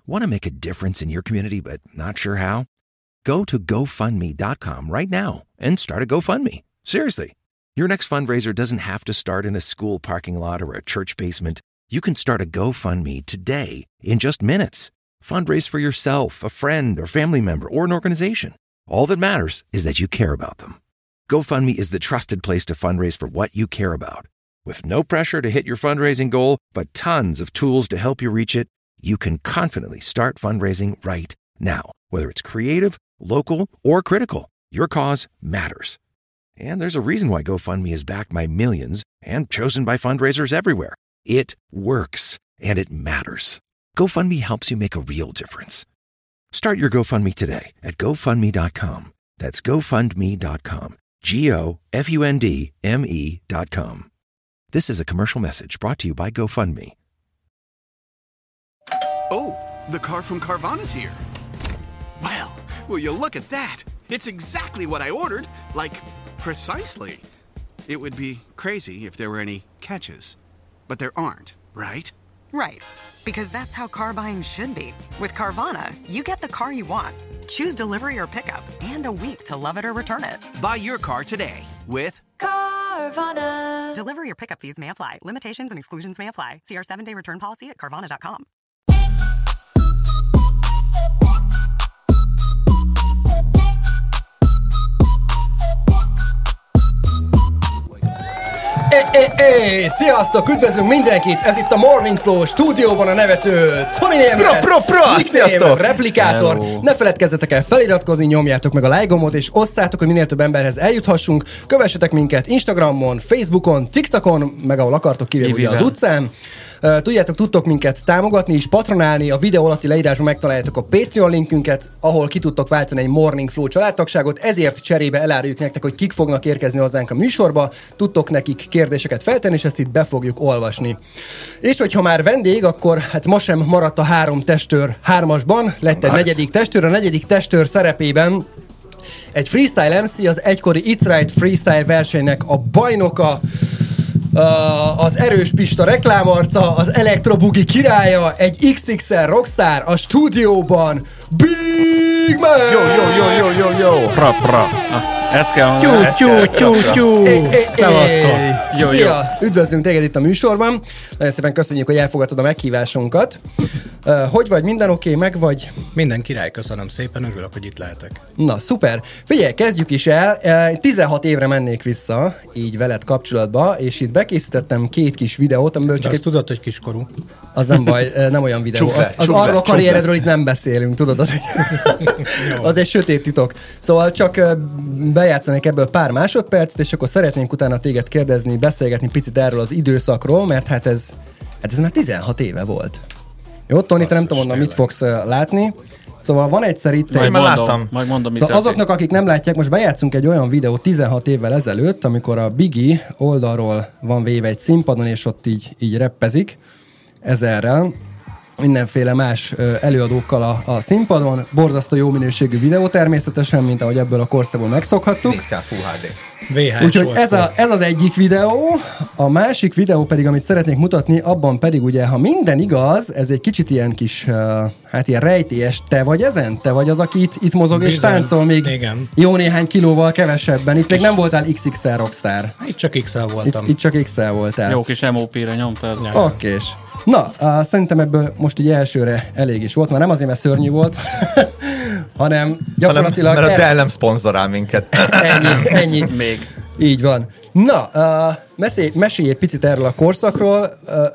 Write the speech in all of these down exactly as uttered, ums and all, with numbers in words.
Want to make a difference in your community but not sure how? Go to go fund me dot com right now and start a GoFundMe. Seriously. Your next fundraiser doesn't have to start in a school parking lot or a church basement. You can start a GoFundMe today in just minutes. Fundraise for yourself, a friend, or family member, or an organization. All that matters is that you care about them. GoFundMe is the trusted place to fundraise for what you care about. With no pressure to hit your fundraising goal, but tons of tools to help you reach it, you can confidently start fundraising right now. Whether it's creative, local, or critical, your cause matters. And there's a reason why GoFundMe is backed by millions and chosen by fundraisers everywhere. It works, and it matters. GoFundMe helps you make a real difference. Start your GoFundMe today at go fund me dot com. That's go fund me dot com. G O F U N D M E dot com. This is a commercial message brought to you by GoFundMe. Oh, the car from Carvana's here. Wow, will you look at that? It's exactly what I ordered, like, precisely. It would be crazy if there were any catches, but there aren't, right? Right, because that's how car buying should be. With Carvana, you get the car you want. Choose delivery or pickup, and a week to love it or return it. Buy your car today with Carvana. Delivery or pickup fees may apply. Limitations and exclusions may apply. See our seven-day return policy at Carvana dot com. É, é, é. Sziasztok, üdvözlünk mindenkit! Ez itt a Morning Flow stúdióban a nevető Tony Németh, Pro, pro, pro! Sziasztok! Replikátor. Hello. Ne feledkezzetek el feliratkozni, nyomjátok meg a like gombot, és osszátok, hogy minél több emberhez eljuthassunk. Kövessetek minket Instagramon, Facebookon, TikTokon, meg ahol akartok, kivéve ugye az utcán. Uh, tudjátok, tudtok minket támogatni és patronálni, a videó alatti leírásban megtaláljátok a Patreon linkünket, ahol ki tudtok váltani egy Morning Flow családtagságot, ezért cserébe eláruljuk nektek, hogy kik fognak érkezni hozzánk a műsorba, tudtok nekik kérdéseket feltenni, és ezt itt be fogjuk olvasni. És hogyha már vendég, akkor hát ma sem maradt a három testőr hármasban, lett egy negyedik testőr, a negyedik testőr szerepében egy freestyle em cé, az egykori It's Right freestyle versenynek a bajnoka, Uh, az erős Pista reklámarca, az elektrobugi királya, egy iksz iksz el rockstar a stúdióban, Big Man! Jó, jó, jó, jó, jó, jó! Pra, pra. Ah, ezt kell mondani. Tyú, tyú, tyú, tyú! Szevasztok! Jó, jó. Szia! Üdvözlünk téged itt a műsorban. Nagyon szépen köszönjük, hogy elfogadtad a meghívásunkat. Uh, hogy vagy? Minden oké? Okay, meg vagy? Minden király, köszönöm szépen, örülök, hogy itt lehetek. Na, szuper. Figyelj, kezdjük is el. tizenhat évre mennék vissza, így veled kapcsolatba, és itt bekészítettem két kis videót, amiből csak azt egy... tudod, hogy kiskorú. Az nem baj, nem olyan videó. Csukle, az az csukle, arról a csukle. karrieredről itt nem beszélünk, tudod, az egy, az egy sötét titok. Szóval csak bejátszanék ebből pár másodpercet, és akkor szeretnénk utána téged kérdezni, beszélgetni picit erről az időszakról, mert hát ez, hát ez már tizenhat éve volt. Jó, Tony, te nem tudom onnan mit fogsz látni. Szóval van egyszer itt... Majd egy... mondom, láttam. Majd mondom, mit Szóval azoknak, akik nem látják, most bejátszunk egy olyan videót tizenhat évvel ezelőtt, amikor a Biggie oldalról van véve egy színpadon, és ott így, így reppezik ezerrel, mindenféle más előadókkal a, a színpadon. Borzasztó jó minőségű videó természetesen, mint ahogy ebből a korszakból megszokhattuk. négy ká Full há dé. vé há es Úgyhogy volt ez, a, ez az egyik videó, a másik videó pedig, amit szeretnék mutatni, abban pedig ugye, ha minden igaz, ez egy kicsit ilyen kis, uh, hát ilyen rejtélyes, te vagy ezen? Te vagy az, aki itt, itt mozog és Bizony, táncol még igen. jó néhány kilóval kevesebben. Itt még nem voltál iksz iksz el rockstar. Itt csak iksz el voltam. Itt, itt csak iksz el voltál. Jó kis em o pé-re nyomtad. Ja. Okés. Na, uh, szerintem ebből most így elsőre elég is volt, már nem azért, mert szörnyű volt, hanem gyakorlatilag... Hanem, mert a el... Dell nem szponzorál minket. Ennyi, ennyi. Még. Így van. Na, uh, mesélj, mesélj egy picit erről a korszakról.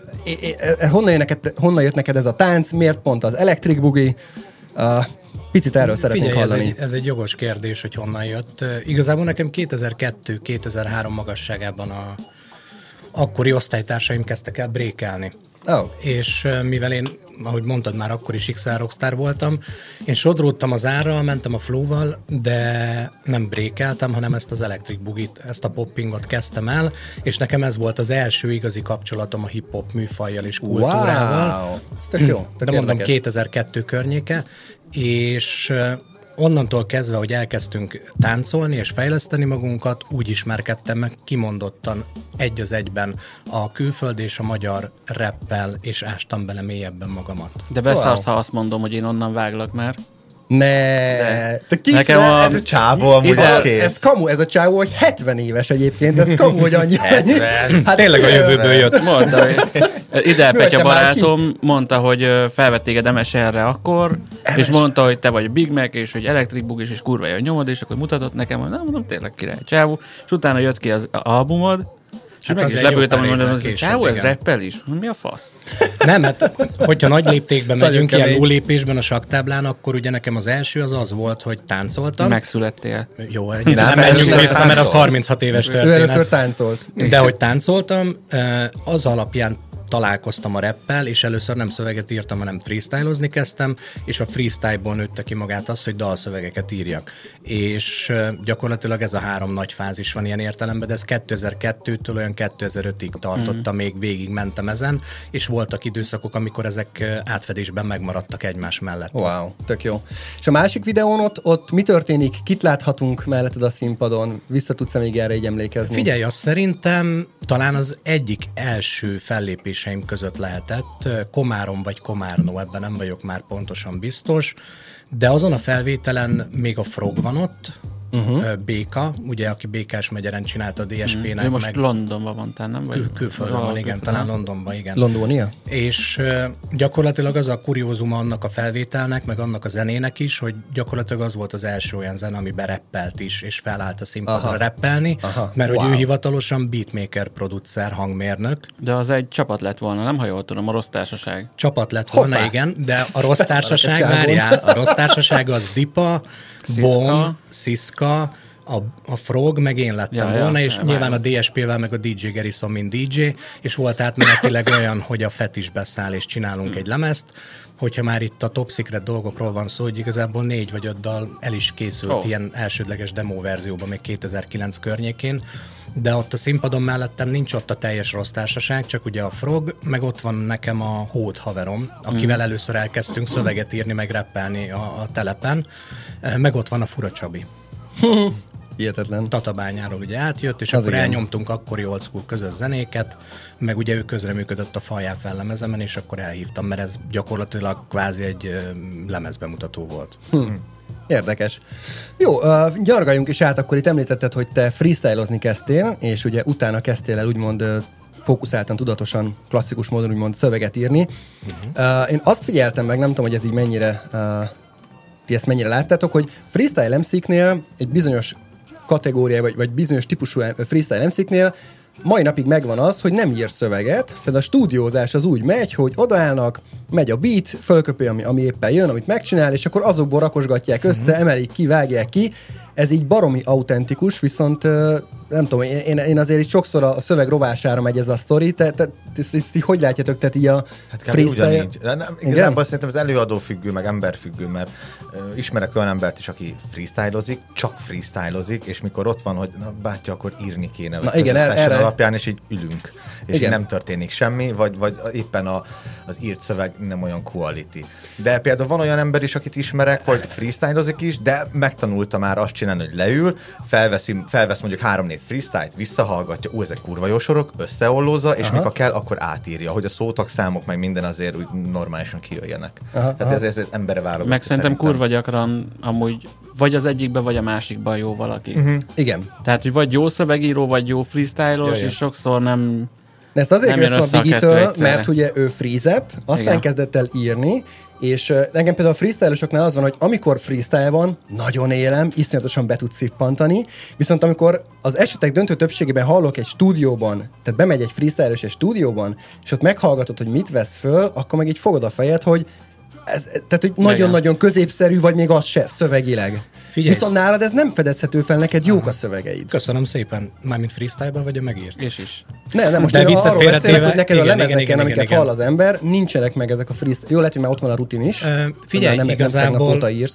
Uh, honnan, jön neked, honnan jött neked ez a tánc? Miért pont az Electric Boogie? Uh, picit erről szeretnék Figyelj, hallani. Ez egy, ez egy jogos kérdés, hogy honnan jött. Uh, igazából nekem kétezer-kettő kétezer-három magasságában a akkori osztálytársaim kezdtek el brékelni. Oh. És uh, mivel én, ahogy mondtad, már akkor is iksz el rockstar voltam, én sodródtam az árral, mentem a flow-val, de nem brékeltem, hanem ezt az Electric Boogie-t, ezt a poppingot kezdtem el, és nekem ez volt az első igazi kapcsolatom a hip-hop műfajjal és kultúrával. Wow. Ez tök jó. Tök de mondom, érdekes. kétezer-kettő környéke, és uh, onnantól kezdve, hogy elkezdtünk táncolni és fejleszteni magunkat, úgy ismerkedtem meg kimondottan egy az egyben a külföldi és a magyar rappel, és ástam bele mélyebben magamat. De beszarsz, wow. ha azt mondom, hogy én onnan váglak már. Ne, te kicsit, Nekem a... ez a csávó amúgy ez, kész. Ez kamu, ez a csávó, hogy hetven éves egyébként, ez kamu, hogy annyi. Hát tényleg a jövőből jött. Mondta, ide Petya barátom mondta, hogy felvett téged em es er-re akkor, em es és mondta, hogy te vagy Big Mac, és hogy Electric Boogie, és kurva jön nyomod, és akkor mutatott nekem, hogy nem mondom, tényleg király csávó, és utána jött ki az albumod, és hát meg is lepültem, hogy mondom, hogy csávó, ez rappel is? Mi a fasz? Nem, hát hogyha nagy léptékben megyünk ilyen lólépésben a sakktáblán, akkor ugye nekem az első az az volt, hogy táncoltam. Megszülettél. Jó, nem, nem menjünk vissza, mert az harminchat éves történet. Ő először táncolt. De hogy táncoltam, az alapján találkoztam a rappel, és először nem szöveget írtam, hanem freestylozni kezdtem, és a freestyleból nőtte ki magát az, hogy dalszövegeket írjak. És gyakorlatilag ez a három nagy fázis van ilyen értelemben, de ez kétezer-kettőtől olyan kétezer-ötig tartotta, mm. még végig mentem ezen, és voltak időszakok, amikor ezek átfedésben megmaradtak egymás mellett. Wow, tök jó. És a másik videón ott, ott mi történik? Kit láthatunk melletted a színpadon? Vissza tudsz-e még erre így emlékezni? Figyelj, azt szerintem talán az egyik első fellépés között lehetett. Komárom vagy Komárnó, ebben nem vagyok már pontosan biztos, de azon a felvételen még a Frog van ott, uh-huh. Béka, ugye, aki Békás megyeren csinálta a dé es pé-nek. Ő most meg Londonban van, tehát nem? Vagy kül- külföldön van, igen, talán Londonban, igen. Londónia? És uh, gyakorlatilag az a kuriózuma annak a felvételnek, meg annak a zenének is, hogy gyakorlatilag az volt az első olyan zene, amiben rappelt is, és felállt a színpadra rappelni, Aha. mert wow. hogy ő hivatalosan beatmaker, producer, hangmérnök. De az egy csapat lett volna, nem, ha jól tudom, a Rossz Társaság. Csapat lett volna, Hoppá. igen, de a Rossz Társaság, várjál, a Rossz Társaság az Dipa, Bom, Sziszka, a, a Frog, meg én lettem ja, volna, ja, és ja, nyilván várom. A dé es pé-vel, meg a dé dzsé Gerison, mint dé dzsé, és volt átmenetileg olyan, hogy a Fet is beszáll, és csinálunk egy lemezt, hogyha már itt a top secret dolgokról van szó, hogy igazából négy vagy öt dal el is készült oh. ilyen elsődleges demo verzióban, még kétezer-kilenc környékén, de ott a színpadon mellettem nincs ott a teljes Rossz Társaság, csak ugye a Frog, meg ott van nekem a Hód haverom, akivel mm. először elkezdtünk szöveget írni, meg rappelni a, a telepen, meg ott van a Fura Csabi. Hihetetlen. Tatabányáról ugye átjött, és az akkor igen. elnyomtunk akkori old school közös zenéket, meg ugye ő közreműködött a Faljá fellemezemen, és akkor elhívtam, mert ez gyakorlatilag kvázi egy uh, lemezbemutató volt. Hm. Érdekes. Jó, uh, gyargaljunk is át, akkor itt említetted, hogy te freestylozni kezdtél, és ugye utána kezdtél el úgymond uh, fókuszáltan, tudatosan, klasszikus módon úgymond szöveget írni. Uh-huh. Uh, én azt figyeltem meg, nem tudom, hogy ez így mennyire, uh, ti ezt mennyire láttátok, hogy freestyle em cé-knél egy bizonyos kategória, vagy, vagy bizonyos típusú freestyle em cé-knél mai napig megvan az, hogy nem ír szöveget, tehát a stúdiózás az úgy megy, hogy odaállnak, megy a beat, fölköpi, ami, ami éppen jön, amit megcsinál, és akkor azokból rakosgatják össze, uh-huh. emelik ki, vágják ki. Ez így baromi autentikus, viszont nem tudom, én, én azért így sokszor a szöveg rovására megy ez a sztori, te, te, te, te, te hogy látjátok, tehát így a hát freestyle... Igazából szerintem az előadó függő, meg ember függő, mert uh, ismerek olyan embert is, aki freestylozik, csak freestylozik, és mikor ott van, hogy na, bátya, akkor írni kéne, vagy igen, erre... alapján, és így ülünk, és így nem történik semmi, vagy, vagy éppen a, az írt szöveg nem olyan quality. De például van olyan ember is, akit ismerek, hogy freestylozik is, de megtanulta már azt csinálni, hogy leül, felveszi, felvesz mondjuk három-négy freestyle-t, visszahallgatja, ú, ezek kurva jó sorok, összeollózza, és aha. mikor kell, akkor átírja, hogy a szótak, számok, meg minden azért úgy normálisan kijöjjenek. Aha, Tehát aha. ez, ez, ez emberre válogató. Meg szerintem kurva gyakran amúgy vagy az egyikbe, vagy a másikban jó valaki. Uh-huh. Igen. Tehát, hogy vagy jó szövegíró, vagy jó freestylos, és sokszor nem... De ezt azért kérdeztem a Bigitől, mert ugye ő freezett, aztán igen. kezdett el írni, és uh, engem például a freestyle-osoknál az van, hogy amikor freestyle van, nagyon élem, iszonyatosan be tud szippantani, viszont amikor az esetek döntő többségében hallok egy stúdióban, tehát bemegy egy freestyle-os egy stúdióban, és ott meghallgatod, hogy mit vesz föl, akkor meg így fogod a fejed, hogy ez, tehát, hogy nagyon-nagyon középszerű, vagy még az se szövegileg. Figyelj, viszont nálad ez nem fedezhető fel, neked jók a szövegeid. Köszönöm szépen. Mármint freestyle-ban vagy a megírt? És is. Ne, nem, most de én arról beszélek, hogy neked igen, a lemezeken, igen, igen, amiket igen, hall az ember, nincsenek meg ezek a freestyle. Jó, lehet, hogy már ott van a rutin is. Uh, figyelj, nem, igazából nem írsz.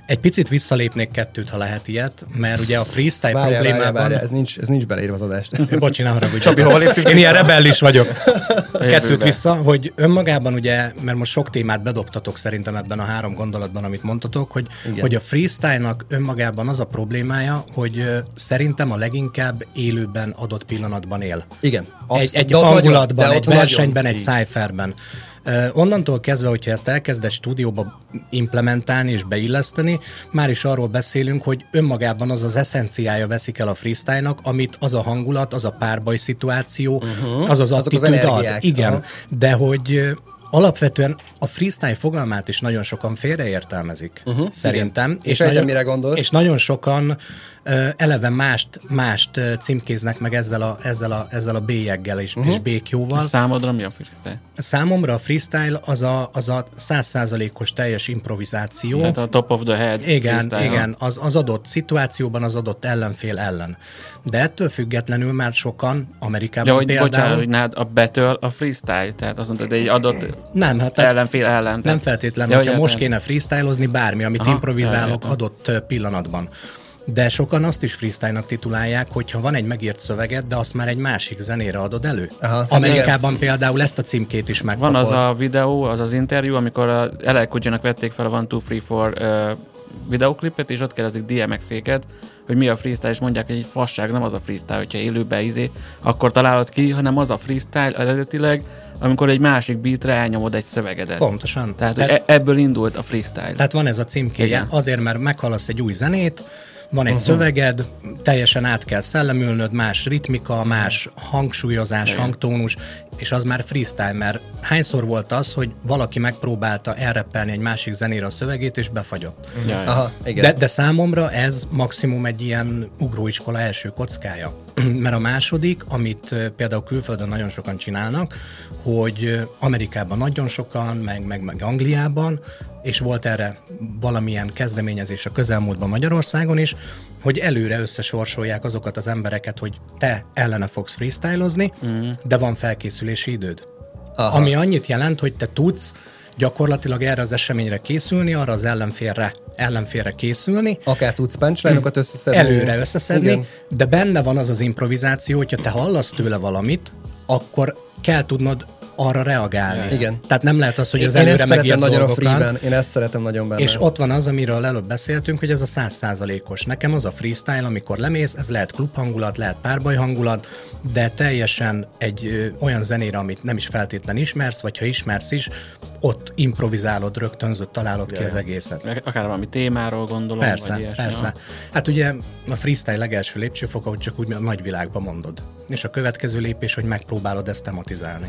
Egy picit visszalépnék kettőt, ha lehet ilyet, mert ugye a freestyle várjál, problémában... Várjál, várjál, ez nincs, ez nincs beleírva az adást. Bocsi, ne haragudj. Én ilyen rebellis vagyok. Kettőt vissza, hogy önmagában ugye, mert most sok témát bedobtatok szerintem ebben a három gondolatban, amit mondtatok, hogy, hogy a freestyle-nak önmagában az a problémája, hogy szerintem a leginkább élőben adott pillanatban él. Igen. Egy, egy hangulatban, egy versenyben, egy cypherben. Uh, onnantól kezdve, hogyha ezt elkezded stúdióba implementálni és beilleszteni, már is arról beszélünk, hogy önmagában az az eszenciája veszik el a freestyle-nak, amit az a hangulat, az a párbaj szituáció, uh-huh. az az attitűd ad. Igen, uh-huh. de hogy alapvetően a freestyle fogalmát is nagyon sokan félreértelmezik, uh-huh. szerintem. Igen. És, és nagyon, mire gondolsz? És nagyon sokan uh, eleve mást, mást uh, címkéznek meg ezzel a, ezzel a, ezzel a bélyeggel és, uh-huh. és békjóval. Számodra mi a freestyle? Számomra a freestyle az a, az a száz százalékos teljes improvizáció. Tehát a top of the head igen, freestyle. Igen, az, az adott szituációban, az adott ellenfél ellen. De ettől függetlenül már sokan Amerikában ja, hogy, például... Bocsánat, hogy nád a battle a freestyle, tehát azt mondtad, egy adott nem, hát ellenfél ellen. Tehát... Nem feltétlenül, ja, hogyha most kéne freestylozni bármi, amit aha, improvizálok ja, adott pillanatban. De sokan azt is freestyle-nak titulálják, hogyha van egy megírt szöveged, de azt már egy másik zenére adod elő. Aha, Amerikában igen. például ezt a címkét is megkapod. Van az a videó, az az interjú, amikor a el el Cool J-nak vették fel a one two three four uh, videóklipet, és ott kérdezik dé em exéket, hogy mi a freestyle, és mondják, hogy egy fasság, nem az a freestyle, hogyha élőben izé, akkor találod ki, hanem az a freestyle eredetileg, amikor egy másik beatre elnyomod egy szövegedet. Pontosan. Tehát, tehát ebből indult a freestyle. Tehát van ez a címkéje, igen. Azért, mert meghallasz egy új zenét, van egy uh-huh. szöveged, teljesen át kell szellemülnöd, más ritmika, más hangsúlyozás, igen. hangtónus, és az már freestyle, mert hányszor volt az, hogy valaki megpróbálta elreppelni egy másik zenére a szövegét, és befagyott. Ja, ja. Aha, igen. De, de számomra ez maximum egy ilyen ugróiskola első kockája. Mert a második, amit például külföldön nagyon sokan csinálnak, hogy Amerikában nagyon sokan, meg, meg, meg Angliában, és volt erre valamilyen kezdeményezés a közelmúltban Magyarországon is, hogy előre összesorsolják azokat az embereket, hogy te ellene fogsz freestylozni, mm. de van felkészülési időd. Aha. Ami annyit jelent, hogy te tudsz gyakorlatilag erre az eseményre készülni, arra az ellenfélre, ellenfélre készülni. Akár tudsz punchline-okat összeszedni. Előre összeszedni, igen. de benne van az az improvizáció, hogyha te hallasz tőle valamit, akkor kell tudnod arra reagálni. Igen. Tehát nem lehet az, hogy én, az előre megírt nagyon dolgokra. A én ezt szeretem nagyon benne. És ott van az, amiről előbb beszéltünk, hogy ez a száz százalékos. Nekem az a freestyle, amikor lemész, ez lehet klubhangulat, lehet párbaj hangulat, de teljesen egy ö, olyan zenére, amit nem is feltétlen ismersz, vagy ha ismersz is, ott improvizálod, rögtönzött, találod Jaj. ki az egészet. Akár valami témáról gondolom, persze, vagy ilyesmi. Persze. Hát ugye a freestyle legelső lépcsőfoka, hogy csak úgy a nagyvilágban mondod. És a következő lépés, hogy megpróbálod ezt tematizálni.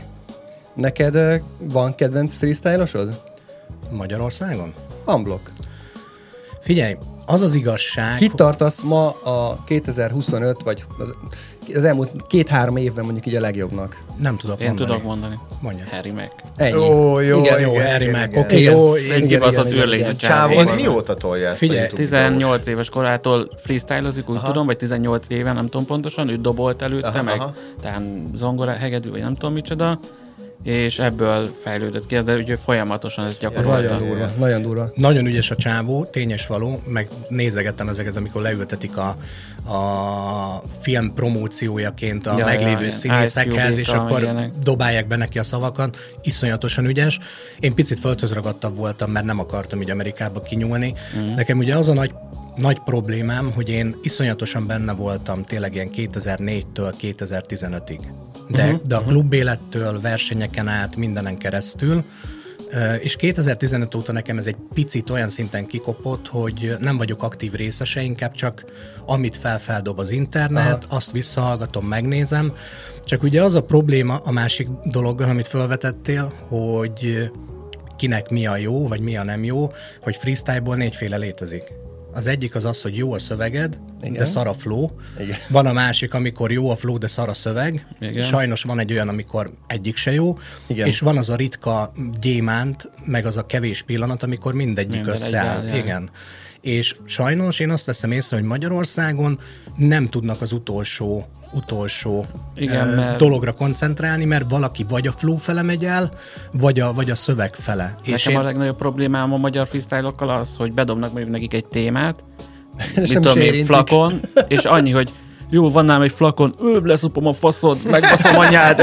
Neked van kedvenc freestyle-osod? Magyarországon? Unblock. Figyelj, az az igazság... Kit tartasz ma a kétezer-huszonöt, vagy az, az elmúlt két-három évben mondjuk így a legjobbnak? Nem tudok Én mondani. tudok mondani. Mondja. Harry Mack. Ennyi. Ó, jó, igen, jó, igen, Harry igen, Mack. igen. Oké, jó. Egy kibaszott űrlény a csávó. Az mióta tolja ezt Figyelj, a YouTube tizennyolc videós? éves korától freestylozik, úgy aha. tudom, vagy tizennyolc éve, nem tudom pontosan, ő dobolt előtte, aha, meg aha. talán zongora, hegedű, vagy nem tudom micsoda, és ebből fejlődött ki, de ugye folyamatosan ez gyakorolta. Ez nagyon durva, nagyon durva. Nagyon ügyes a csávó, tényes való, meg nézegettem ezeket, amikor leültetik a, a film promóciójaként a ja, meglévő ja, színészekhez, és akkor ilyenek. Dobálják be neki a szavakat. Iszonyatosan ügyes. Én picit földhözragadtabb voltam, mert nem akartam így Amerikába kinyúlni. Mm. Nekem ugye az a nagy Nagy problémám, hogy én iszonyatosan benne voltam tényleg ilyen kétezer-négytől kétezer-tizenötig. De, uh-huh, de a klubélettől, versenyeken át, mindenen keresztül, és kétezer-tizenöt óta nekem ez egy picit olyan szinten kikopott, hogy nem vagyok aktív részese, inkább csak amit felfeldob az internet, aha. azt visszahallgatom, megnézem. Csak ugye az a probléma a másik dologgal, amit felvetettél, hogy kinek mi a jó, vagy mi a nem jó, hogy freestyleból négyféle létezik. Az egyik az az, hogy jó a szöveged, igen. de szar a flow. Igen. Van a másik, amikor jó a flow, de szar a szöveg. Igen. Sajnos van egy olyan, amikor egyik se jó. Igen. És van az a ritka gyémánt, meg az a kevés pillanat, amikor mindegyik Minden összeáll. Egyel, igen. És sajnos én azt veszem észre, hogy Magyarországon nem tudnak az utolsó utolsó Igen, uh, mert... dologra koncentrálni, mert valaki vagy a flow fele megy el, vagy a, vagy a szöveg fele. Nekem és én... én... a legnagyobb problémám a magyar freestyle-okkal az, hogy bedobnak mondjuk nekik egy témát, mit tudom én, flakon, és annyi, hogy jó, van nálam egy flakon, ő, leszupom a faszod, megbaszom anyád,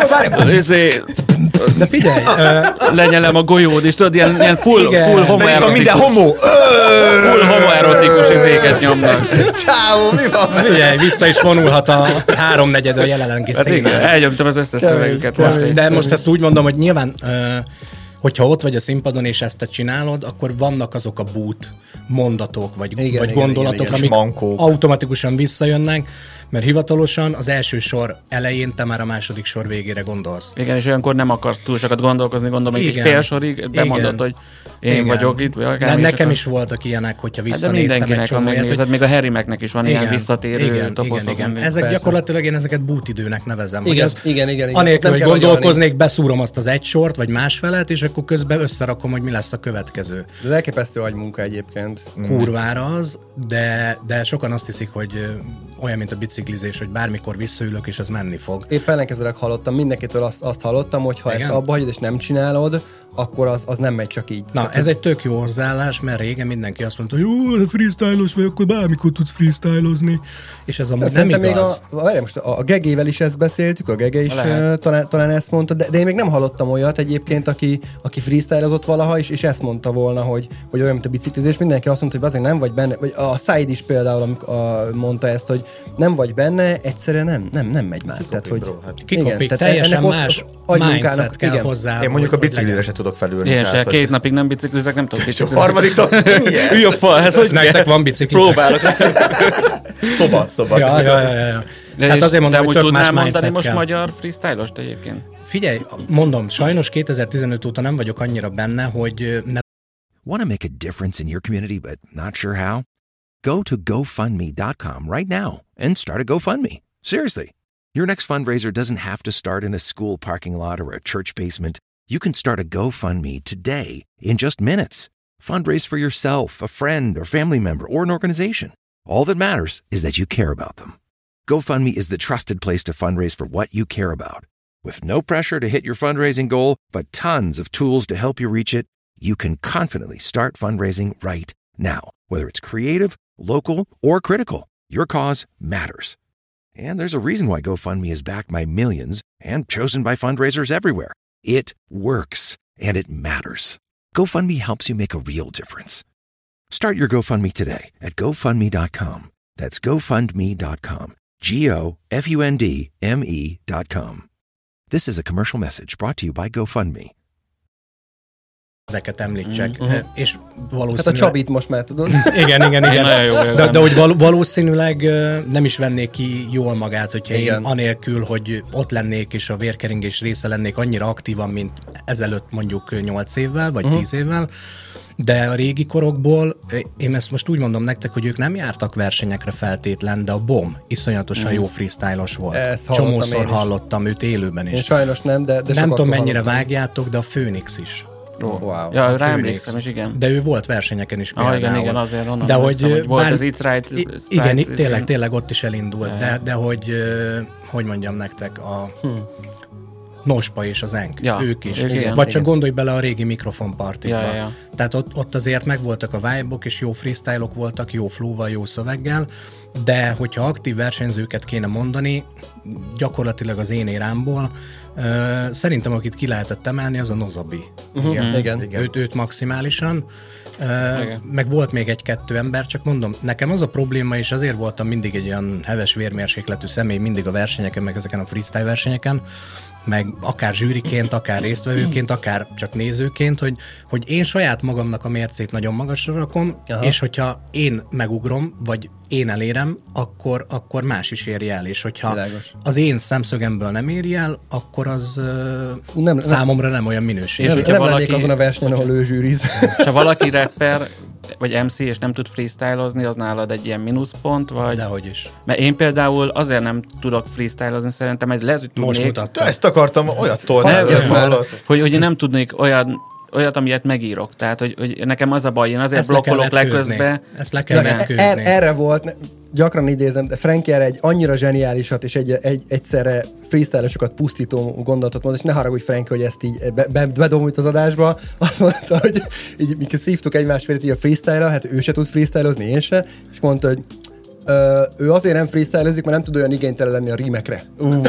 ezért, de figyelj! lenyelem a golyód, és tudod, ilyen, ilyen full, full homoerotikus. Minden homo! Full homoerotikus izéket nyomnak. Ciao, mi van? Figyelj, vissza is vonulhat a háromnegyed a jelenlegi hát igen, elnyomtam az összes szövegüket. Most de most ezt úgy mondom, hogy nyilván hogyha ott vagy a színpadon és ezt te csinálod, akkor vannak azok a boot mondatok, vagy, igen, vagy igen, gondolatok, igen, igen, amik mankók. Automatikusan visszajönnek, mert hivatalosan az első sor elején te már a második sor végére gondolsz. Igen, és olyankor nem akarsz túl sokat gondolkozni, gondolom, hogy egy fél sorig bemondod, hogy én igen. vagyok itt. Vagy akár, nekem akar... is voltak ilyenek, hogyha visszanéztem hát de mindenkinek, ha megnézed, hogy... még a Harry Macnek is van igen, ilyen visszatérő toposzok. Igen, igen. Ezek persze. Gyakorlatilag én ezeket bootidőnek nevezem. Igen, az, igen, igen, igen. Anélkül, hogy gondolkoznék, beszúrom azt az egy sort, vagy másfelet, és akkor közben összerakom, hogy mi lesz a következő. Ez elképesztő agymunka egyébként. Kurvára az, de, de sokan azt hiszik, hogy olyan, mint a biciklizés, hogy bármikor visszaülök, és az menni fog. Épp ellenkezőleg hallottam, mindenkitől azt, azt hallottam, hogy ha igen? ezt abba hagyod, és nem csinálod, akkor az, az nem megy csak így. Na, tehát ez egy tök jó hozzáállás, mert régen mindenki azt mondta, hogy jó, freestylos vagy, akkor bármikor tudsz freestylozni, és ez amúgy nem igaz. Még a, várj, most a, a Gegével is ezt beszéltük, a Gege is uh, talán, talán ezt mondta, de, de én még nem hallottam olyat egyébként, aki, aki freestylozott valaha is, és ezt mondta volna, hogy, hogy olyan, mint a biciklizés, mindenki azt mondta, hogy azért nem vagy benne, vagy a Side is például amikor mondta ezt, hogy nem vagy benne, egyszerűen nem, nem, nem megy már. Tehát, hogy kikopik, igen, teljesen más mindset kell igen. hozzá. Én mondjuk a biciklire se tudok felülni. Én se, két napig nem biciklizek, nem tudok biciklizni. Harmadik nap, ülj a falhez, hogy nektek van bicikli. Próbálok. Szoba, szoba. Ja, ja, ja, ja. Tehát azért mondom, hogy tök más mondani most kell. magyar freestylost egyébként? Figyelj, mondom, sajnos kétezer-tizenöt óta nem vagyok annyira benne, hogy... Ne... Want to make a difference in your community, but not sure how? Go to go fund me dot com right now and start a GoFundMe. Seriously. Your next fundraiser doesn't have to start in a school parking lot or a church basement. You can start a GoFundMe today in just minutes. Fundraise for yourself, a friend, or family member, or an organization. All that matters is that you care about them. GoFundMe is the trusted place to fundraise for what you care about. With no pressure to hit your fundraising goal, but tons of tools to help you reach it, you can confidently start fundraising right now. Whether it's creative, local, or critical, your cause matters. And there's a reason why GoFundMe is backed by millions and chosen by fundraisers everywhere. It works, and it matters. GoFundMe helps you make a real difference. Start your GoFundMe today at go fund me dot com. That's go fund me dot com. G O F U N D M E dot com. This is a commercial message brought to you by GoFundMe. Ezeket említsek, mm-hmm. és valószínűleg... Hát a Csabit most már tudod. Igen, igen, igen. Jó, de, de hogy val- valószínűleg nem is vennék ki jól magát, hogyha igen. én anélkül, hogy ott lennék és a vérkeringés része lennék annyira aktívan, mint ezelőtt mondjuk nyolc évvel, vagy tíz uh-huh. évvel, de a régi korokból, én ezt most úgy mondom nektek, hogy ők nem jártak versenyekre feltétlen, de a Bom iszonyatosan mm. jó freestylos volt. Ezt Csomószor hallottam őt élőben is. Én sajnos nem, de, de nem tudom mennyire hallottam. Vágjátok, de a Phoenix is. Oh. Wow. Ja, rá emlékszem, és igen. De ő volt versenyeken is például. Ah, igen, igen, azért onnan de hogy, hogy volt bár, az It's Right. I- igen, itt tényleg, tényleg ott is elindult, de, de hogy, hogy mondjam nektek, a hm. Nospa és az Enk, ja, ők is. Igen, Vagy igen. csak gondolj bele a régi mikrofonpartikba. Ja, ja, ja. Tehát ott, ott azért megvoltak a vibe-ok, és jó freestyle-ok voltak, jó flow-val, jó szöveggel, de hogyha aktív versenyzőket kéne mondani, gyakorlatilag az én érámból, Uh, szerintem akit ki lehetett emelni, az a Nozabi. Uh-huh. Igen, igen. igen. Őt, őt maximálisan. Uh, meg volt még egy-kettő ember, csak mondom, nekem az a probléma, és azért voltam mindig egy olyan heves vérmérsékletű személy mindig a versenyeken, meg ezeken a freestyle versenyeken, meg akár zsűriként, akár résztvevőként, akár csak nézőként, hogy, hogy én saját magamnak a mércét nagyon magasra rakom, aha. és hogyha én megugrom, vagy én elérem, akkor, akkor más is éri el, és hogyha világos. Az én szemszögemből nem éri el, akkor az uh, nem, számomra nem olyan minőség. És nem, nem valaki, lennék azon a versenyen, ahol ő zsűriz. Ha valaki rapper, vagy em cé, és nem tud freestylozni, az nálad egy ilyen mínuszpont, vagy... Dehogy is. Mert én például azért nem tudok freestylozni, szerintem ez lehet, hogy tudnék... Most mutattam. Ezt akartam, olyat tolni. Hogy, hogy én nem tudnék olyan, olyat, amilyet megírok. Tehát, hogy, hogy nekem az a baj, én azért ezt blokkolok le közben. Ezt le kell vetkőzni. Er, erre volt... gyakran idézem, de Frankie erre egy annyira zseniálisat és egy, egy, egyszerre freestyle-osokat pusztító gondolatot mondott, és ne haragudj, Frankie, hogy ezt így be, be, bedobult az adásba. Azt mondta, hogy így, mikor szívtuk egymás félét így a freestyle-ra, hát ő se tud freestylozni, én se, és mondta, hogy Ö, ő azért nem freestylozik, mert nem tud olyan igénytelen lenni a rímekre. Uh,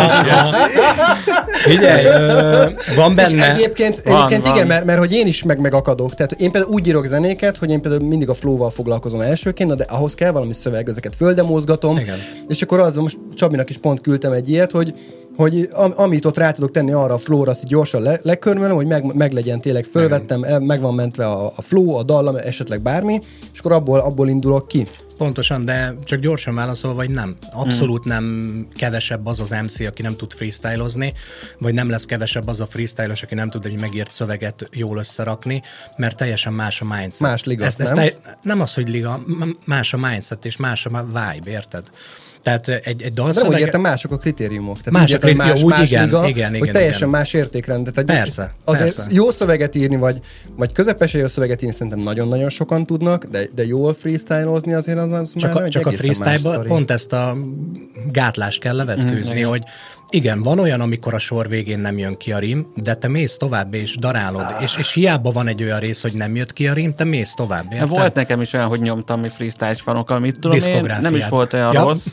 Figyelj, ö, van benne. És egyébként, van, egyébként van. igen, mert, mert hogy én is meg megakadok. Tehát én például úgy írok zenéket, hogy én például mindig a flow-val foglalkozom elsőként, na de ahhoz kell valami szöveg, ezeket földemozgatom. Igen. És akkor az, most Csabinak is pont küldtem egy ilyet, hogy hogy am, amit ott rá tudok tenni arra a flow-ra, azt így gyorsan le, lekörmölöm, hogy meg, meg legyen tényleg, fölvettem, el, meg van mentve a, a flow, a dallam, esetleg bármi, és akkor abból, abból indulok ki. Pontosan, de csak gyorsan válaszol, vagy nem. Abszolút nem kevesebb az az em cé, aki nem tud freestylozni, vagy nem lesz kevesebb az a freestylos, aki nem tud egy megírt szöveget jól összerakni, mert teljesen más a mindset. Más liga, ezt, nem? Ezt te, nem az, hogy liga, más a mindset és más a vibe, érted? Tehát egy, egy dalszövege... De úgy értem, mások a kritériumok. Tehát más a értem, kritérium, más, úgy más igen, liga, igen, igen, hogy teljesen igen. más értékrend. Tehát persze, azért persze. Jó szöveget írni, vagy, vagy közepesen jó szöveget írni szerintem nagyon-nagyon sokan tudnak, de, de jól freestylozni azért az, az csak már a, csak a freestyle-ban pont ezt a gátlást kell levetkőzni, mm, hogy igen, van olyan, amikor a sor végén nem jön ki a rím, de te mész tovább és darálod, ah. és, és hiába van egy olyan rész, hogy nem jött ki a rím, te mész tovább. Érted? Volt nekem is olyan, hogy nyomtam mi freestyle fanokkal, mit tudom én, nem is volt olyan ja. rossz.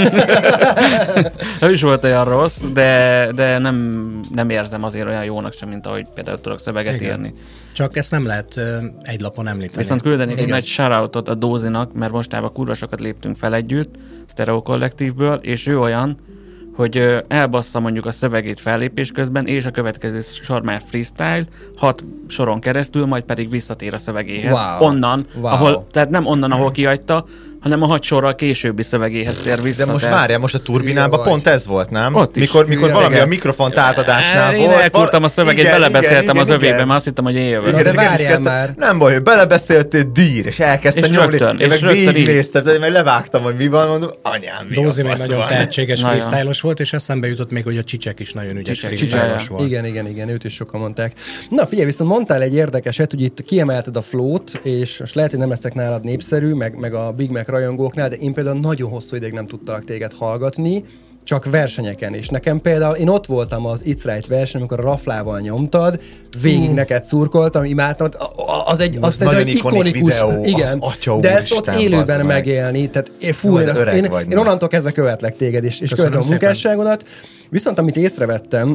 nem is volt olyan rossz, de, de nem, nem érzem azért olyan jónak sem, mint ahogy például tudok szöveget igen. írni. Csak ezt nem lehet uh, egy lapon említeni. Viszont küldenék egy nagy shoutoutot a Dózinak, mert mostában kurva sokat léptünk fel együtt, Stereo kollektívből, és ő olyan, hogy elbassza mondjuk a szövegét fellépés közben, és a következő sor már freestyle, hat soron keresztül, majd pedig visszatér a szövegéhez. Wow. Onnan, wow. ahol, tehát nem onnan, ahol kihagyta, hanem a hat sorral későbbi szövegéhez tér vissza. De most várjál, most a turbinában pont ez volt, nem? Ott is. Mikor, mikor igen, valami igen. a mikrofont átadásnál én volt. Én elkurtam a szövegét, igen, belebeszéltem igen, az igen, övében, mert azt hittem, hogy én jövök. Igen, de várjál már. Nem baj, hogy belebeszéltél, dír, és elkezdte és nyomni. Rögtön, én és meg végignéztem, így. meg levágtam, hogy mi van, mondom, anyám, mi Dózi még nagyon van? tehetséges nagyon. freestylos volt, és eszembe jutott még, hogy a Csicsek is nagyon ügyes Csicsek, freestylos volt. Igen, igen, igen, őt is sokan mondták. Na figyelj, viszont mondtál egy érdekeset, hogy itt kiemelted a flow-t, és most lehet, hogy nem leszek nálad népszerű, meg, meg a Big Mac rajongóknál, de én például nagyon hosszú ideig nem tudtalak téged hallgatni, csak versenyeken. És nekem például, én ott voltam az It's Right verseny, amikor a raflával nyomtad, végig mm. neked szurkoltam, imádtam, az egy, az nagyon egy ikonikus, videó, igen, atya de ezt ott Isten, élőben megélni, tehát én, fú, én, azt, én, én onnantól kezdve követlek téged, és, és követem a munkásságodat. Viszont amit észrevettem,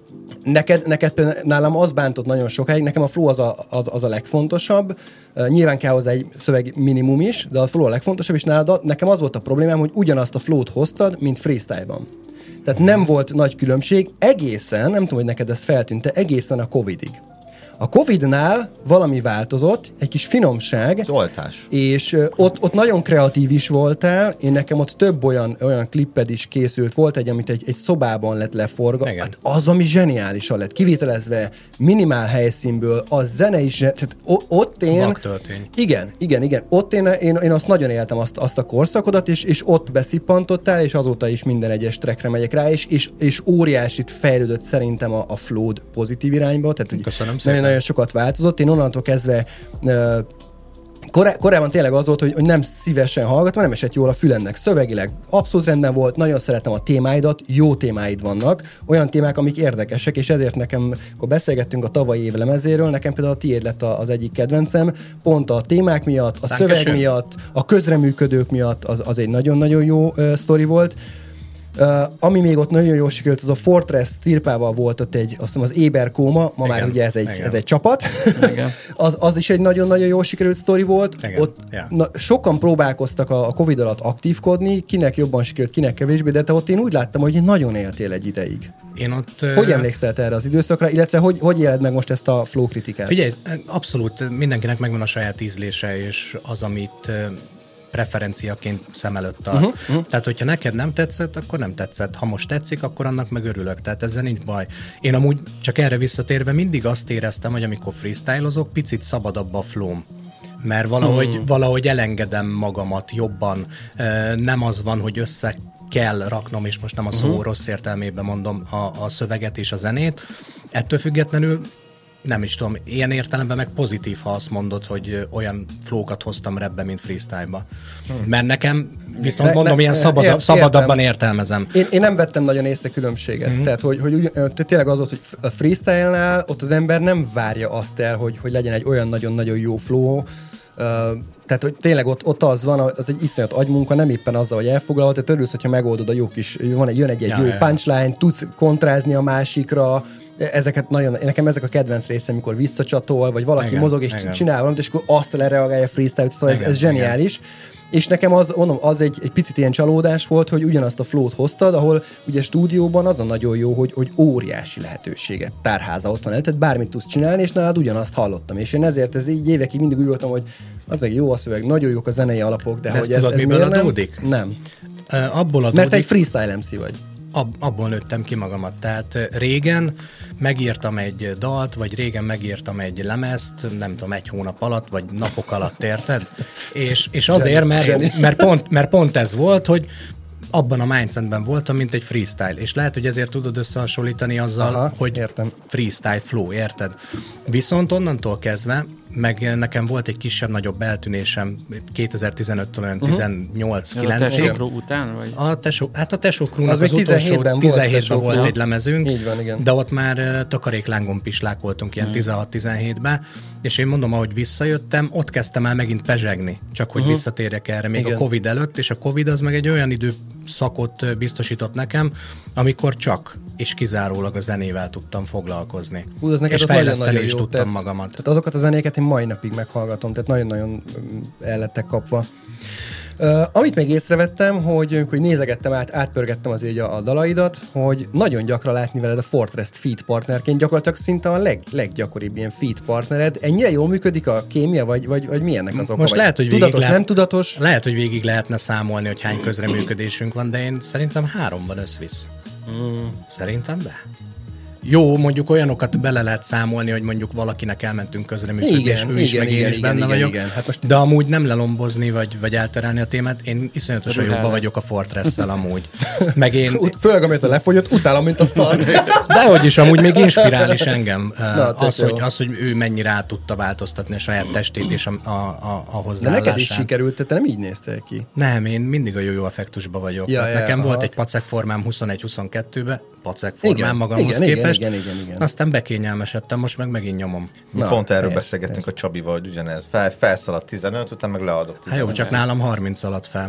Neked, neked nálam az bántott nagyon sokáig, nekem a flow az a, az, az a legfontosabb, uh, nyilván kell hozzá egy szöveg minimum is, de a flow a legfontosabb, és nálad nekem az volt a problémám, hogy ugyanazt a flow-t hoztad, mint freestyle-ban. Tehát nem volt nagy különbség, egészen, nem tudom, hogy neked ez feltűnte, egészen a Covidig. A Covidnál valami változott, egy kis finomság. Az oltás. És uh, ott, ott nagyon kreatív is voltál, én nekem ott több olyan, olyan klipped is készült, volt egy, amit egy, egy szobában lett leforgatva. Hát az, ami zseniálisan lett kivitelezve, minimál helyszínből, a zene is, tehát ott én... Igen, igen, igen. Ott én, én, én azt nagyon éltem, azt, azt a korszakodat, és, és ott beszippantottál, és azóta is minden egyes trackre megyek rá, és, és, és óriásit fejlődött szerintem a, a flow pozitív irányba. Tehát, köszönöm szépen. Nagyon sokat változott. Én onnantól kezdve uh, korá- korábban tényleg az volt, hogy, hogy nem szívesen hallgatom, nem esett jól a fülemnek. Szövegileg abszolút rendben volt, nagyon szeretem a témáidat, jó témáid vannak, olyan témák, amik érdekesek, és ezért nekem, akkor beszélgettünk a tavalyi év lemezéről, nekem például a tiéd lett az egyik kedvencem, pont a témák miatt, a Dankeschön. Szöveg miatt, a közreműködők miatt, az, az egy nagyon-nagyon jó uh, sztori volt. Uh, ami még ott nagyon jól sikerült, az a Fortress Tirpával volt ott egy, azt hiszem az Éber Kóma, ma igen, már ugye ez egy, ez egy csapat. az, az is egy nagyon-nagyon jól sikerült sztori volt. Igen, ott ja. na, sokan próbálkoztak a, a Covid alatt aktívkodni, kinek jobban sikerült, kinek kevésbé, de te ott én úgy láttam, hogy nagyon éltél egy ideig. Én ott, hogy emlékszel te erre az időszakra, illetve hogy, hogy éled meg most ezt a flow kritikát? Figyelj, abszolút mindenkinek megvan a saját ízlése, és az, amit preferenciaként szem előtt tart. Uh-huh, uh-huh. Tehát, hogyha neked nem tetszett, akkor nem tetszett. Ha most tetszik, akkor annak meg örülök. Tehát ezzel nincs baj. Én amúgy csak erre visszatérve mindig azt éreztem, hogy amikor freestylozok, picit szabadabb a flow-m. Mert valahogy, hmm. valahogy elengedem magamat jobban. Nem az van, hogy össze kell raknom, és most nem a szó uh-huh. rossz értelmében mondom a, a szöveget és a zenét. Ettől függetlenül nem is tudom, ilyen értelemben meg pozitív, ha azt mondod, hogy olyan flókat hoztam rapbe, mint freestyle-ba. Hmm. Mert nekem, viszont ne, mondom, ne, ilyen szabad, ért, szabadabban értelmezem. Én, én nem vettem nagyon észre különbséget. Mm-hmm. Tehát, hogy, hogy tényleg az volt, hogy a freestyle-nál ott az ember nem várja azt el, hogy, hogy legyen egy olyan nagyon-nagyon jó flow. Uh, tehát, hogy tényleg ott, ott az van, az egy iszonyat agymunka, nem éppen azzal, hogy elfoglalod, tehát örülsz, hogyha megoldod a jó kis, van egy, jön egy, egy ja, jó ja. punchline, tudsz kontrázni a másikra, ezeket nagyon, nekem ezek a kedvenc része, amikor visszacsatol, vagy valaki igen, mozog és igen. csinál valamit, és akkor azt lereagálja freestyle-t, szóval igen, ez, ez zseniális. Igen. És nekem az, mondom, az egy, egy picit ilyen csalódás volt, hogy ugyanazt a flow-t hoztad, ahol ugye stúdióban az a nagyon jó, hogy, hogy óriási lehetőséget, tárháza ott van el, tehát bármit tudsz csinálni, és nálad ugyanazt hallottam. És én ezért ez így évekig mindig úgy voltam, hogy az egy jó a szöveg, nagyon jók a zenei alapok, de, de hogy ez, tudod, ez miből miért adódik? Nem? Nem. Uh, abból adódik. Mert te egy freestyle em cé vagy. Ab, abból nőttem ki magamat. Tehát régen megírtam egy dalt, vagy régen megírtam egy lemezt, nem tudom, egy hónap alatt, vagy napok alatt, érted? És, és azért, mert, mert, pont, mert pont ez volt, hogy abban a mindsetben voltam, mint egy freestyle. És lehet, hogy ezért tudod összehasonlítani azzal, aha, hogy értem. Freestyle flow, érted? Viszont onnantól kezdve, meg nekem volt egy kisebb-nagyobb eltűnésem kétezer-tizenöttől olyan uh-huh. tizennyolc-kilencig. A Tesó után? Vagy? A Tesó, hát a Tesó Crewnak az, az utolsó tizenhétben volt, volt egy lemezünk, így van, igen. De ott már uh, takaréklángon pislákoltunk ilyen uh-huh. tizenhat-tizenhétben, és én mondom, ahogy visszajöttem, ott kezdtem el megint pezsegni, csak hogy uh-huh. visszatérjek erre még igen. a Covid előtt, és a Covid az meg egy olyan időszakot biztosított nekem, amikor csak és kizárólag a zenével tudtam foglalkozni. Hú, az és fejleszteni is tudtam tehát, magamat. Tehát azokat a zenéket én mai napig meghallgatom, tehát nagyon-nagyon el lettek kapva. Uh, amit még észrevettem, hogy, hogy nézegettem át, átpörgettem azért a, a dalaidat, hogy nagyon gyakran látni veled a Fortress-t feat partnerként, gyakorlatilag szinte a leg, leggyakoribb ilyen feat partnered. Ennyire jól működik a kémia, vagy, vagy, vagy milyennek az oka? Most lehet, hogy tudatos, lehet, nem tudatos? Lehet, hogy végig lehetne számolni, hogy hány közreműködésünk van, de én szerintem háromban összvisz. Mm. Szerintem, de... Jó, mondjuk olyanokat bele lehet számolni, hogy mondjuk valakinek elmentünk közreműködés, ő is, igen, meg én is benne igen, vagyok, igen. Hát most... de amúgy nem lelombozni, vagy, vagy elterelni a témát, én iszonyatosan jobban vagyok a Fortress-szel amúgy. Meg én... Főleg, amit a lefogyott, utálom, mint a szart. Dehogy is, amúgy még inspirál is engem na, az, hogy, az, hogy ő mennyire át tudta változtatni a saját testét és a, a, a, a hozzáállásán. De neked is sikerült, te nem így néztél ki? Nem, én mindig a jó-jó effektusban vagyok. Ja, ja, nekem aha. volt egy pacek formám huszonegy-huszonkettőben, pacek formám magamhoz igen, képest. Igen, igen, igen. Aztán bekényelmesedtem, most meg megint nyomom. Na, pont erről beszélgettünk a Csabival, hogy ugyanez. Fel, felszaladt tizenöt, utána meg leadok tizenöt. Hát jó, csak nálam harminc alatt fel.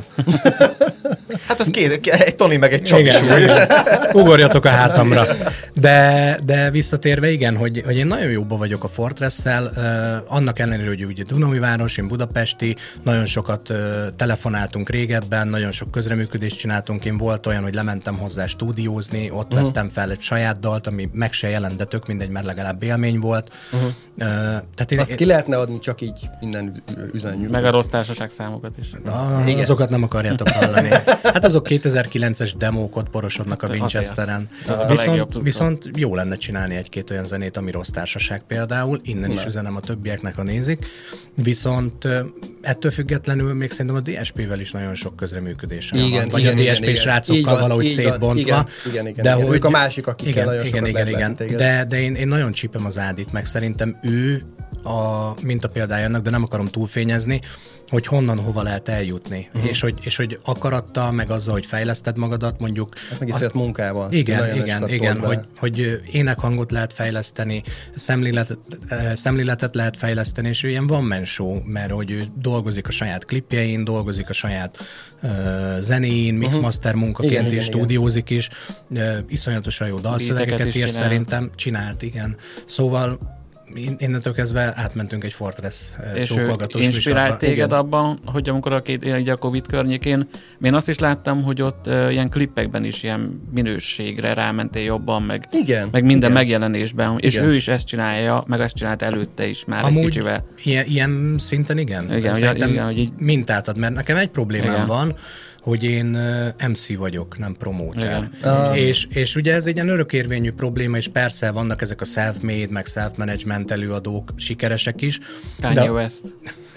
Hát az két, egy Toni meg egy Csabi. Ugorjatok a hátamra. De, de visszatérve igen, hogy, hogy én nagyon jóban vagyok a Fortress-szel, uh, annak ellenére, hogy ugye Dunaújváros, én budapesti, nagyon sokat uh, telefonáltunk régebben, nagyon sok közreműködést csináltunk, én volt olyan, hogy lementem hozzá stúdiózni, ott uh-huh. vettem fel egy saját dalt, ami meg se jelent, de tök mindegy, mert legalább élmény volt. Uh-huh. Uh, tehát én, Azt én, ki lehetne adni, csak így innen üzenjük. Meg a rossz társaság számokat is. Na, azokat nem akarjátok hallani. Hát azok kétezer-kilences demók ott porosodnak a Winchesteren. Viszont, viszont jó lenne csinálni egy-két olyan zenét, ami rossz társaság például. Innen is üzenem a többieknek, ha nézik. Viszont ettől függetlenül még szerintem a dé es pé-vel is nagyon sok közreműködésem igen, van. Vagy igen, a dé es pé-s rácokkal valahogy szétbontva. Igen, igen, igen, de igen. Hogy, ők a másik, akikkel igen, nagyon sokat igen, igen, igen. De, de én, én nagyon csípem az Ádit, meg szerintem ő a mintapéldájának, de nem akarom túlfényezni, hogy honnan hova lehet eljutni. Uh-huh. És, hogy, és hogy akarattal, meg azzal, hogy fejleszted magadat, mondjuk... Hát meg is a... munkával. Igen, igen, igen, hogy, hogy énekhangot lehet fejleszteni, szemléletet, szemléletet lehet fejleszteni, és ő ilyen one-man show, mert hogy ő dolgozik a saját klipjein, dolgozik a saját uh, zenéin, mixmaster munkaként igen, is, igen, stúdiózik igen. is, uh, iszonyatosan jó dalszövegeket ír szerintem, csinált, igen. Szóval innentől kezdve átmentünk egy Fortress csókolgatós és inspirált téged igen. abban, hogy amikor a, két, a Covid környékén, én azt is láttam, hogy ott uh, ilyen klippekben is ilyen minőségre rámentél jobban, meg, igen, meg minden igen. megjelenésben, és igen. ő is ezt csinálja, meg ezt csinált előtte is már amúgy egy kicsivel. Ilyen, ilyen szinten igen. igen Szerintem igen, hogy így... mintáltad, mert nekem egy problémám igen. van, hogy én em cé vagyok, nem promóter. Uh. És, és ugye ez egy ilyen örökérvényű probléma, és persze vannak ezek a self-made, meg self-management előadók, sikeresek is. Kanye West.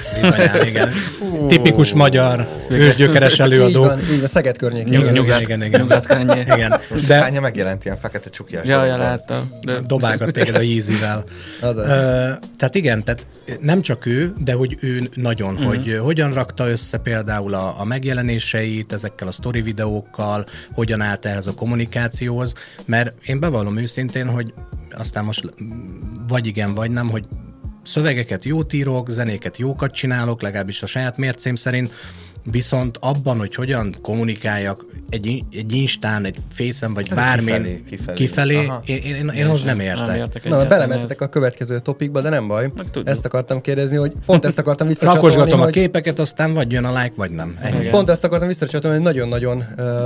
Bizonyán, igen. Tipikus magyar ősgyökeres előadó. Így van, így van, Szeged környékén. Igen, nyugat, igen, igen. Nyugat-Kanye. Igen. De Kanye megjelent ilyen fekete csukjás. Ja, ja, láttam. De... Dobálgat téged a Yeezyvel. Uh, tehát igen, tehát nem csak ő, de hogy ő nagyon, uh-huh. hogy hogyan rakta össze például a, a megjelenéseit ezekkel a sztori videókkal, hogyan állt ehhez a kommunikációhoz, mert én bevallom őszintén, hogy aztán most vagy igen, vagy nem, hogy szövegeket jót írok, zenéket jókat csinálok, legalábbis a saját mércém szerint, viszont abban, hogy hogyan kommunikáljak egy, egy Instán, egy Face-en, vagy bármin kifelé, kifelé, kifelé én, én, én, én az nem értek. Nem értek Na, belementetek a következő topikba, de nem baj. Ezt akartam kérdezni, hogy pont ezt akartam visszacsatolni. Rakosgatom hogy... a képeket, aztán vagy jön a like, vagy nem. Pont ezt akartam visszacsatolni, hogy nagyon-nagyon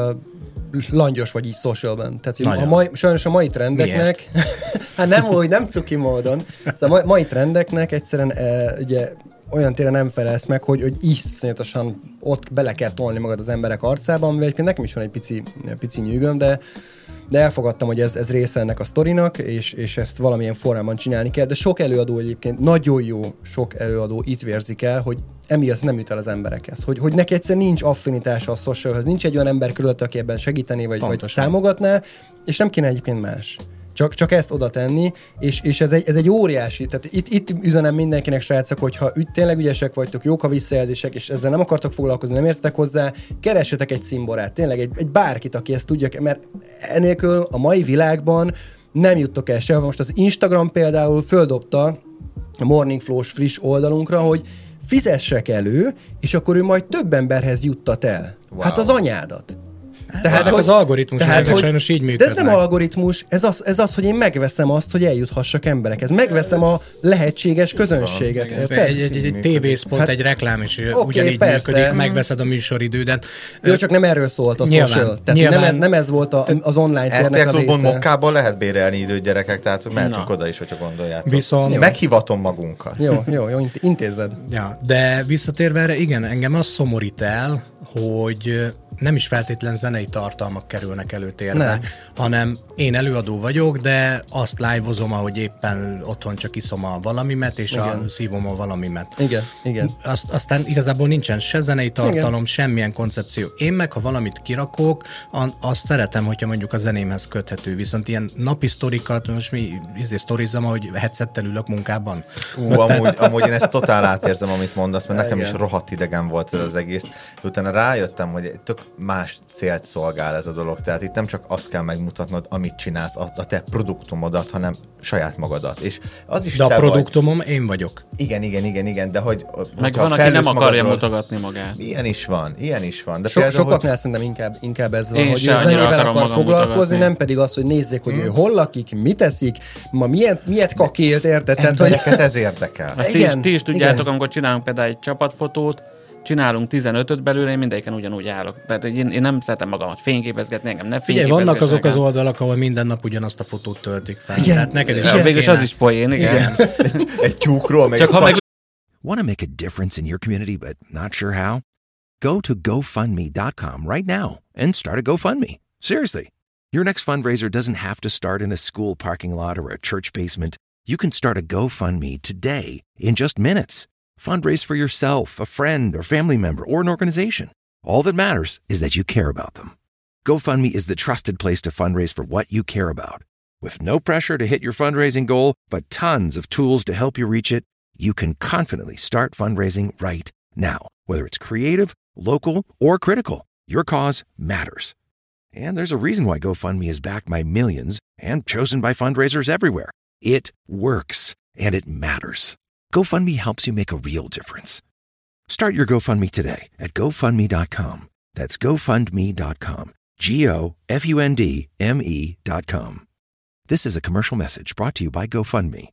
uh, langyos vagy így socialban. Tehát a mai, sajnos a mai trendeknek, hát nem úgy, nem cuki módon, szóval a mai trendeknek egyszerűen uh, ugye olyan téren nem felelsz meg, hogy, hogy iszonyatosan ott bele kell tolni magad az emberek arcába, amivel egyébként nekem is van egy pici, pici nyűgöm, de, de elfogadtam, hogy ez, ez része ennek a sztorinak, és, és ezt valamilyen formában csinálni kell, de sok előadó egyébként, nagyon jó sok előadó itt vérzik el, hogy emiatt nem jut el az emberekhez. Hogy, hogy neki egyszerűen nincs affinitása a socialhoz, nincs egy olyan ember körülött, aki ebben segíteni, vagy, vagy támogatná, és nem kéne egyébként más. Csak, csak ezt oda tenni, és, és ez, egy, ez egy óriási, tehát itt, itt üzenem mindenkinek, srácok, hogyha ügy, tényleg ügyesek vagytok, jók a visszajelzések, és ezzel nem akartok foglalkozni, nem értetek hozzá, keressetek egy cimborát, tényleg egy, egy bárkit, aki ezt tudja, mert enélkül a mai világban nem juttok el sehova. Most az Instagram például földobta a Morning Flow-s friss oldalunkra, hogy fizessek elő, és akkor ő majd több emberhez juttat el. Wow. Hát az anyádat. Tehát, ezek hogy, az algoritmus, tehát, ezek hogy, sajnos így működnek. De ez nem algoritmus, ez az, ez az, hogy én megveszem azt, hogy eljuthassak emberekhez. Megveszem a lehetséges közönséget. Egy, egy, egy, egy tévészpont, hát, egy reklám is okay, ugyanígy persze. működik, megveszed a műsoridődet. Jó, csak nem erről szólt a nyilván, social. Tehát nyilván, nem, ez, nem ez volt a, az online térnek a része. Klubon Mokkában lehet bérelni időt gyerekek, tehát mehetünk oda is, hogyha gondoljátok. Viszont... Meghivatom magunkat. Jó, jó, jó, intézed. Ja, de visszatérve erre, igen, engem az szomorít el, hogy nem is feltétlen zenei tartalmak kerülnek előtérbe, nem. hanem én előadó vagyok, de azt live-ozom, ahogy éppen otthon csak iszom a valamimet, és a, szívom a valamimet. Igen, igen. Azt, aztán igazából nincsen se zenei tartalom, igen. semmilyen koncepció. Én meg, ha valamit kirakok, azt szeretem, hogyha mondjuk a zenémhez köthető, viszont ilyen napi sztorikat, most mi izé sztorizom, ahogy headsettel ülök munkában. Ú, amúgy, amúgy én ezt totál átérzem, amit mondasz, mert nekem igen. is rohadt idegen volt ez az egész. Utána rájöttem, hogy tök más célt szolgál ez a dolog. Tehát itt nem csak azt kell megmutatnod, amit csinálsz, a, a te produktumodat, hanem saját magadat. És az is de te a produktumom vagy. én vagyok. Igen, igen, igen, igen, de hogy... Meg van, aki nem akarja magadról, mutogatni magát. Ilyen is van, ilyen is van. De so, például, sokaknál hogy... szerintem inkább, inkább ez van, én hogy ő zenével akar foglalkozni, mutogatni. Nem pedig az, hogy nézzék, hogy hmm. ő hol lakik, mit teszik, ma milyen, milyet kakélt, érted? Embereket ez érdekel. Ezt igen, ti is tudjátok, igen. amikor csinálunk például egy csapatfotót, csinálunk tizenötöt belőle, én mindegyiken ugyanúgy állok. Tehát én, én nem szeretem magamat fényképezgetni, engem ne fényképezgetni. Figyelj, vannak azok az oldalak, ahol minden nap ugyanazt a fotót töltik fel. Igen. Tehát neked is igen. Végülis az is poén, igen. igen. egy, egy tyúkról, meg csak egy meg... Want to make a difference in your community, but not sure how? Go to GoFundMe dot com right now and start a GoFundMe. Seriously. Your next fundraiser doesn't have to start in a school parking lot or a church basement. You can start a GoFundMe today in just minutes. Fundraise for yourself, a friend, or family member, or an organization. All that matters is that you care about them. GoFundMe is the trusted place to fundraise for what you care about. With no pressure to hit your fundraising goal, but tons of tools to help you reach it, you can confidently start fundraising right now. Whether it's creative, local, or critical, your cause matters. And there's a reason why GoFundMe is backed by millions and chosen by fundraisers everywhere. It works, and it matters. GoFundMe helps you make a real difference. Start your GoFundMe today at GoFundMe dot com. That's GoFundMe dot com. G O F U N D M E dot com. This is a commercial message brought to you by GoFundMe.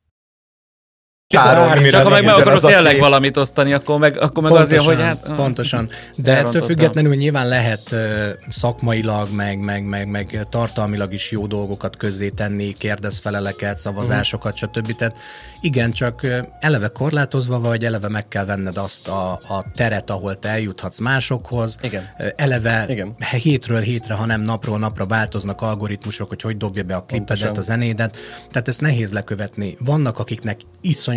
Károly, csak ha meg meg akarok tényleg aki... valamit osztani, akkor meg, akkor meg pontosan, azért, hogy hát... Pontosan. De ettől függetlenül nyilván lehet uh, szakmailag, meg, meg, meg, meg tartalmilag is jó dolgokat közzétenni, kérdezfeleleket, szavazásokat, uh-huh. stb. Tehát igen, csak uh, eleve korlátozva vagy, eleve meg kell venned azt a, a teret, ahol te eljuthatsz másokhoz. Igen. Uh, eleve igen. hétről hétre, ha nem napról napra változnak algoritmusok, hogy hogy dobja be a klippedet, a zenédet. Tehát ezt nehéz lekövetni. Vannak, akiknek iszonyat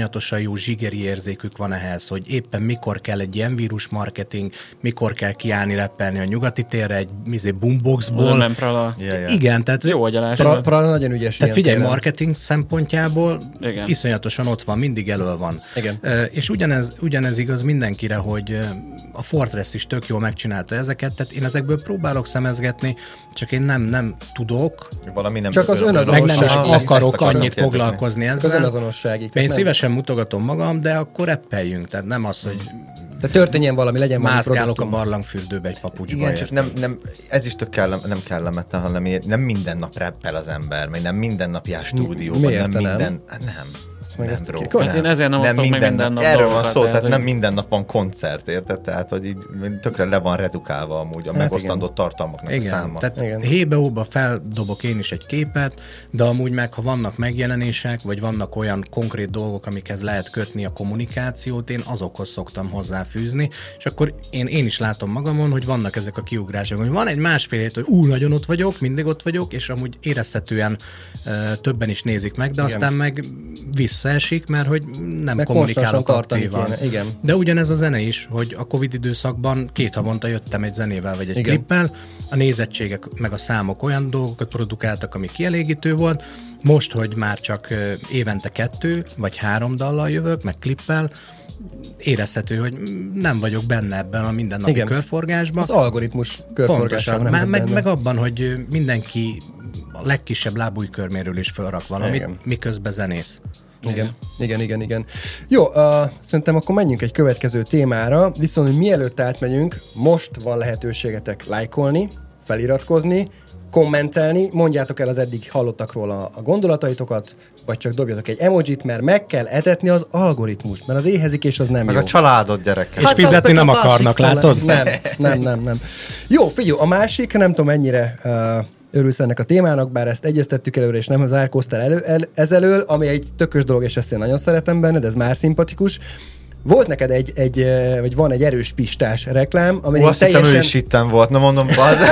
iszonyatosan jó zsigeri érzékük van ehhez, hogy éppen mikor kell egy ilyen vírus marketing, mikor kell kiállni, rappelni a nyugati térre egy mizé boomboxból. Nem Prala. Yeah, yeah. Igen, tehát jó agyalás. Prala, Prala nagyon ügyes. Tehát figyelj, téren. Marketing szempontjából igen. iszonyatosan ott van, mindig elő van. Igen. Uh, és ugyanez, ugyanez igaz mindenkire, hogy a Fortress is tök jól megcsinálta ezeket, tehát én ezekből próbálok szemezgetni, csak én nem, nem tudok. Valami nem csak az önazonosság. Meg nem is akarok annyit foglalkozni ezzel. Az önazonosságig. Én nem. szívesen mutogatom magam, de akkor reppeljünk, tehát nem az, hogy de történjen valami, legyen valami mászkálok a barlangfürdőbe egy papucsba. Igen, csak nem, nem, ez is tök kellem, nem kellemetlen, hanem nem minden nap reppel az ember, vagy nem minden nap jár stúdióban, nem minden... Nem. nem. Nem, bro. Hát én ezért nem osztom meg minden nap, nap erről van szó, tehát, tehát nem minden nap van koncert, érted? Tehát, hogy így tökre le van redukálva amúgy a hát megosztandó igen. tartalmaknak igen. a száma. Tehát hébe-óba feldobok én is egy képet, de amúgy meg, ha vannak megjelenések, vagy vannak olyan konkrét dolgok, amikhez lehet kötni a kommunikációt, én azokhoz szoktam hozzáfűzni, és akkor én, én is látom magamon, hogy vannak ezek a kiugrások, hogy van egy másfél hét, hogy ú, nagyon ott vagyok, mindig ott vagyok, és amúgy érezhetően uh, többen is nézik meg, de igen. aztán meg visszaesik, mert hogy nem meg kommunikálok aktívan. Igen. De ugyanez a zene is, hogy a Covid időszakban két havonta jöttem egy zenével, vagy egy igen. klippel, a nézettségek meg a számok olyan dolgokat produkáltak, ami kielégítő volt. Most, hogy már csak évente kettő, vagy három dallal jövök, meg klippel, érezhető, hogy nem vagyok benne ebben a mindennapi igen. körforgásban. Az algoritmus körforgásban nem meg, meg abban, hogy mindenki a legkisebb lábújkörméről is felrak valamit, igen. miközben zenész. Igen, igen, igen, igen. igen. Jó, uh, szerintem akkor menjünk egy következő témára, viszont hogy mielőtt átmegyünk, most van lehetőségetek lájkolni, feliratkozni, kommentelni, mondjátok el az eddig hallottakról a, a gondolataitokat, vagy csak dobjatok egy emojit, mert meg kell etetni az algoritmust, mert az éhezik, és az nem meg jó. Meg a családod, gyerekek. És hát fizetni nem akarnak, látod? Nem, nem, nem, nem. Jó, figyelj, a másik, nem tudom mennyire uh, örülsz ennek a témának, bár ezt egyeztettük előre, és nem zárkóztál elő, el, ezelől, ami egy tökös dolog, és ezt én nagyon szeretem benned, ez már szimpatikus. Volt neked egy, egy, vagy van egy erős pistás reklám, ami azt teljesen... hittem, ő is hittem volt, na mondom,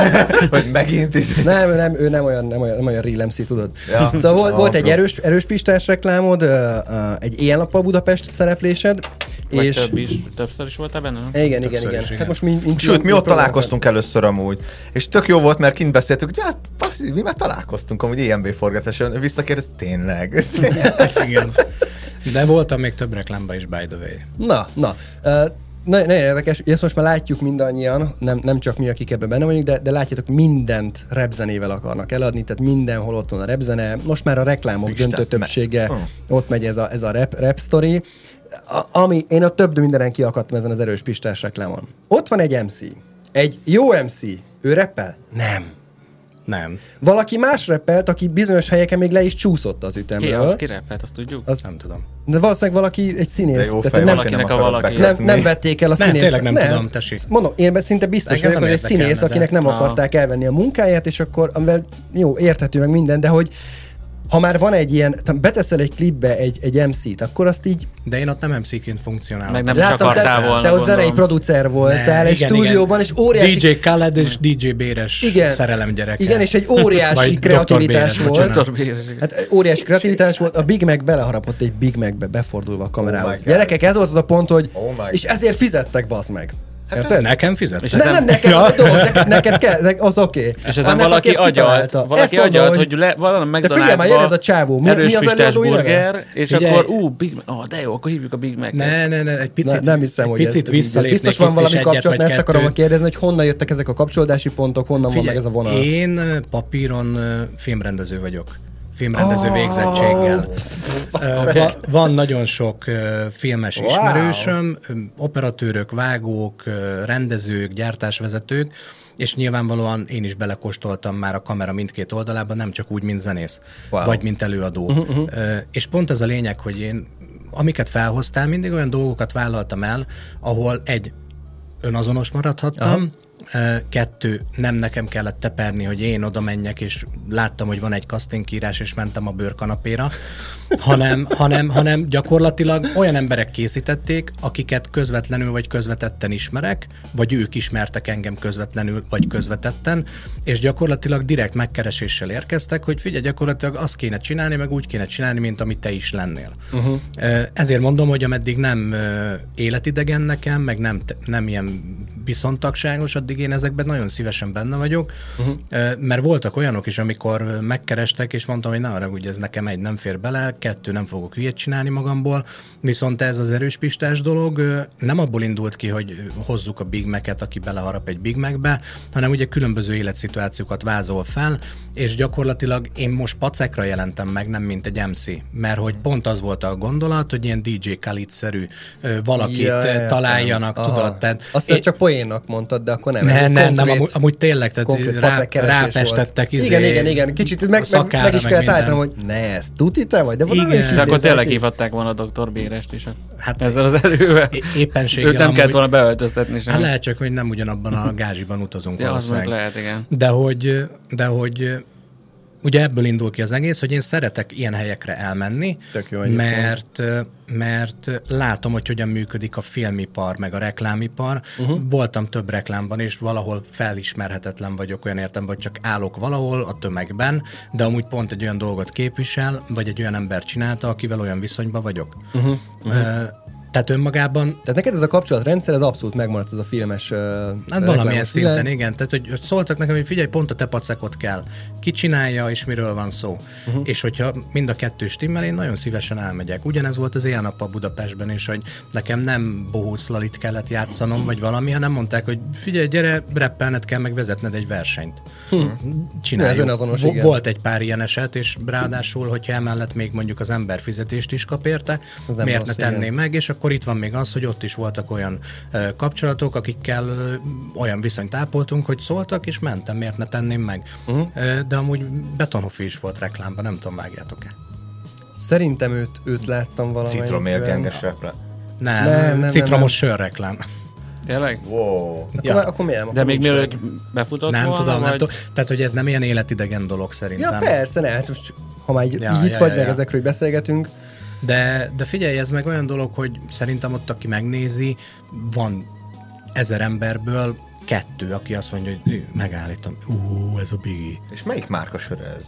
hogy megint is. Nem, nem, ő nem olyan, nem olyan, nem olyan real em cé, tudod. Ja. Szóval volt, volt egy erős, erős pistás reklámod, egy Éjjel-nappal Budapest szereplésed, vagy és... több is, többször is voltál benne, nem? Igen, igen, igen. Is, igen. Hát most mi, mi, Sőt, mi ott találkoztunk először amúgy, és tök jó volt, mert kint beszéltük, hogy hát, passz, mi már találkoztunk amúgy é em bé forgatáson, visszakérdez, tényleg. Igen. De voltam még több reklámban is, by the way. Na, na. Uh, nagyon érdekes, ezt most már látjuk mindannyian, nem, nem csak mi, akik ebben benne vagyunk, de, de látjátok, mindent repzenével akarnak eladni, tehát mindenhol ott van a repzene. Most már a reklámok Isten, döntő többsége, me- ott megy ez a, ez a rap, rap story. A, ami, én a több mindenen kiakadtam ezen az erős pistás reklámon. Ott van egy em cé. Egy jó em cé. Ő rappel? Nem. Nem. Valaki más rappelt, aki bizonyos helyeken még le is csúszott az ütemről. Ki az, ki rappelt, azt tudjuk? Az nem tudom. De valószínűleg valaki, egy színész. Jó tehát fej, nem, valakinek a valaki. Nem, nem vették el a színész. Nem, tényleg nem, nem tudom, tessék. Mondom, én szinte biztos vagyok, hogy egy színész, akinek nem akarták elvenni a munkáját, és akkor, amivel jó, érthető meg minden, de hogy ha már van egy ilyen, beteszel egy klipbe egy, egy em cét, akkor azt így... De én ott nem em cé-ként funkcionálom. Meg nem is akartál volna, te ott zenei producer voltál, egy igen, stúdióban, igen. És óriási... dé dzsé Khaled és dé dzsé Béres igen, szerelem gyereke. Igen, és egy óriási kreativitás Béres, volt. Hát óriási kreativitás volt. A Big Mac beleharapott egy Big Macbe, befordulva a kamerához. Oh Gyerekek, ez volt az a pont, hogy... Oh és ezért fizettek, bazd meg. Hát nekem fizet? Nem, nem, neked az a dolog, neked, neked kell, neked az oké. Okay. És ezen valaki agyalt, valaki agyalt, hogy le, valami McDonald's-ba de figyelj már, jön ez a csávó. Mi, erős mi az pistás burger, és figyelj. akkor ú, Big Mac, oh, de jó, akkor hívjuk a Big Mac-et. Ne, ne, ne, egy picit, ne, nem hiszem, egy hogy picit ez, visszalépnék. Biztos van valami kapcsolat, ezt akarom kérdezni, hogy honnan jöttek ezek a kapcsolódási pontok, honnan figyelj, van meg ez a vonal. Én papíron filmrendező vagyok. Filmrendező oh, végzettséggel. Va, van nagyon sok uh, filmes wow. ismerősöm, operatőrök, vágók, uh, rendezők, gyártásvezetők, és nyilvánvalóan én is belekóstoltam már a kamera mindkét oldalában, nem csak úgy, mint zenész, wow. vagy mint előadó. Uh-huh, uh-huh. Uh, és pont ez a lényeg, hogy én, amiket felhoztál, mindig olyan dolgokat vállaltam el, ahol egy, önazonos maradhattam, aha. Kettő, nem nekem kellett teperni, hogy én oda menjek, és láttam, hogy van egy castingkírás, és mentem a bőrkanapéra, hanem, hanem, hanem gyakorlatilag olyan emberek készítették, akiket közvetlenül vagy közvetetten ismerek, vagy ők ismertek engem közvetlenül vagy közvetetten, és gyakorlatilag direkt megkereséssel érkeztek, hogy figyelj, gyakorlatilag azt kéne csinálni, meg úgy kéne csinálni, mint amit te is lennél. Uh-huh. Ezért mondom, hogy ameddig nem életidegen nekem, meg nem, nem ilyen viszontagságos, addig én ezekben nagyon szívesen benne vagyok, uh-huh. mert voltak olyanok is, amikor megkerestek, és mondtam, hogy ne arra, hogy ez nekem egy nem fér bele, kettő, nem fogok hülyét csinálni magamból, viszont ez az erős pistás dolog nem abból indult ki, hogy hozzuk a Big Mac-et, aki beleharap egy Big Mac-be, hanem ugye különböző életszituációkat vázol fel, és gyakorlatilag én most pacekra jelentem meg, nem mint egy em cé, mert hogy pont az volt a gondolat, hogy ilyen dé dzsé Khalid-szerű valakit ja, találjanak, aha. tudod? Tehát azt én... csak poénnak mondtad, de akkor nem. Nem, nem, nem, amúgy, amúgy tényleg, tehát rá, ráfestettek izé, igen, igen, igen, kicsit meg, meg, meg is kellett állítanom, hogy ne, ezt tuti te vagy, de igen. Is de akkor tényleg hívhatták volna a doktor Bérest is. Hát ezzel az erővel. Éppenséggel. Őt nem kellett volna beöltöztetni sem. Hát lehet csak, hogy nem ugyanabban a gázsiban utazunk ja, valószínűleg. Lehet, igen. De hogy, de hogy ugye ebből indul ki az egész, hogy én szeretek ilyen helyekre elmenni, jó, mert, mert látom, hogy hogyan működik a filmipar, meg a reklámipar. Uh-huh. Voltam több reklámban, és valahol felismerhetetlen vagyok olyan értelemben, hogy csak állok valahol a tömegben, de amúgy pont egy olyan dolgot képvisel, vagy egy olyan ember csinálta, akivel olyan viszonyban vagyok. Uh-huh. Uh-huh. Uh, Tehát önmagában... Tehát neked ez a kapcsolatrendszer, ez abszolút megmaradt, ez a filmes... Uh, hát valamilyen szinten, igen. Tehát, hogy, hogy szóltak nekem, hogy figyelj, pont a te pacekot kell. Ki csinálja, és miről van szó. Uh-huh. És hogyha mind a kettő stimmel, én nagyon szívesen elmegyek. Ugyanez volt az éjjel-nappal Budapestben is, hogy nekem nem Bohóc Lalit kellett játszanom, vagy valami, hanem mondták, hogy figyelj, gyere, rappelned kell, meg vezetned egy versenyt. Hmm. Csináljuk. Önazonos, Vo- volt egy pár ilyen eset, és ráadásul, hogyha emellett még mondjuk az ember fizetést is kap érte, miért ne tenné meg, és akkor itt van még az, hogy ott is voltak olyan uh, kapcsolatok, akikkel uh, olyan viszonyt ápoltunk, hogy szóltak, és mentem, miért ne tenném meg. Uh-huh. Uh, de amúgy Betonhoffi is volt reklámban, nem tudom, vágjátok-e. Szerintem őt, őt láttam valamelyik. Citromérgenges reklám. Nem, nem, nem, citromos sörreklám. Tényleg? Wow. Akkor, ja. akkor miért nem? De még mielőtt befutott nem volna? Tudom, vagy... nem tudom. Tehát, hogy ez nem ilyen életidegen dolog szerintem. Ja, persze, ne, hát most, ha már így, ja, így ja, vagy, ja, meg ja. ezekről beszélgetünk. De, de figyelj, ez meg olyan dolog, hogy szerintem ott, aki megnézi, van ezer emberből kettő, aki azt mondja, hogy megállítom. Ú, ez a Biggie. És melyik márka sör ez?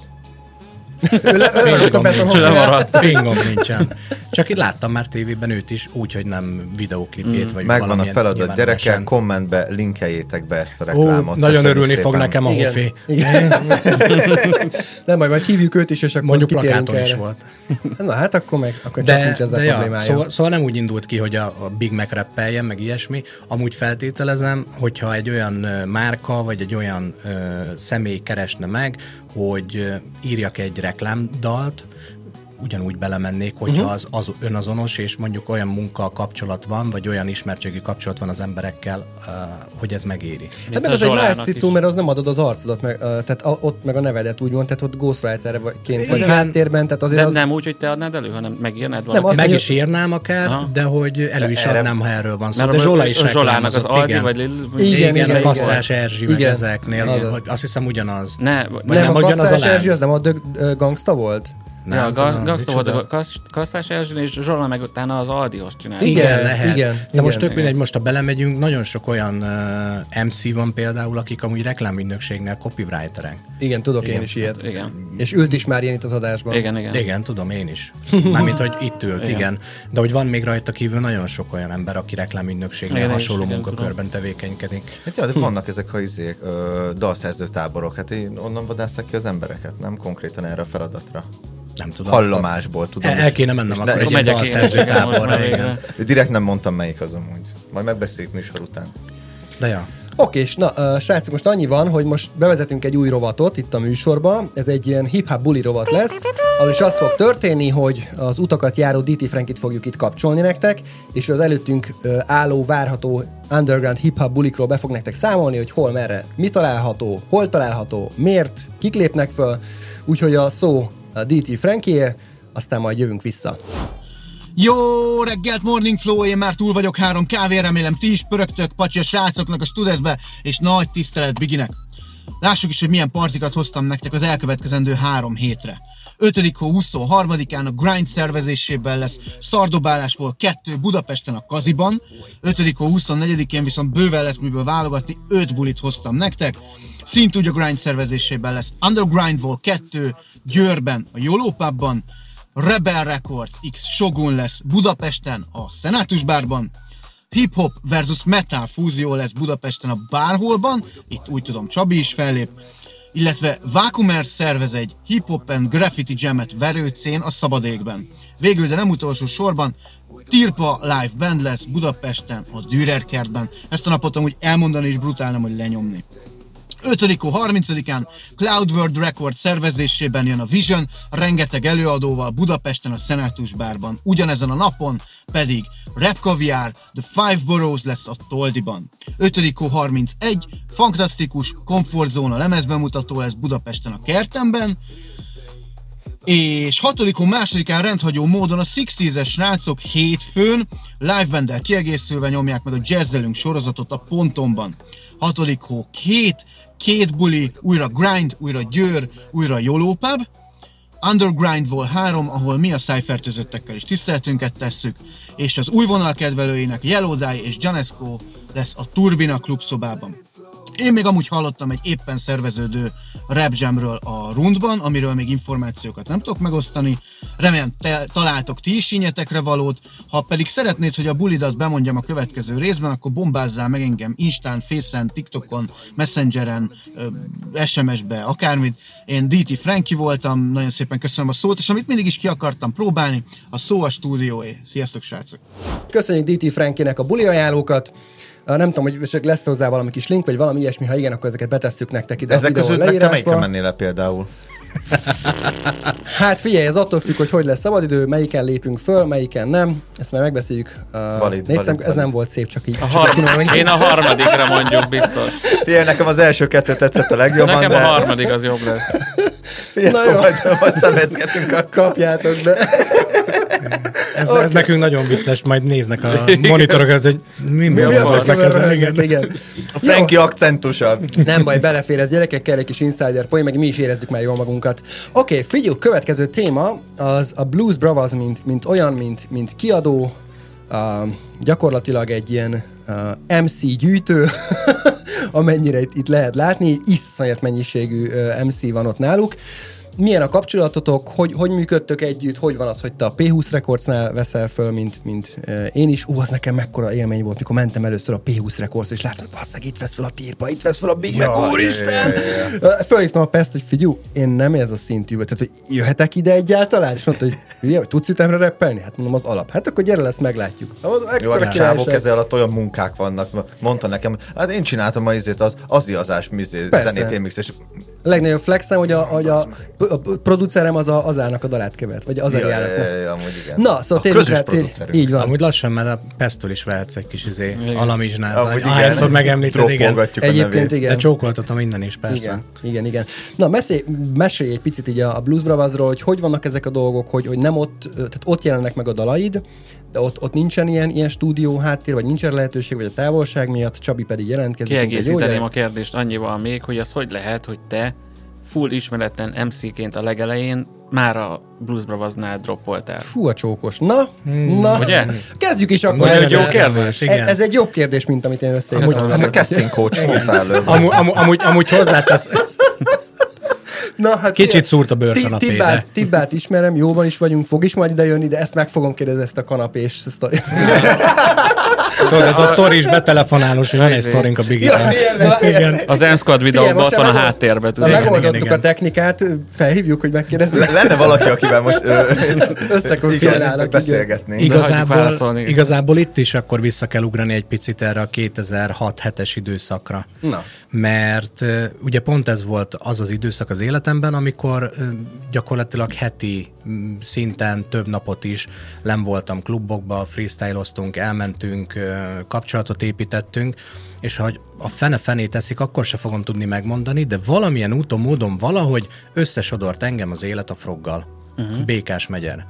Fingom nincsen. Csak itt láttam már tévében őt is, úgy, hogy nem videóklipjét, mm. vagy megvan a feladat, gyerekek, kommentbe linkeljétek be ezt a reklámot. Ó, nagyon örülni szépen. Fog nekem a Hofi. Nem, majd, majd hívjuk őt is, és akkor mondjuk kitérünk plakáton is volt. Na hát akkor meg akkor de, csak nincs ezzel de problémája. Ja, szóval, szóval nem úgy indult ki, hogy a, a Big Mac rappeljen, meg ilyesmi. Amúgy feltételezem, hogyha egy olyan márka, vagy egy olyan uh, személy keresne meg, hogy uh, írjak egy reklámdalt, ugyanúgy belemennék, hogyha uh-huh. az, az önazonos, és mondjuk olyan munka kapcsolat van, vagy olyan ismertségi kapcsolat van az emberekkel, uh, hogy ez megéri. Hát meg az egy más szitu, mert az nem adod az arcodat, meg, uh, tehát a, ott meg a nevedet úgymond, tehát ott ghostwriter-ként vagy háttérben, tehát azért de az... nem úgy, hogy te adnád elő, hanem megírnád valaki. Nem, meg mondja, is írnám akár, aha. de hogy elő is erre... adnám, ha erről van szó. De Zsola is Zsolának az Aldi, vagy Lil... Igen, igen, a Kasszás Erzsi, meg ezeknél, azt hiszem ugyanaz. Nem, a Kasszás Erzsi az nem a gangsta volt? Nem, ja, a gangsta volt a Kasszás Erzsén, és Zsola meg utána az Aldihoz csinálja. Igen, igen, lehet. Igen, de igen, most tök mindegy, most ha belemegyünk, nagyon sok olyan uh, em cé van például, akik amúgy reklámügynökségnél copywriterek. Igen, tudok igen, én is ilyet. Igen. És ült is már ilyen itt az adásban. Igen, igen. Igen, tudom én is. Mármint, hogy itt ült, igen. igen. De hogy van még rajta kívül nagyon sok olyan ember, aki reklámügynökségnél igen, hasonló igen, munkakörben tudom. tevékenykedik. Hát ja, de vannak ezek a izék, ö, dalszerző táborok, hát én onnan vadászták ki az embereket, nem konkrétan erre a feladatra. Nem tudom. Hallomásból tudom. El, el kéne mennem akkor egy dalszerző táborra. Direkt nem mondtam melyik az amúgy. Majd megbeszéljük műsor után. De ja. Oké, és na, uh, srácok, most annyi van, hogy most bevezetünk egy új rovatot itt a műsorba. Ez egy ilyen hip-hop buli rovat lesz, ahol is az fog történni, hogy az utakat járó dé té Frankit fogjuk itt kapcsolni nektek, és az előttünk uh, álló, várható underground hip-hop bulikról be fog nektek számolni, hogy hol, merre, mi található, hol található, miért, kik lépnek föl. Úgyhogy a szó a dé té Frankie, aztán majd jövünk vissza. Jó reggelt, Morning Flow, én már túl vagyok három kávé, remélem ti is pörögtök, pacsi a srácoknak a Studeszbe, és nagy tisztelet Biginek. Lássuk is, hogy milyen partikat hoztam nektek az elkövetkezendő három hétre. ötödik hó huszonharmadikán a Grind szervezésében lesz szardobálásból kettő Budapesten a Kaziban, ötödik hó huszonnegyedikén viszont bőven lesz miből válogatni, öt bulit hoztam nektek. Szintúgy a Grind szervezésében lesz Undergrindból kettő Győrben a YOLO Pubban, Rebel Records X Shogun lesz Budapesten a Szenátus Bárban, Hip-hop versus Metal fúzió lesz Budapesten a Bárholban, itt úgy tudom Csabi is fellép, illetve Vacuumers szervez egy Hip-hop and Graffiti Jamet Verőcén a Szabadégben. Végül, de nem utolsó sorban, Tirpa Live Band lesz Budapesten a Dürer kertben. Ezt a napot amúgy elmondani is brutál, nem hogy lenyomni. ötödik hó harmincadikán Cloudworld Record szervezésében jön a Vision, rengeteg előadóval Budapesten a Szenátus Bárban. Ugyanezen a napon pedig Rap Caviar, The Five Boroughs lesz a Toldiban. ötödik hó harmincegy fantasztikus Comfort Zone lemezbemutató lesz Budapesten a Kertemben, és hatodik hó másodikán rendhagyó módon a szixtízes srácok hétfőn live-banddel kiegészülve nyomják meg a Jazzelünk sorozatot a Pontonban. hatodik hó két, két buli, újra Grind, újra Győr, újra YOLO Pub, Undergrindból három, ahol mi a szájfertőzöttekkel is tiszteletünket tesszük, és az új vonalkedvelőinek Yellow Die és Janesco lesz a Turbina klubszobában. Én még amúgy hallottam egy éppen szerveződő rap jamről a Rundban, amiről még információkat nem tudok megosztani. Remélem te találtok ti is ínyetekre valót. Ha pedig szeretnéd, hogy a bulidat bemondjam a következő részben, akkor bombázzál meg engem Instán, Facen, TikTokon, Messengeren, es em es-be, akármit. Én dé té Frankie voltam, nagyon szépen köszönöm a szót, és amit mindig is ki akartam próbálni, a szó a stúdióé. Sziasztok, srácok! Köszönjük dé té Frankie-nek a buli ajánlókat. Nem tudom, hogy lesz hozzá valami kis link, vagy valami ilyesmi, ha igen, akkor ezeket betesszük nektek ide. Ezek között meg te melyikre mennél le például? Hát figyelj, ez attól függ, hogy hogy lesz szabadidő, melyiken lépünk föl, melyiken nem. Ezt már megbeszéljük. Uh, valid, valid, szem, ez valid. Nem volt szép, csak így. A harm- én a harmadikra mondjuk biztos. Figyelj, nekem az első kettő tetszett a legjobban. Nekem de... a harmadik az jobb lesz. Figyelj, na jó, majd, majd szemezgetünk a... Kapjátok be. Ez, okay. ez nekünk nagyon vicces, majd néznek a monitorokat, hogy mi, mi, mi a tesznek ezen. Igen, igen. A Frankie akcentusa. Nem baj, belefér ez, gyerekekkel egy kis insider poén, meg mi is érezzük már jól magunkat. Oké, okay, figyelj, következő téma az a Blues Brothers, mint, mint olyan, mint, mint kiadó, uh, gyakorlatilag egy ilyen uh, em cé gyűjtő, amennyire itt, itt lehet látni, iszonyat mennyiségű uh, em cé van ott náluk. Milyen a kapcsolatotok, hogy, hogy működtök együtt, hogy van az, hogy te a pé húsz Recordsnál veszel föl, mint, mint uh, én is. Ú, az nekem mekkora élmény volt, mikor mentem először a pé húsz Records, és láttam, hogy basszeg, itt vesz fel a Tirpa, itt vesz fel a Big Mac, úristen! Fölhívtam a Pest, hogy figyú, én nem ez a szintű vagy, tehát hogy jöhetek ide egyáltalán? És mondta, hogy hülye, hogy tudsz ütemre rappelni? Hát mondom, az alap. Hát akkor gyere lesz, meglátjuk. Jó, hát csávok ezzel alatt olyan munkák vannak. Mondta nekem, hát én csináltam az izét, az aziazás zenét émix, és a legnagyobb flexem, hogy a, hogy a, a producerem az a, az állnak a dalát kevert, vagy az ja, ja, ja, ja, amúgy igen. Na, szóval tényleg rá, tény, így van. Amúgy lassan, mert a Pestől is vehetsz egy kis izé, alamizsnát. Ahányszor megemlíted, igen. Egyébként igen. De csókoltatom innen is, persze. Igen, igen, igen. Na, mesélj, mesélj egy picit így a Blues Brothersról, hogy hogy vannak ezek a dolgok, hogy, hogy nem ott, tehát ott jelennek meg a dalaid, de ott, ott nincsen ilyen, ilyen stúdió háttér, vagy nincsen lehetőség, vagy a távolság miatt, Csabi pedig jelentkezik. Kiegészíteném a kérdést annyival még, hogy az hogy lehet, hogy te full ismeretlen em cé-ként a legelején már a Blues Brothersnál droppoltál. Fú, a csókos. Na, hmm. na. Ugye? Kezdjük is akkor. Ez egy jó kérdés. Ez, ez egy jobb kérdés, mint amit én összeírtam. Ez a casting coach voltál. Amúgy, amúgy, amúgy hozzátesz... Na, hát kicsit szúrt a bőr kanapé, Tibbát, Tibbát ismerem, jóban is vagyunk, fog is majd idejönni, de ezt meg fogom kérdezni, ezt a kanapés sztorit. Tudod, ez a sztori is betelefonálós, hogy van egy sztorink a Biggie-ben. Ja, az M-Squad videóban ott van a háttérben. Ha megoldottuk a technikát, felhívjuk, hogy megkérdezzük. Lenne valaki, akivel most összekopjálnának beszélgetni. Igazából, igazából itt is akkor vissza kell ugrani egy picit erre a kétezer-hat-hetes időszakra. Na. Mert ugye pont ez volt az az időszak az életemben, amikor gyakorlatilag heti szinten több napot is len voltam klubokba, freestyloztunk, elmentünk, kapcsolatot építettünk, és ha a fene-fené teszik, akkor se fogom tudni megmondani, de valamilyen úton, módon valahogy összesodort engem az élet a Froggal, uh-huh. Békás megyer.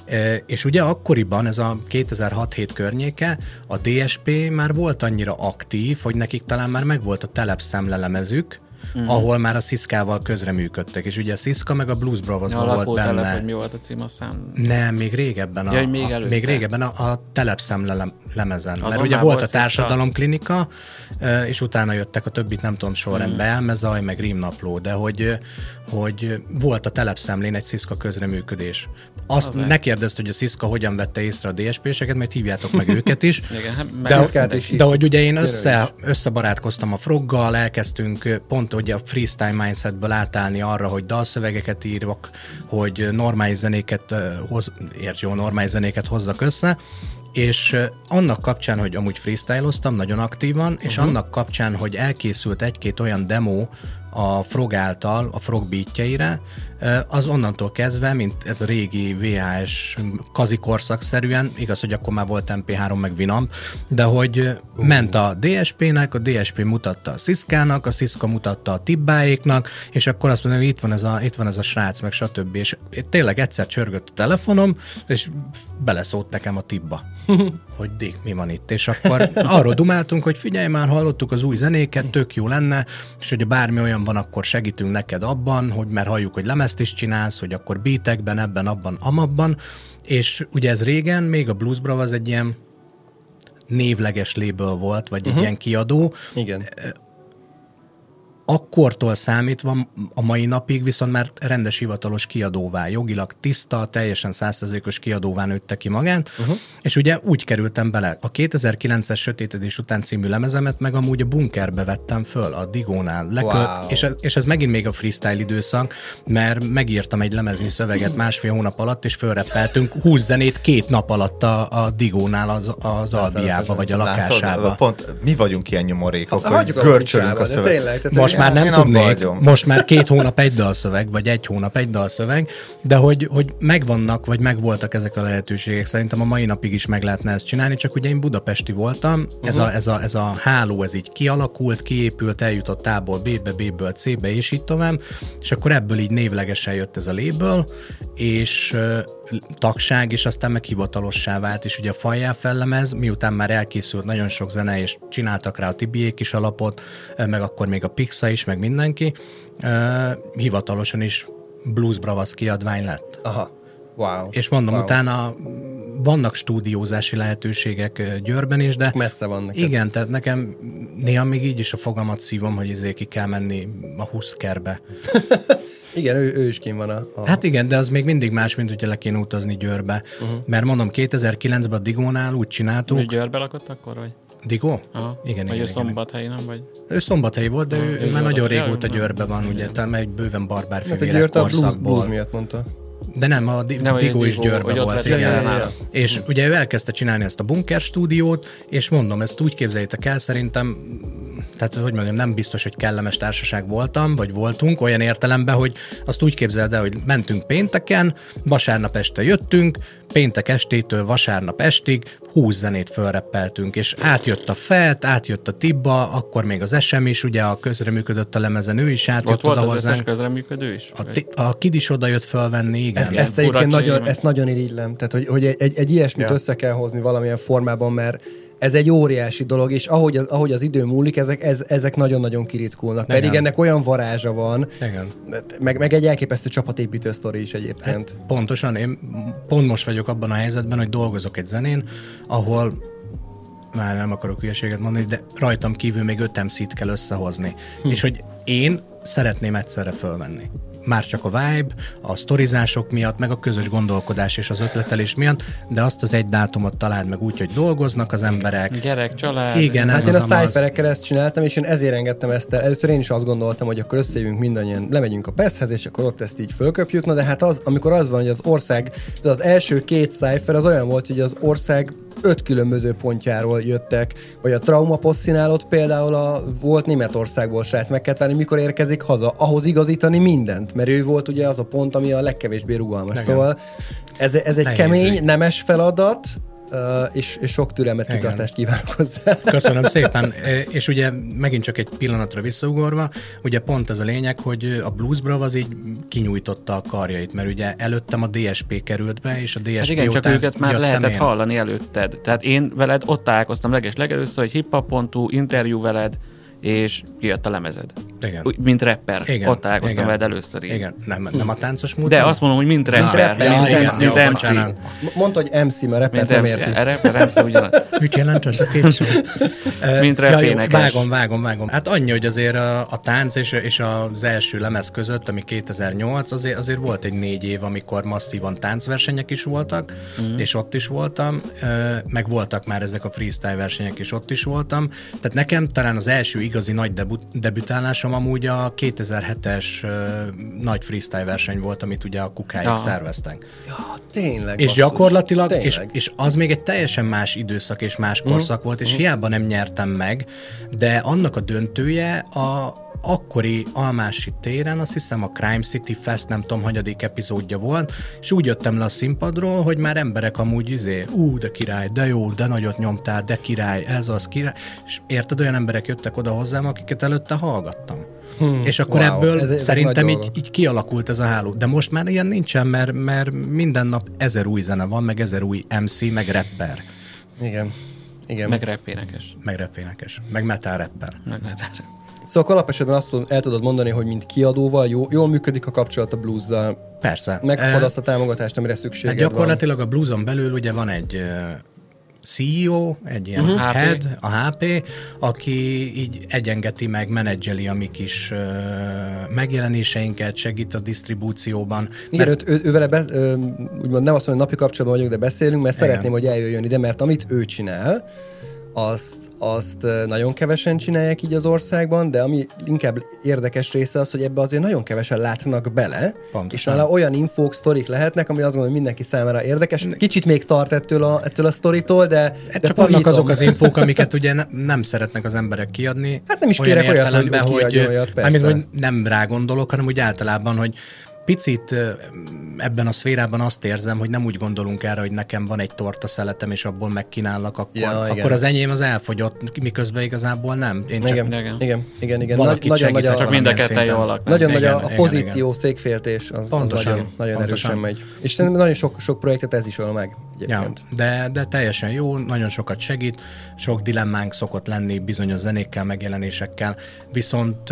És ugye akkoriban, ez a kétezer-hat-hét környéke, a dé es pé már volt annyira aktív, hogy nekik talán már megvolt a telepszemlelemezük, Mm. ahol már a Sziszkával közreműködtek, és ugye a Sziszka meg a Blues Brothers-ban ja, volt benne. Telep, hogy mi volt a cím, aztán... Nem, még régebben a, ja, még, a, még régebben a, a telepszemlemezen. Mert ugye volt, volt a társadalomklinika, és utána jöttek a többit, nem tudom sorrendbe, mm. Elmezaj, meg Rímnapló, de hogy, hogy volt a telepszemlén egy Sziszka közreműködés. Azt az ne kérdezd, hogy a Sziszka hogyan vette észre a dé es pé-seket, mert hívjátok meg őket is. Igen, de, de, de hogy ugye én össze, összebarátkoztam a Froggal, elkezdtünk pont ugye a freestyle mindsetből átállni arra, hogy dalszövegeket írok, hogy normális zenéket, hoz, érts jó, normális zenéket hozzak össze, és annak kapcsán, hogy amúgy freestyloztam nagyon aktívan, és uh-huh. annak kapcsán, hogy elkészült egy-két olyan demo a Frog által, a Frog beatjeire, az onnantól kezdve, mint ez a régi vé há es kazi korszakszerűen, igaz, hogy akkor már volt em pé három meg Winamp, de hogy uh. ment a dé es pé-nek, a dé es pé mutatta a Sziszkának, a Sziszka mutatta a Tibbáéknak, és akkor azt mondja, hogy itt van ez a, itt van ez a srác, meg stb. És tényleg egyszer csörgött a telefonom, és beleszólt nekem a Tibba, hogy Dick, mi van itt? És akkor arról dumáltunk, hogy figyelj, már hallottuk az új zenéket, tök jó lenne, és hogy bármi olyan van, akkor segítünk neked abban, hogy mert halljuk, hogy lemezt is csinálsz, hogy akkor beatekben, ebben, abban, amabban, és ugye ez régen, még a Blues Brothers egy ilyen névleges label volt, vagy uh-huh. egy ilyen kiadó. Igen. Akkortól számítva a mai napig viszont már rendes hivatalos kiadóvá, jogilag tiszta, teljesen száz százalékos kiadóvá nőtte ki magát, uh-huh. és ugye úgy kerültem bele. A kétezer-kilences Sötétedés után című lemezemet meg amúgy a bunkerbe vettem föl, a Digónál. Lekölt, wow. és, és ez megint még a freestyle időszak, mert megírtam egy lemezni szöveget másfél hónap alatt, és fölreppeltünk húsz zenét két nap alatt a, a Digónál az, az albiába, vagy a lakásába. Látod, pont mi vagyunk ilyen nyomorékok, hát, hogy görcsölünk a szöveget. Most már nem tudnék, most már két hónap egy dalszöveg, vagy egy hónap egy dalszöveg, de hogy, hogy megvannak, vagy megvoltak ezek a lehetőségek. Szerintem a mai napig is meg lehetne ezt csinálni, csak ugye én budapesti voltam, uh-huh. ez, a, ez, a, ez a háló, ez így kialakult, kiépült, eljutott A-ból B-be, B-ből C-be, és így tovább, és akkor ebből így névlegesen jött ez a label, és uh, tagság, és aztán meg hivatalossá vált, és ugye a Falljá fellemez, miután már elkészült nagyon sok zene, és csináltak rá a Tibiék is alapot, meg akkor még a Pixa is, meg mindenki, uh, hivatalosan is Blues Brothers kiadvány lett. Aha, wow. És mondom, wow. utána vannak stúdiózási lehetőségek Győrben is, de messze van neked. Igen, tehát nekem néha még így is a fogamat szívom, hogy ezért ki kell menni a Huszkerbe. Igen, ő, ő is kín van a, a... Hát igen, de az még mindig más, mint hogyha le kéne utazni Győrbe. Uh-huh. Mert mondom, kétezer-kilencben a Digónál úgy csináltuk. Ő Győrbe lakott akkor, vagy? Digó? Aha. Igen, vagy igen. ő Szombathelyi, nem vagy? Ő Szombathelyi volt, de aha, ő, ő már nagyon régóta Győrbe van, ugye, talán egy bőven barbár fivérek korszakból. Hát a blues, blues miatt mondta. De nem, a Di- nem, Digó is Győrbe volt. Ja, ja, ja. És hmm. ugye ő elkezdte csinálni ezt a bunker stúdiót, és mondom, ezt úgy képzeljétek el, szerintem, tehát hogy mondjam, nem biztos, hogy kellemes társaság voltam, vagy voltunk, olyan értelemben, hogy azt úgy képzeld el, hogy mentünk pénteken, vasárnap este jöttünk, péntek estétől vasárnap estig húsz zenét fölreppeltünk, és átjött a Felt, átjött a Tibba, akkor még az es em is, ugye a közreműködött a lemezen, ő is átjött oda hozzánk. Volt az összes közreműködő is? A, ti, a Kid is oda jött fölvenni, igen. Ez, ezt egyébként nagyon, ezt nagyon irigylem, tehát hogy, hogy egy, egy ilyesmit ja. össze kell hozni valamilyen formában, mert ez egy óriási dolog, és ahogy az, ahogy az idő múlik, ezek, ez, ezek nagyon-nagyon kiritkulnak. Igen. Pedig ennek olyan varázsa van, meg, meg egy elképesztő csapatépítő sztori is egyébként. Hát, pontosan, én pont most vagyok abban a helyzetben, hogy dolgozok egy zenén, ahol már nem akarok hülyeséget mondani, de rajtam kívül még öt em cét kell összehozni. Hm. És hogy én szeretném egyszerre fölvenni. Már csak a vibe, a sztorizások miatt, meg a közös gondolkodás és az ötletelés miatt, de azt az egy dátumot találd meg úgy, hogy dolgoznak az emberek. Gyerek, család. Igen, hát ez én az a Cypherekkel ezt csináltam, és én ezért engedtem ezt el. Először én is azt gondoltam, hogy akkor összejövünk mindannyian, lemegyünk a Peszhez, és akkor ott ezt így fölköpjük. Na de hát az, amikor az van, hogy az ország, az első két Cypher az olyan volt, hogy az ország öt különböző pontjáról jöttek, vagy a Trauma Possinál ott például a, volt Németországból srác, meg kellett várni, mikor érkezik haza, ahhoz igazítani mindent, mert ő volt ugye az a pont, ami a legkevésbé rugalmas. Igen. Szóval ez, ez egy Nehéz kemény, ügy. nemes feladat, és, és sok türelmet, kitartást kívánok hozzá. Köszönöm szépen, és ugye megint csak egy pillanatra visszaugorva, ugye pont ez a lényeg, hogy a Blues Brothers így kinyújtotta a karjait, mert ugye előttem a dé es pé került be, és a dé es pé hát igen, után csak őket már lehetett én. hallani előtted. Tehát én veled ott találkoztam leges legelőször, hogy hiphop pont hu, interjú veled, és kijött a lemezed. Igen. Úgy, mint rapper. Igen. Ott találkoztam Igen. veled először. Én. Igen, nem, nem a táncos múltam? De azt mondom, hogy mint rapper. Na, ja, mint igen, mint jó, em cé. bocsánat. Mondta, hogy em cé, mert rapper Mint nem em cé. érti. Rapper, em cé ugyanaz. Mit jelent az a két szó? Mint ja, rap jó, énekes. vágom, vágom, vágom. Hát annyi, hogy azért a, a tánc és, és az első lemez között, ami kétezer-nyolc, azért, azért volt egy négy év, amikor masszívan táncversenyek is voltak, mm. és ott is voltam, meg voltak már ezek a freestyle versenyek, és ott is voltam. Tehát nekem talán az első igazi nagy debut, debütálásom amúgy a kétezer-hetes uh, nagy freestyle verseny volt, amit ugye a kukáik ja. szerveztek. Ja, tényleg. És basszus. gyakorlatilag, tényleg. és, és az még egy teljesen más időszak és más korszak uh-huh. volt, és uh-huh. hiába nem nyertem meg, de annak a döntője a akkori Almási téren, azt hiszem a Crime City Fest, nem tudom, hanyadik epizódja volt, és úgy jöttem le a színpadról, hogy már emberek amúgy izé, ú, de király, de jó, de nagyot nyomtál, de király, ez az király, és érted, olyan emberek jöttek oda hozzám, akiket előtte hallgattam. Hmm, és akkor wow, ebből ez, ez szerintem így, így kialakult ez a háló. De most már ilyen nincsen, mert, mert minden nap ezer új zene van, meg ezer új em cé, meg rapper. Igen. Igen. Meg rap énekes. Meg rap énekes. Meg metal rapper. Meg metal rapper. Szóval alapesetben azt tudom, el tudod mondani, hogy mint kiadóval jó, jól működik a kapcsolat a bluesszal. Persze. Megkapod e, azt a támogatást, amire szükséged hát gyakorlatilag van. a blueson belül ugye van egy uh, cé e o, egy ilyen uh-huh. head, a há pé, aki így egyengeti meg, menedzseli a mi kis uh, megjelenéseinket, segít a disztribúcióban. Igen, mert... ő, ő, ő vele be, ö, úgymond nem azt mondom, hogy napi kapcsolatban vagyok, de beszélünk, mert igen. szeretném, hogy eljöjjön ide, mert amit ő csinál, azt, azt nagyon kevesen csinálják így az országban, de ami inkább érdekes része az, hogy ebbe azért nagyon kevesen látnak bele, pontosan. És nála olyan infók, sztorik lehetnek, ami azt gondolom, hogy mindenki számára érdekes. Kicsit még tart ettől a, ettől a sztoritól, de, de csak vannak azok az infók, amiket ugye ne, nem szeretnek az emberek kiadni. Hát nem is kérek olyat, hogy, hogy kiadjon olyat, persze. Amit, hogy nem rá gondolok, hanem úgy általában, hogy picit ebben a szférában azt érzem, hogy nem úgy gondolunk erre, hogy nekem van egy tortaszeletem, és abból megkínálnak, akkor, ja, akkor az enyém az elfogyott, miközben igazából nem. Én csak igen, igen, igen, igen, igen. Nagy, nagyon nagy a, csak mind a ketten jól laknak. Nagyon igen, nagy a, igen, a pozíció, igen. székféltés, az, pontosan, az nagyon, nagyon pontosan. erősen megy. És nagyon sok, sok projektet ez is öl meg. Ja, de, de teljesen jó, nagyon sokat segít, sok dilemmánk szokott lenni bizonyos zenékkel, megjelenésekkel, viszont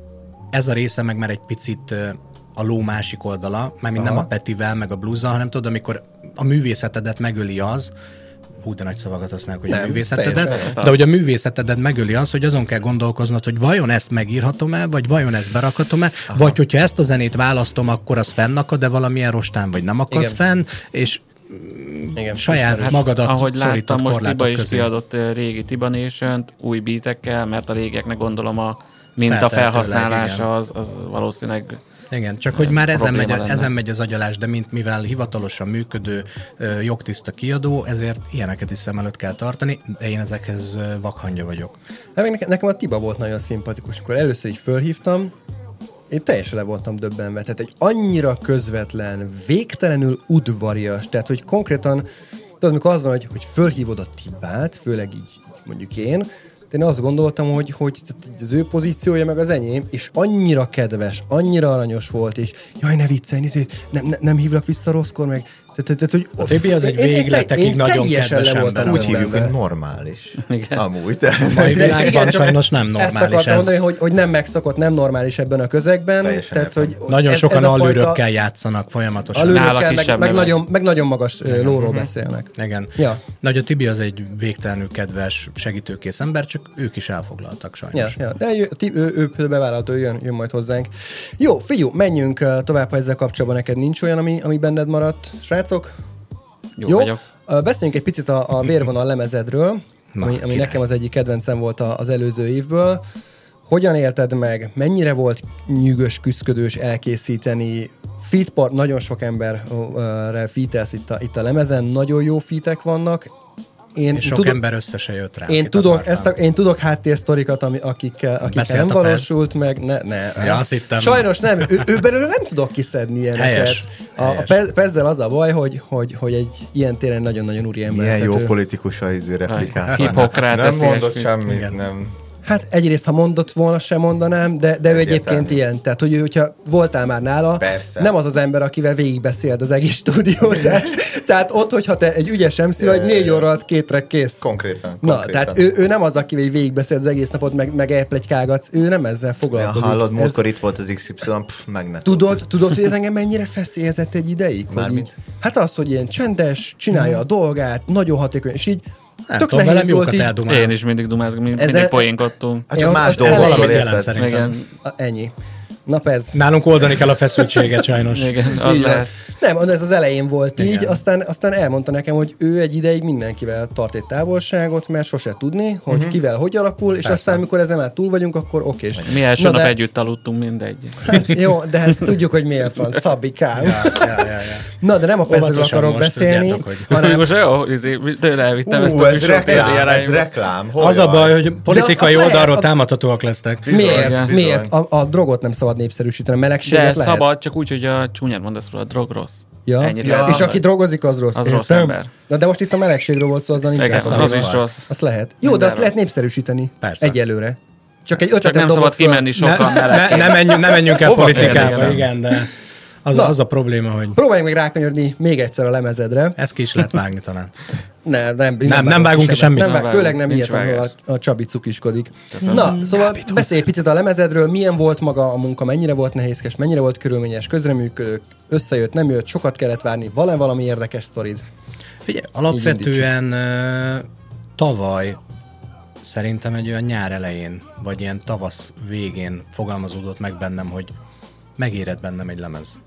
ez a része meg már egy picit a ló másik oldala, mármint nem a Petivel, meg a bluzzal, hanem tudod, amikor a művészetedet megöli az, hú, de nagy szavakat használok, hogy nem, a művészetedet, de hogy a művészetedet megöli az, hogy azon kell gondolkoznod, hogy vajon ezt megírhatom-e, vagy vajon ezt berakhatom-e, vagy hogyha ezt a zenét választom, akkor az fennakad, de valamilyen rostán, vagy nem akad igen. fenn, és igen, saját hát, magadat ahogy láttam, most Tiba is közé. kiadott régi Tiba Nation-t új beatekkel, mert a régieknek gondolom a minta felhasználása az, az valószínűleg igen, csak hogy már ezen megy, ezen megy az agyalás, de mint mivel hivatalosan működő ö, jogtiszta kiadó, ezért ilyeneket is szem előtt kell tartani, de én ezekhez ö, vakhangja vagyok. Hát nekem a Tiba volt nagyon szimpatikus, amikor először így fölhívtam, én teljesen le voltam döbbenve, tehát egy annyira közvetlen, végtelenül udvarias, tehát hogy konkrétan, tudod, amikor az van, hogy, hogy fölhívod a Tibát, főleg így mondjuk én, de én azt gondoltam, hogy, hogy az ő pozíciója meg az enyém, és annyira kedves, annyira aranyos volt, és jaj, ne viccelj, nem, nem, nem hívlak vissza rosszkor, meg tehát, tehát, hogy a Tibi az egy végletekig nagyon kedves ember. Úgy hívjuk, hogy normális. Igen. Amúgy. A mai világban sajnos nem normális. Ezt akartam mondani, hogy, hogy nem megszokott, nem normális ebben a közegben. Tehát, hogy nagyon ez, sokan ez allőrökkel fajta... játszanak folyamatosan. Allőrökkel, meg, meg, nagyon, meg nagyon magas igen. lóról uh-huh. beszélnek. Igen. Ja. Nagy a Tibi az egy végtelenül kedves, segítőkész ember, csak ők is elfoglaltak sajnos. Ja, ja. De ő, ő, ő, ő bevállalta, ő jön, jön majd hozzánk. Jó, figyú, menjünk tovább, ha ezzel kapcsolatban neked nincs olyan, ami, ami benned maradt. Srácok? Jó, Jó? vagyok. Beszéljünk egy picit a, a vérvonal lemezedről, Na, ami, ami nekem az egyik kedvencem volt az előző évből. Hogyan élted meg? Mennyire volt nyűgös, küszködős elkészíteni? Featpart, nagyon sok emberrel featelsz itt a, itt a lemezen, nagyon jó featek vannak. én és sok tudok, ember össze se jött rá. Én tudok, ezt a, én tudok háttérsztorikat, ami, akikkel, akikkel nem valósult meg. Ne, ne, ja, azt hittem. Sajnos nem, ő, ő belőle nem tudok kiszedni ilyeneket. Helyes, a, a Pezzel az a baj, hogy, hogy, hogy egy ilyen téren nagyon-nagyon úri ember. Milyen jó ő... politikus a izé replikát. Hipokrátesz. Nem mondott semmit, nem. Hát egyrészt, ha mondott volna, sem mondanám, de, de ő egyébként ilyen. Tehát, hogy ő, hogyha voltál már nála, persze. Nem az az ember, akivel végigbeszéld az egész stúdiózást. Tehát ott, hogyha te egy ügyes em cé vagy, négy óra alatt kétre kész. Konkrétan. Na, konkrétan. tehát ő, ő nem az, akivel végigbeszéld az egész napot, meg, meg elpletykálgatsz. Ő nem ezzel foglalkozik. Ja, hallod, múltkor Ez... itt volt az iksz ipszilon, pff, meg ne Tudod, tudod, hogy ez engem mennyire feszélyezett egy ideig? Hogy így, hát az, hogy ilyen csendes, csinálja hmm. a dolgát, nagyon hatékony, és így nem tök tudom, nehéz volt így. Én is mindig dumázom, mindig Ezzel... poénkodtunk. Hát csak más dolgokról érted. Igen. Ennyi. Na ez. Nálunk oldani kell a feszültséget sajnos. Igen, az lehet. Nem, ez az elején volt Igen. így, aztán, aztán elmondta nekem, hogy ő egy ideig mindenkivel tart egy távolságot, mert sose tudni, hogy uh-huh. kivel hogy alakul, és Persze. aztán, amikor ezen már túl vagyunk, akkor oké. Mi első Na nap de... együtt aludtunk, mindegy. Hát, jó, de ezt tudjuk, hogy miért van, Szabikám. Ja, ja, ja, ja. Na, de nem a Pezről akarok beszélni, tudjátok, hogy... hanem... Most jó, tőle elvittem ezt Ú, a ez reklám, ez reklám. Az a baj, hogy politikai az oldalról lehet, támadhatóak lesznek. Miért? Bizony. Miért? A, a drogot nem szabad népszerűsíteni, a melegséget De lehet. szabad, csak úgy, hogy a csúnyát mondasz róla, a drog rossz. Ja. Ennyit Ja. lehet És aki mondani. drogozik, az rossz. Az Értem? rossz ember. Na de most itt a melegségről volt szó, azzal nincs Igen, elszállva. az is rossz. Azt lehet. Jó, de azt lehet népszerűsíteni. Persze. Egyelőre. Csak egy Csak ötletet nem dobok szabad föl. kimenni sokan Ne, meleg. ne, ne, menjünk, ne menjünk el Hova politikába, kell? igen, de az, Na. a, az a probléma, hogy Próbáljunk meg rákanyarni még egyszer a lemezedre. ezt ki is lehet vágni talán. Ne, nem, Nem, nem vágunk ki semmit. Nem Nem vág, főleg nem vágunk, ilyet, nincs ahol a, a Csabi cukiskodik. Köszönöm. Na, szóval beszélj picit a lemezedről, milyen volt maga a munka, mennyire volt nehézkes, mennyire volt körülményes, közreműködők, összejött, nem jött, sokat kellett várni, van valami érdekes sztorid? Figyelj, alapvetően uh, tavaly szerintem egy olyan nyár elején, vagy ilyen tavasz végén fogalmazódott meg bennem, hogy megéred bennem egy lemez.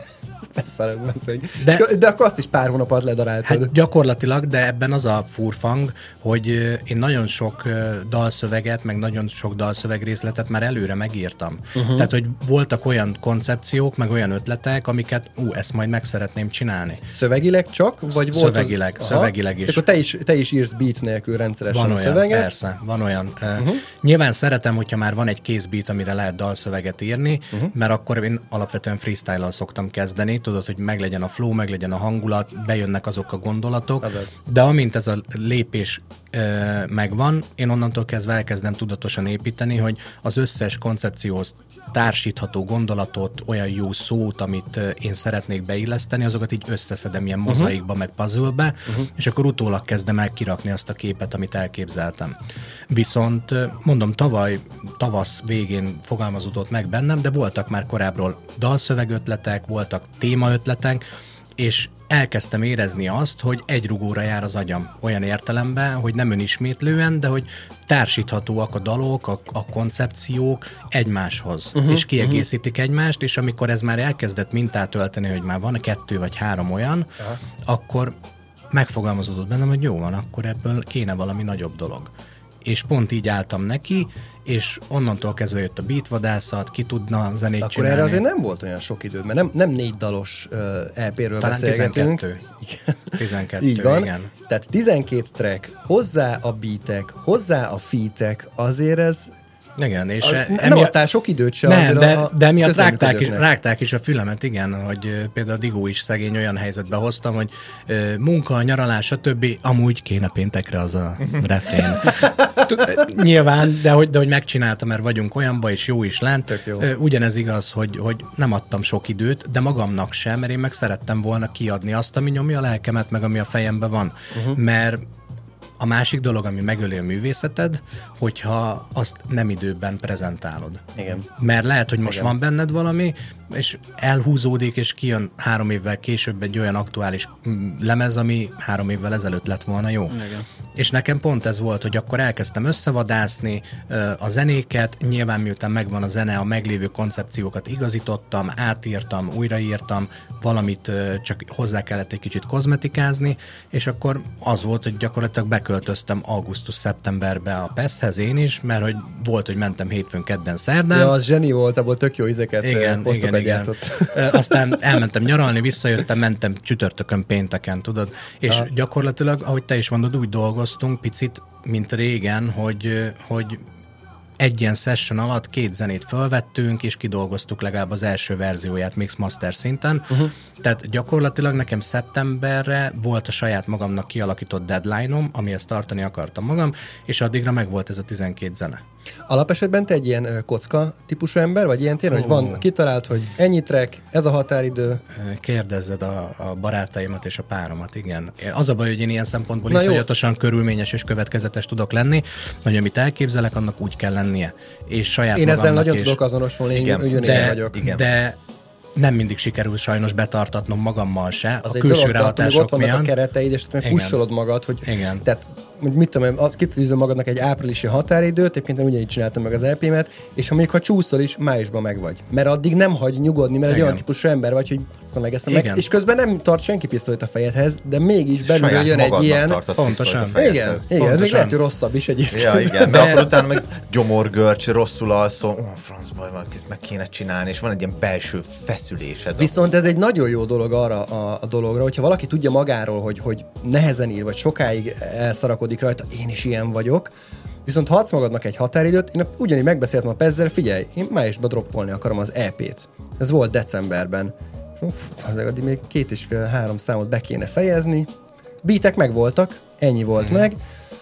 Persze, beszélj. De- De, de akkor azt is pár hónap alatt ledaráltad. Hát gyakorlatilag, de ebben az a furfang, hogy ö, én nagyon sok ö, dalszöveget, meg nagyon sok dalszövegrészletet már előre megírtam. Uh-huh. Tehát, hogy voltak olyan koncepciók, meg olyan ötletek, amiket, ú, ezt majd meg szeretném csinálni. Szövegileg csak? Vagy volt Szövegileg, az... szövegileg is. És akkor te is, te is írsz beat nélkül rendszeresen Van a olyan, szöveget? persze, van olyan. Uh-huh. Nyilván szeretem, hogyha már van egy készbeat, amire lehet dalszöveget írni, uh-huh. mert akkor én alapvetően freestyle-al szoktam kezdeni, tudod, hogy meglegyen a flow, meglegyen a hangulat, bejönnek azok a gondolatok, Azaz. de amint ez a lépés ö, megvan, én onnantól kezdve elkezdem tudatosan építeni, hogy az összes koncepcióhoz társítható gondolatot, olyan jó szót, amit ö, én szeretnék beilleszteni, azokat így összeszedem ilyen Uh-huh. mozaikba, meg puzzle-be, uh-huh. és akkor utólag kezdem el kirakni azt a képet, amit elképzeltem. Viszont ö, mondom, tavaly, tavasz végén fogalmazódott meg bennem, de voltak már korábbról dalszövegötletek, voltak témaötletek, és elkezdtem érezni azt, hogy egy rugóra jár az agyam. Olyan értelemben, hogy nem önismétlően, de hogy társíthatóak a dalok, a, a koncepciók egymáshoz, uh-huh, és kiegészítik uh-huh. egymást, és amikor ez már elkezdett mintát ölteni, hogy már van kettő vagy három olyan, uh-huh. akkor megfogalmazódott bennem, hogy jó van, akkor ebből kéne valami nagyobb dolog. És pont így álltam neki, és onnantól kezdve jött a beatvadászat, ki tudna zenét Akkor csinálni. erre azért nem volt olyan sok időd, mert nem, nem négy dalos uh, é pé-ről Talán beszélgetünk. tizenkettő. Igen. tizenkettő, Így van. igen. Tehát tizenkét track, hozzá a beatek, hozzá a featek, azért ez... Igen, és Az, e, nem emiatt- adtál sok időt se Nem, azért de, a, a de emiatt rágták is, közreműködőknek. rágták is a fülemet, igen, hogy ö, például a Digó is szegény olyan helyzetbe hoztam, hogy ö, munka, nyaralás, stb. Amúgy kéne péntekre az a refrén. Tud- Nyilván, de hogy, de hogy megcsináltam, mert vagyunk olyanba, és jó is lent. Tök jó. Ö, Ugyanez igaz, hogy, hogy nem adtam sok időt, de magamnak sem, mert én meg szerettem volna kiadni azt, ami nyomja a lelkemet, meg ami a fejemben van. Uh-huh. Mert a másik dolog, ami megöli a művészeted, hogyha azt nem időben prezentálod. Igen. Mert lehet, hogy most Igen. van benned valami, és elhúzódik, és kijön három évvel később egy olyan aktuális mm, lemez, ami három évvel ezelőtt lett volna jó. Igen. És nekem pont ez volt, hogy akkor elkezdtem összevadászni ö, a zenéket, nyilván miután megvan a zene, a meglévő koncepciókat igazítottam, átírtam, újraírtam, valamit ö, csak hozzá kellett egy kicsit kozmetikázni, és akkor az volt, hogy gyakorlatilag bekö beköltöztem augusztus-szeptemberbe a Pesthez én is, mert hogy volt, hogy mentem hétfőn, kedden, szerdán. Ja, az zseni volt, abból tök jó izeket, igen, posztokat igen, gyártott. Igen. Aztán elmentem nyaralni, visszajöttem, mentem csütörtökön, pénteken, tudod? És ha. gyakorlatilag, ahogy te is mondod, úgy dolgoztunk picit, mint régen, hogy, hogy egy ilyen session alatt két zenét fölvettünk, és kidolgoztuk legalább az első verzióját mix-master szinten. Uh-huh. Tehát gyakorlatilag nekem szeptemberre volt a saját magamnak kialakított deadline-om, amihez tartani akartam magam, és addigra meg volt ez a tizenkét zene. Alapesetben te egy ilyen kocka típusú ember, vagy ilyen téren, oh. hogy van kitalált, hogy ennyi track, ez a határidő? Kérdezzed a, a barátaimat és a páromat, igen. Az a baj, hogy én ilyen szempontból iszonyatosan körülményes és következetes tudok lenni, hogy amit elképzelek, annak úgy kell lennie. És saját én ezzel nagyon és... tudok azonosulni, igen, én de, vagyok. Igen. De nem mindig sikerül sajnos betartatnom magammal se, az a külső dolog, ráhatások ott vannak miatt. A kereteid, és meg pusholod magad, hogy igen. Tehát, mit tudom, az kitűzöm magadnak egy áprilisi határidőt, egyébként ugyanígy csináltam meg az é pé-met, és ha még ha csúszol is, májusban megvagy. Mert addig nem hagy nyugodni, mert igen. egy olyan típusú ember vagy, hogy eszem meg, eszem meg, és közben nem tart senki pisztolyt a fejedhez, de mégis belül jön egy ilyen... Pontosan. Igen, igen, Pontosan. Ez még lehet, hogy rosszabb is egyébként. Ja, igen, de akkor utána meg gyomorgörcs, rosszul alszol, ó, francba, meg kéne csinálni, és van egy ilyen belső feszülésed. Viszont ez egy nagyon jó dolog arra a, a dologra, hogyha valaki tudja magáról, hogy, hogy nehezen ír, vagy sokáig elszarakodik rajta, én is ilyen vagyok, viszont ha adsz magadnak egy határidőt, én ugyanígy megbeszéltem a Pezzel, figyelj, én májusban droppolni akarom az é pét. Ez volt decemberben. Uff, azért addig még két és fél, három számot be kéne fejezni. Beatek megvoltak, ennyi volt mm. meg,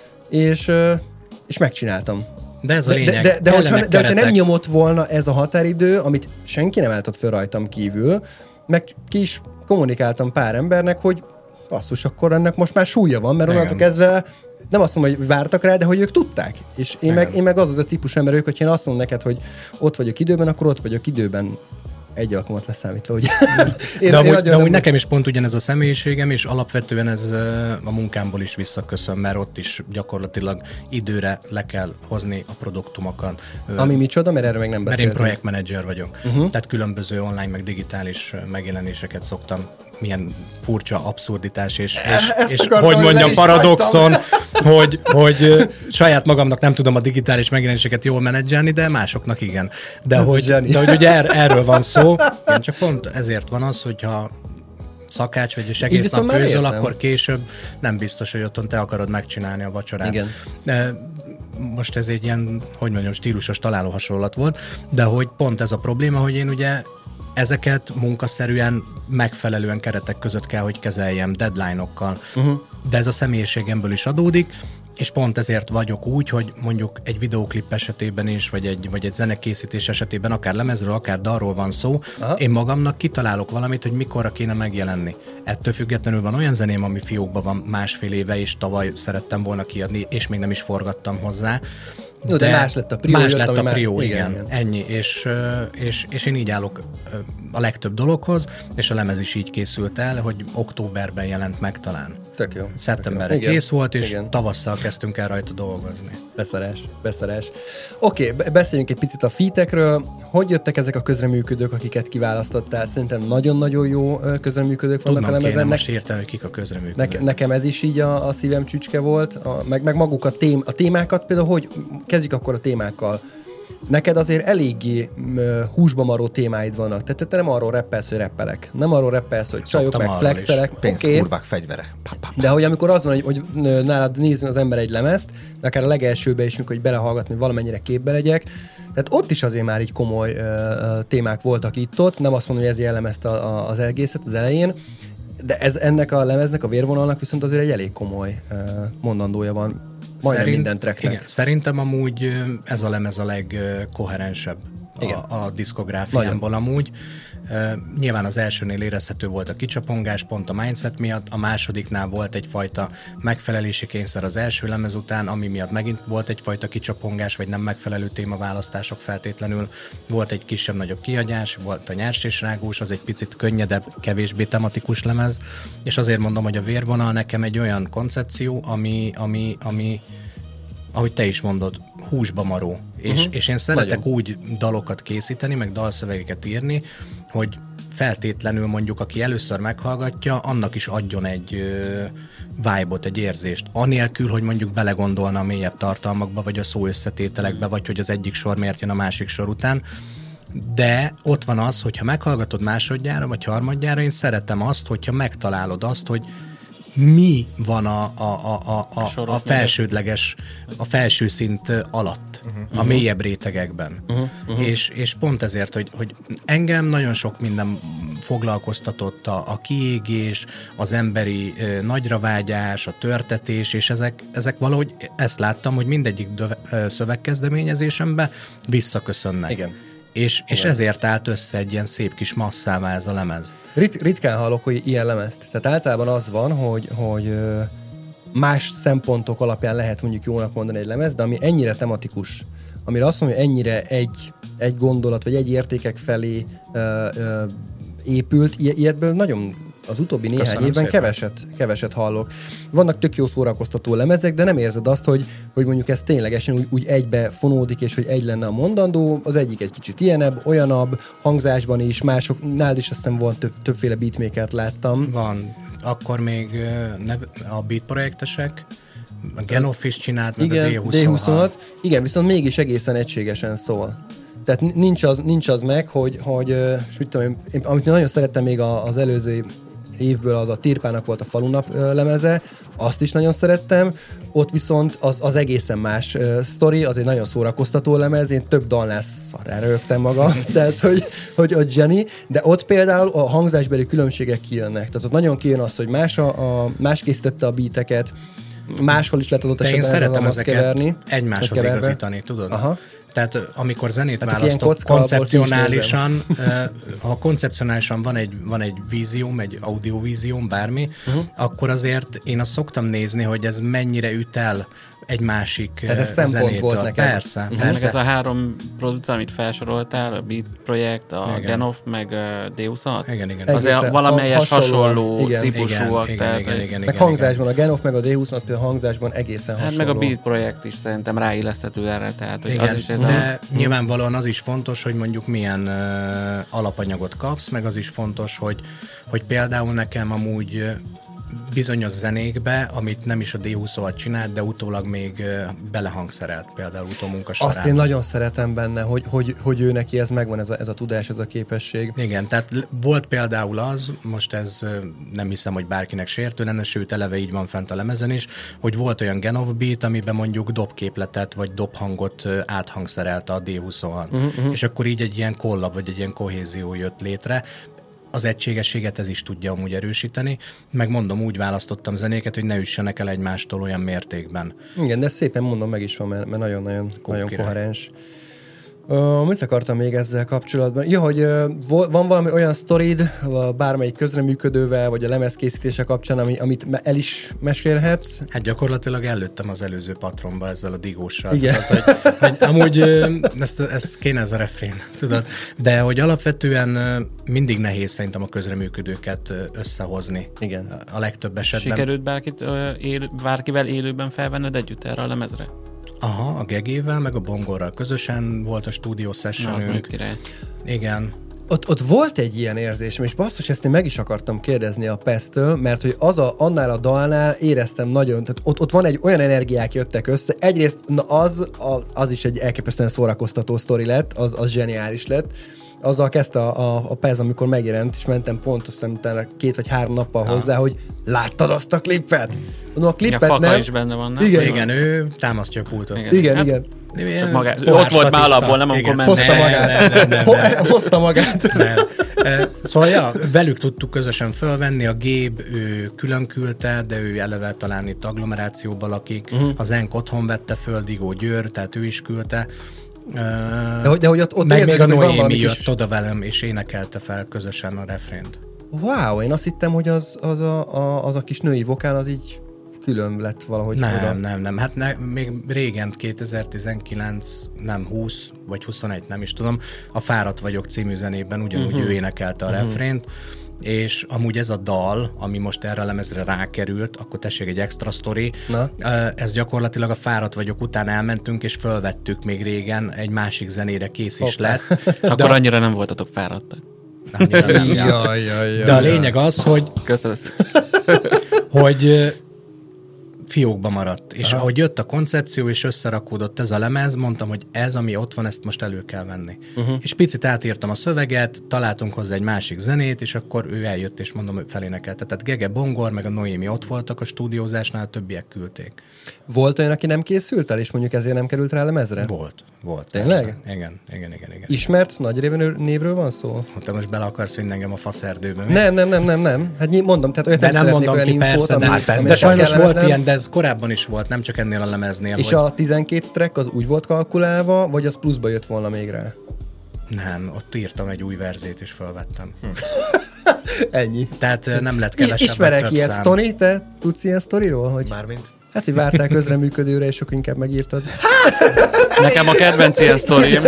és, és megcsináltam. De ez a lényeg. De, de, de, hogyha, de hogyha nem nyomott volna ez a határidő, amit senki nem álltott föl rajtam kívül, meg ki is kommunikáltam pár embernek, hogy basszus, akkor ennek most már súlya van, mert onnantól kezdve nem azt mondom, hogy vártak rá, de hogy ők tudták. És én meg, én meg az az a típus ember ők, hogy én azt mondom neked, hogy ott vagyok időben, akkor ott vagyok időben. Egy alkalmat leszámítva, ugye? én, de amúgy, de amúgy nekem is pont ugyanez a személyiségem, és alapvetően ez a munkámból is visszaköszön, mert ott is gyakorlatilag időre le kell hozni a produktumokat. Ami micsoda, mert erről még nem beszéltünk. Mert én projektmenedzser vagyok. Uh-huh. Tehát különböző online meg digitális megjelenéseket szoktam, milyen furcsa abszurditás, és, és, és hogy mondjam, paradoxon, hogy, hogy saját magamnak nem tudom a digitális megjelenéseket jól menedzselni, de másoknak igen. De, hogy, de hogy ugye er, erről van szó, igen, csak pont ezért van az, hogyha szakács vagy és egész nap főzöl, akkor később nem biztos, hogy otthon te akarod megcsinálni a vacsorát. Igen. De most ez egy ilyen, hogy mondjam, stílusos találó hasonlat volt, de hogy pont ez a probléma, hogy én ugye ezeket munkaszerűen megfelelően keretek között kell, hogy kezeljem deadline-okkal. Uh-huh. De ez a személyiségemből is adódik, és pont ezért vagyok úgy, hogy mondjuk egy videóklip esetében is, vagy egy, vagy egy zenekészítés esetében, akár lemezről, akár dalról van szó, aha. Én magamnak kitalálok valamit, hogy mikorra kéne megjelenni. Ettől függetlenül van olyan zeném, ami fiókban van másfél éve, és tavaly szerettem volna kiadni, és még nem is forgattam hozzá. Jó, de, de más lett a prió. Más jött, lett a már... prió, igen, igen, igen. Ennyi. És, és, és én így állok a legtöbb dologhoz, és a lemez is így készült el, hogy októberben jelent meg talán. Tök jó. Szeptemberre tök jó. kész volt, és igen. Tavasszal kezdtünk el rajta dolgozni. Beszarás, beszarás. Oké, okay, beszéljünk egy picit a featekről. Hogy jöttek ezek a közreműködők, akiket kiválasztottál? Szerintem nagyon-nagyon jó közreműködők vannak Tudnom a lemezen. Kéne, most értem, hogy kik a közreműködők. Ne, nekem ez is így a, a szívem csücske volt, a, meg, meg maguk a, tém, a témákat, például hogy kezdjük akkor a témákkal. Neked azért eléggé uh, húsba maró témáid vannak. Tehát te nem arról rappelsz, hogy rappelek. Nem arról rappelsz, hogy csajok meg flexelek. Pénz, okay. Kurvák, fegyvere. De hogy amikor az van, hogy, hogy nálad nézni az ember egy lemezt, de akár a legelsőbe is, mikor hogy belehallgatni, hogy valamennyire képbe legyek. Tehát ott is azért már így komoly uh, témák voltak itt-ott. Nem azt mondom, hogy ez jellemezte a, a, az egészet az elején. De ez ennek a lemeznek, a vérvonalnak viszont azért egy elég komoly uh, mondandója van. Majdnem Szerint, minden tracknek. Igen, szerintem amúgy ez a lemez a legkoherensebb a, a diszkográfiámból amúgy. Uh, nyilván az elsőnél érezhető volt a kicsapongás, pont a mindset miatt, a másodiknál volt egyfajta megfelelési kényszer az első lemez után, ami miatt megint volt egyfajta kicsapongás, vagy nem megfelelő témaválasztások feltétlenül. Volt egy kisebb-nagyobb kihagyás, volt a nyers és rágós, az egy picit könnyedebb, kevésbé tematikus lemez, és azért mondom, hogy a vérvonal nekem egy olyan koncepció, ami, ami, ami ahogy te is mondod, húsba maró. Uh-huh. És, és én szeretek Nagyon. úgy dalokat készíteni, meg dalszövegeket írni, hogy feltétlenül mondjuk, aki először meghallgatja, annak is adjon egy vibe-ot, egy érzést. Anélkül, hogy mondjuk belegondolna a mélyebb tartalmakba, vagy a szó összetételekbe, vagy hogy az egyik sor miért jön a másik sor után. De ott van az, hogyha meghallgatod másodjára, vagy harmadjára, én szeretem azt, hogyha megtalálod azt, hogy mi van a, a, a, a, a, a felsődleges, a felső szint alatt, uh-huh. a mélyebb rétegekben. Uh-huh. Uh-huh. És, és pont ezért, hogy, hogy engem nagyon sok minden foglalkoztatott, a, a kiégés, az emberi ö, nagyravágyás, a törtetés, és ezek, ezek valahogy ezt láttam, hogy mindegyik döve, ö, szövegkezdeményezésembe visszaköszönnek. Igen. És, és ezért állt össze egy ilyen szép kis masszává ez a lemez. Rit, ritkán hallok, hogy ilyen lemezt. Tehát általában az van, hogy, hogy más szempontok alapján lehet mondjuk jónak mondani egy lemez, de ami ennyire tematikus, amire azt mondja, hogy ennyire egy, egy gondolat, vagy egy értékek felé ö, ö, épült, ilyetből nagyon az utóbbi néhány Köszönöm évben keveset, keveset hallok. Vannak tök jó szórakoztató lemezek, de nem érzed azt, hogy, hogy mondjuk ez ténylegesen úgy, úgy egybe fonódik, és hogy egy lenne a mondandó. Az egyik egy kicsit ilyenebb, olyanabb, hangzásban is, mások, nálad is azt hiszem van több, többféle beatmakert láttam. Van. Akkor még a beat projektesek, a Genoff is csinált, meg igen, a D huszonhat. Igen, viszont mégis egészen egységesen szól. Tehát nincs az, nincs az meg, hogy, hogy és mit tudom én, amit nagyon szerettem még az előző évből, az a Tirpának volt a Falunap lemeze, azt is nagyon szerettem, ott viszont az, az egészen más uh, sztori, az egy nagyon szórakoztató lemez, én több dalnál szarrá rögtem magam, tehát hogy, hogy ott zseni, de ott például a hangzásbeli különbségek kijönnek, tehát ott nagyon kijön az, hogy más, a, a, más készítette a beateket, máshol is lehet adott esetben én szeretem ezeket keverni, egymáshoz igazítani, tudod? Aha. Tehát amikor zenét hát választok koncepcionálisan, ha koncepcionálisan van egy, van egy vízióm, egy audiovízióm, bármi, uh-huh. akkor azért én azt szoktam nézni, hogy ez mennyire üt el egy másik tehát ez szempont zenétől. volt neked. Persze, uh-huh. persze. Meg ez a három producer, amit felsoroltál, a Beat Projekt, a igen. Genoff, meg a D huszonhat. Igen, igen. Azért egészen valamelyes hasonló, hasonló igen, típusúak. Igen, tehát, igen, igen, igen, meg igen, hangzásban, a Genoff meg a D huszonhat a hangzásban egészen hát hasonló. meg a Beat Projekt is szerintem ráilleszthető erre. Tehát, hogy igen, az is ez de a... nyilvánvalóan az is fontos, hogy mondjuk milyen uh, alapanyagot kapsz, meg az is fontos, hogy, hogy például nekem amúgy uh, bizonyos zenékbe, amit nem is a D huszonhat csinált, de utólag még uh, belehangszerelt, például utómunka során. Azt én nagyon szeretem benne, hogy, hogy, hogy ő neki ez megvan, ez a, ez a tudás, ez a képesség. Igen, tehát volt például az, most ez uh, nem hiszem, hogy bárkinek sértő lenne, sőt eleve így van fent a lemezen is, hogy volt olyan Genoff beat, amiben mondjuk dobképletet vagy dobhangot uh, áthangszerelte a D huszonhat. Uh-huh, uh-huh. És akkor így egy ilyen kollab, vagy egy ilyen kohézió jött létre. Az egységességet ez is tudja amúgy erősíteni, meg mondom, úgy választottam zenéket, hogy ne üssenek el egymástól olyan mértékben. Igen, de szépen mondom, meg is van, mert, mert nagyon-nagyon nagyon koherens. Uh, mit akartam még ezzel kapcsolatban? Ja, hogy uh, van valami olyan sztorid, bármelyik közreműködővel, vagy a lemezkészítése kapcsán, ami, amit el is mesélhetsz? Hát gyakorlatilag előttem az előző patronba ezzel a digóssal. Igen. Tudod, hogy, hogy amúgy ezt, ezt kéne ez a refrén, tudod? De hogy alapvetően mindig nehéz szerintem a közreműködőket összehozni. Igen. A legtöbb esetben. Sikerült bárkit, él, bárkivel élőben felvenned együtt erre a lemezre? Aha, a Gegével, meg a Bongorral közösen volt a stúdió sessionünk. Igen. Ott, ott volt egy ilyen érzésem, és basszus, ezt én meg is akartam kérdezni a Pesttől, mert hogy az a, annál a dalnál éreztem nagyon, tehát ott, ott van egy olyan energiák jöttek össze, egyrészt na az, a, az is egy elképesztően szórakoztató sztori lett, az, az zseniális lett. Azzal kezdte a, a, a Pez, amikor megjelent, és mentem pont azt hiszem két vagy három nappal ha. hozzá, hogy láttad azt a klippet? Mondom, a klippet ja, nem. is benne van, nem? Igen, igen, ő támasztja a pultot. Igen, igen. igen. Hát, magá... Ott volt már alapból, nem amikor ment. Hozta magát. Nem, nem, nem, nem. Hozta magát. Nem. Szóval ja, velük tudtuk közösen fölvenni, a Géb, ő külön küldte, de ő eleve talán itt agglomerációban lakik, uh-huh. a Zenk otthon vette föl, Digó Győr, tehát ő is küldte. De, de hogy ott, ott meg még a Noémi jött kis... oda velem, és énekelte fel közösen a refrént. Wow, én azt hittem, hogy az, az, a, a, az a kis női vokál az így külön lett valahogy. Nem, oda. nem, nem. Hát ne, még régen, kétezer-tizenkilenc, nem húsz, vagy huszonegy, nem is tudom, a Fáradt vagyok című zenében ugyanúgy uh-huh. ő énekelte a uh-huh. refrént, és amúgy ez a dal, ami most erre a lemezre rákerült, akkor tessék egy extra sztori, Na? ez gyakorlatilag a Fáradt vagyok után elmentünk, és fölvettük még régen, egy másik zenére kész is lett. Akkor a... annyira nem voltatok fáradtak. annyira nem jaj, jaj, jaj, de a lényeg az, hogy... Köszönöm. hogy fiókba maradt. És aha. ahogy jött a koncepció, és összerakódott ez a lemez, mondtam, hogy ez, ami ott van, ezt most elő kell venni. Uh-huh. És picit átírtam a szöveget, találtunk hozzá egy másik zenét, és akkor ő eljött, és mondom, hogy felénekelte. Tehát Gege Bongor, meg a Noémi ott voltak a stúdiózásnál, a többiek küldték. Volt olyan, aki nem készült el, és mondjuk ezért nem került rá a lemezre? Volt. Volt. Tényleg? Persze. Igen, igen, igen, igen. Ismert nagy névről, névről van szó? Te most bele akarsz vinni engem a faszerdőbe. Nem, nem, nem, nem, nem. Hát mondom, tehát olyat de nem, nem szeretnék olyan ki, infót, persze, ami, de, ami de sajnos volt lemezem. ilyen, de ez korábban is volt, nem csak ennél a lemeznél. És hogy... a tizenkét track az úgy volt kalkulálva, vagy az pluszba jött volna még rá? Nem, ott írtam egy új verzét, és felvettem. Hm. Ennyi. Tehát nem lett kevesebb. Ismerek ilyet, Tony? Te tudsz ilyen sztoriról? Hogy... Mármint? Hát, hogy vártál közreműködőre, és sok inkább megírtad. Nekem a kedvenc ilyen sztorim.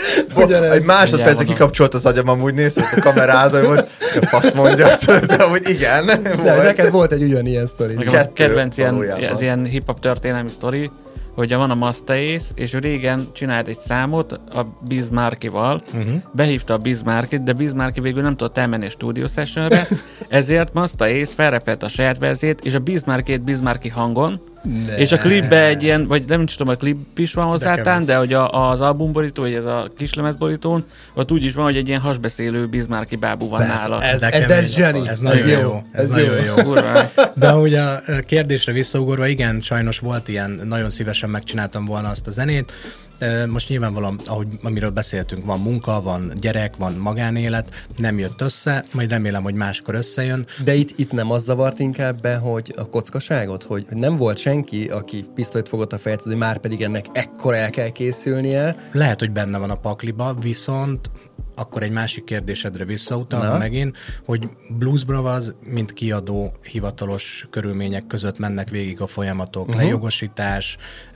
Egy másodpercre kikapcsolt az agyam, amúgy nézett a kamerát, hogy most a fasz mondja, de hogy igen. De volt. Neked volt egy ugyanilyen sztori. Nekem a kedvenc ilyen, ez ilyen hip-hop történelmi sztori, hogy van a Masta Ace, és régen csinált egy számot a Biz Markie-val, uh-huh. behívta a Biz Markie-t, de Biz Markie végül nem tudott elmenni a studio sessionre, ezért Masta Ace felrepelt a saját verziót, és a Biz Markie-t Biz Markie hangon, ne. És a klipbe egy ilyen, vagy nem is tudom, a klip is van hozzátán, de, de hogy a, az albumborító, vagy ez a kislemezborítón, ott úgy is van, hogy egy ilyen hasbeszélő Biz Markie bábú van Besz, nála. Ez, ez, ez zseni. Ez nagyon jó. jó. Ez, ez nagyon jó. jó. De ugye a kérdésre visszaugorva, igen, sajnos volt ilyen, nagyon szívesen megcsináltam volna azt a zenét. Most nyilvánvalóan, ahogy, amiről beszéltünk, van munka, van gyerek, van magánélet, nem jött össze, majd remélem, hogy máskor összejön. De itt, itt nem az zavart inkább be, hogy a kockaságot, hogy nem volt senki, aki pisztolyt fogott a fejét, hogy már pedig ennek ekkora el kell készülnie. Lehet, hogy benne van a pakliba, viszont akkor egy másik kérdésedre visszautal megint, hogy Blues Brothers, mint kiadó, hivatalos körülmények között mennek végig a folyamatok. Uh-huh. Lejogosítás,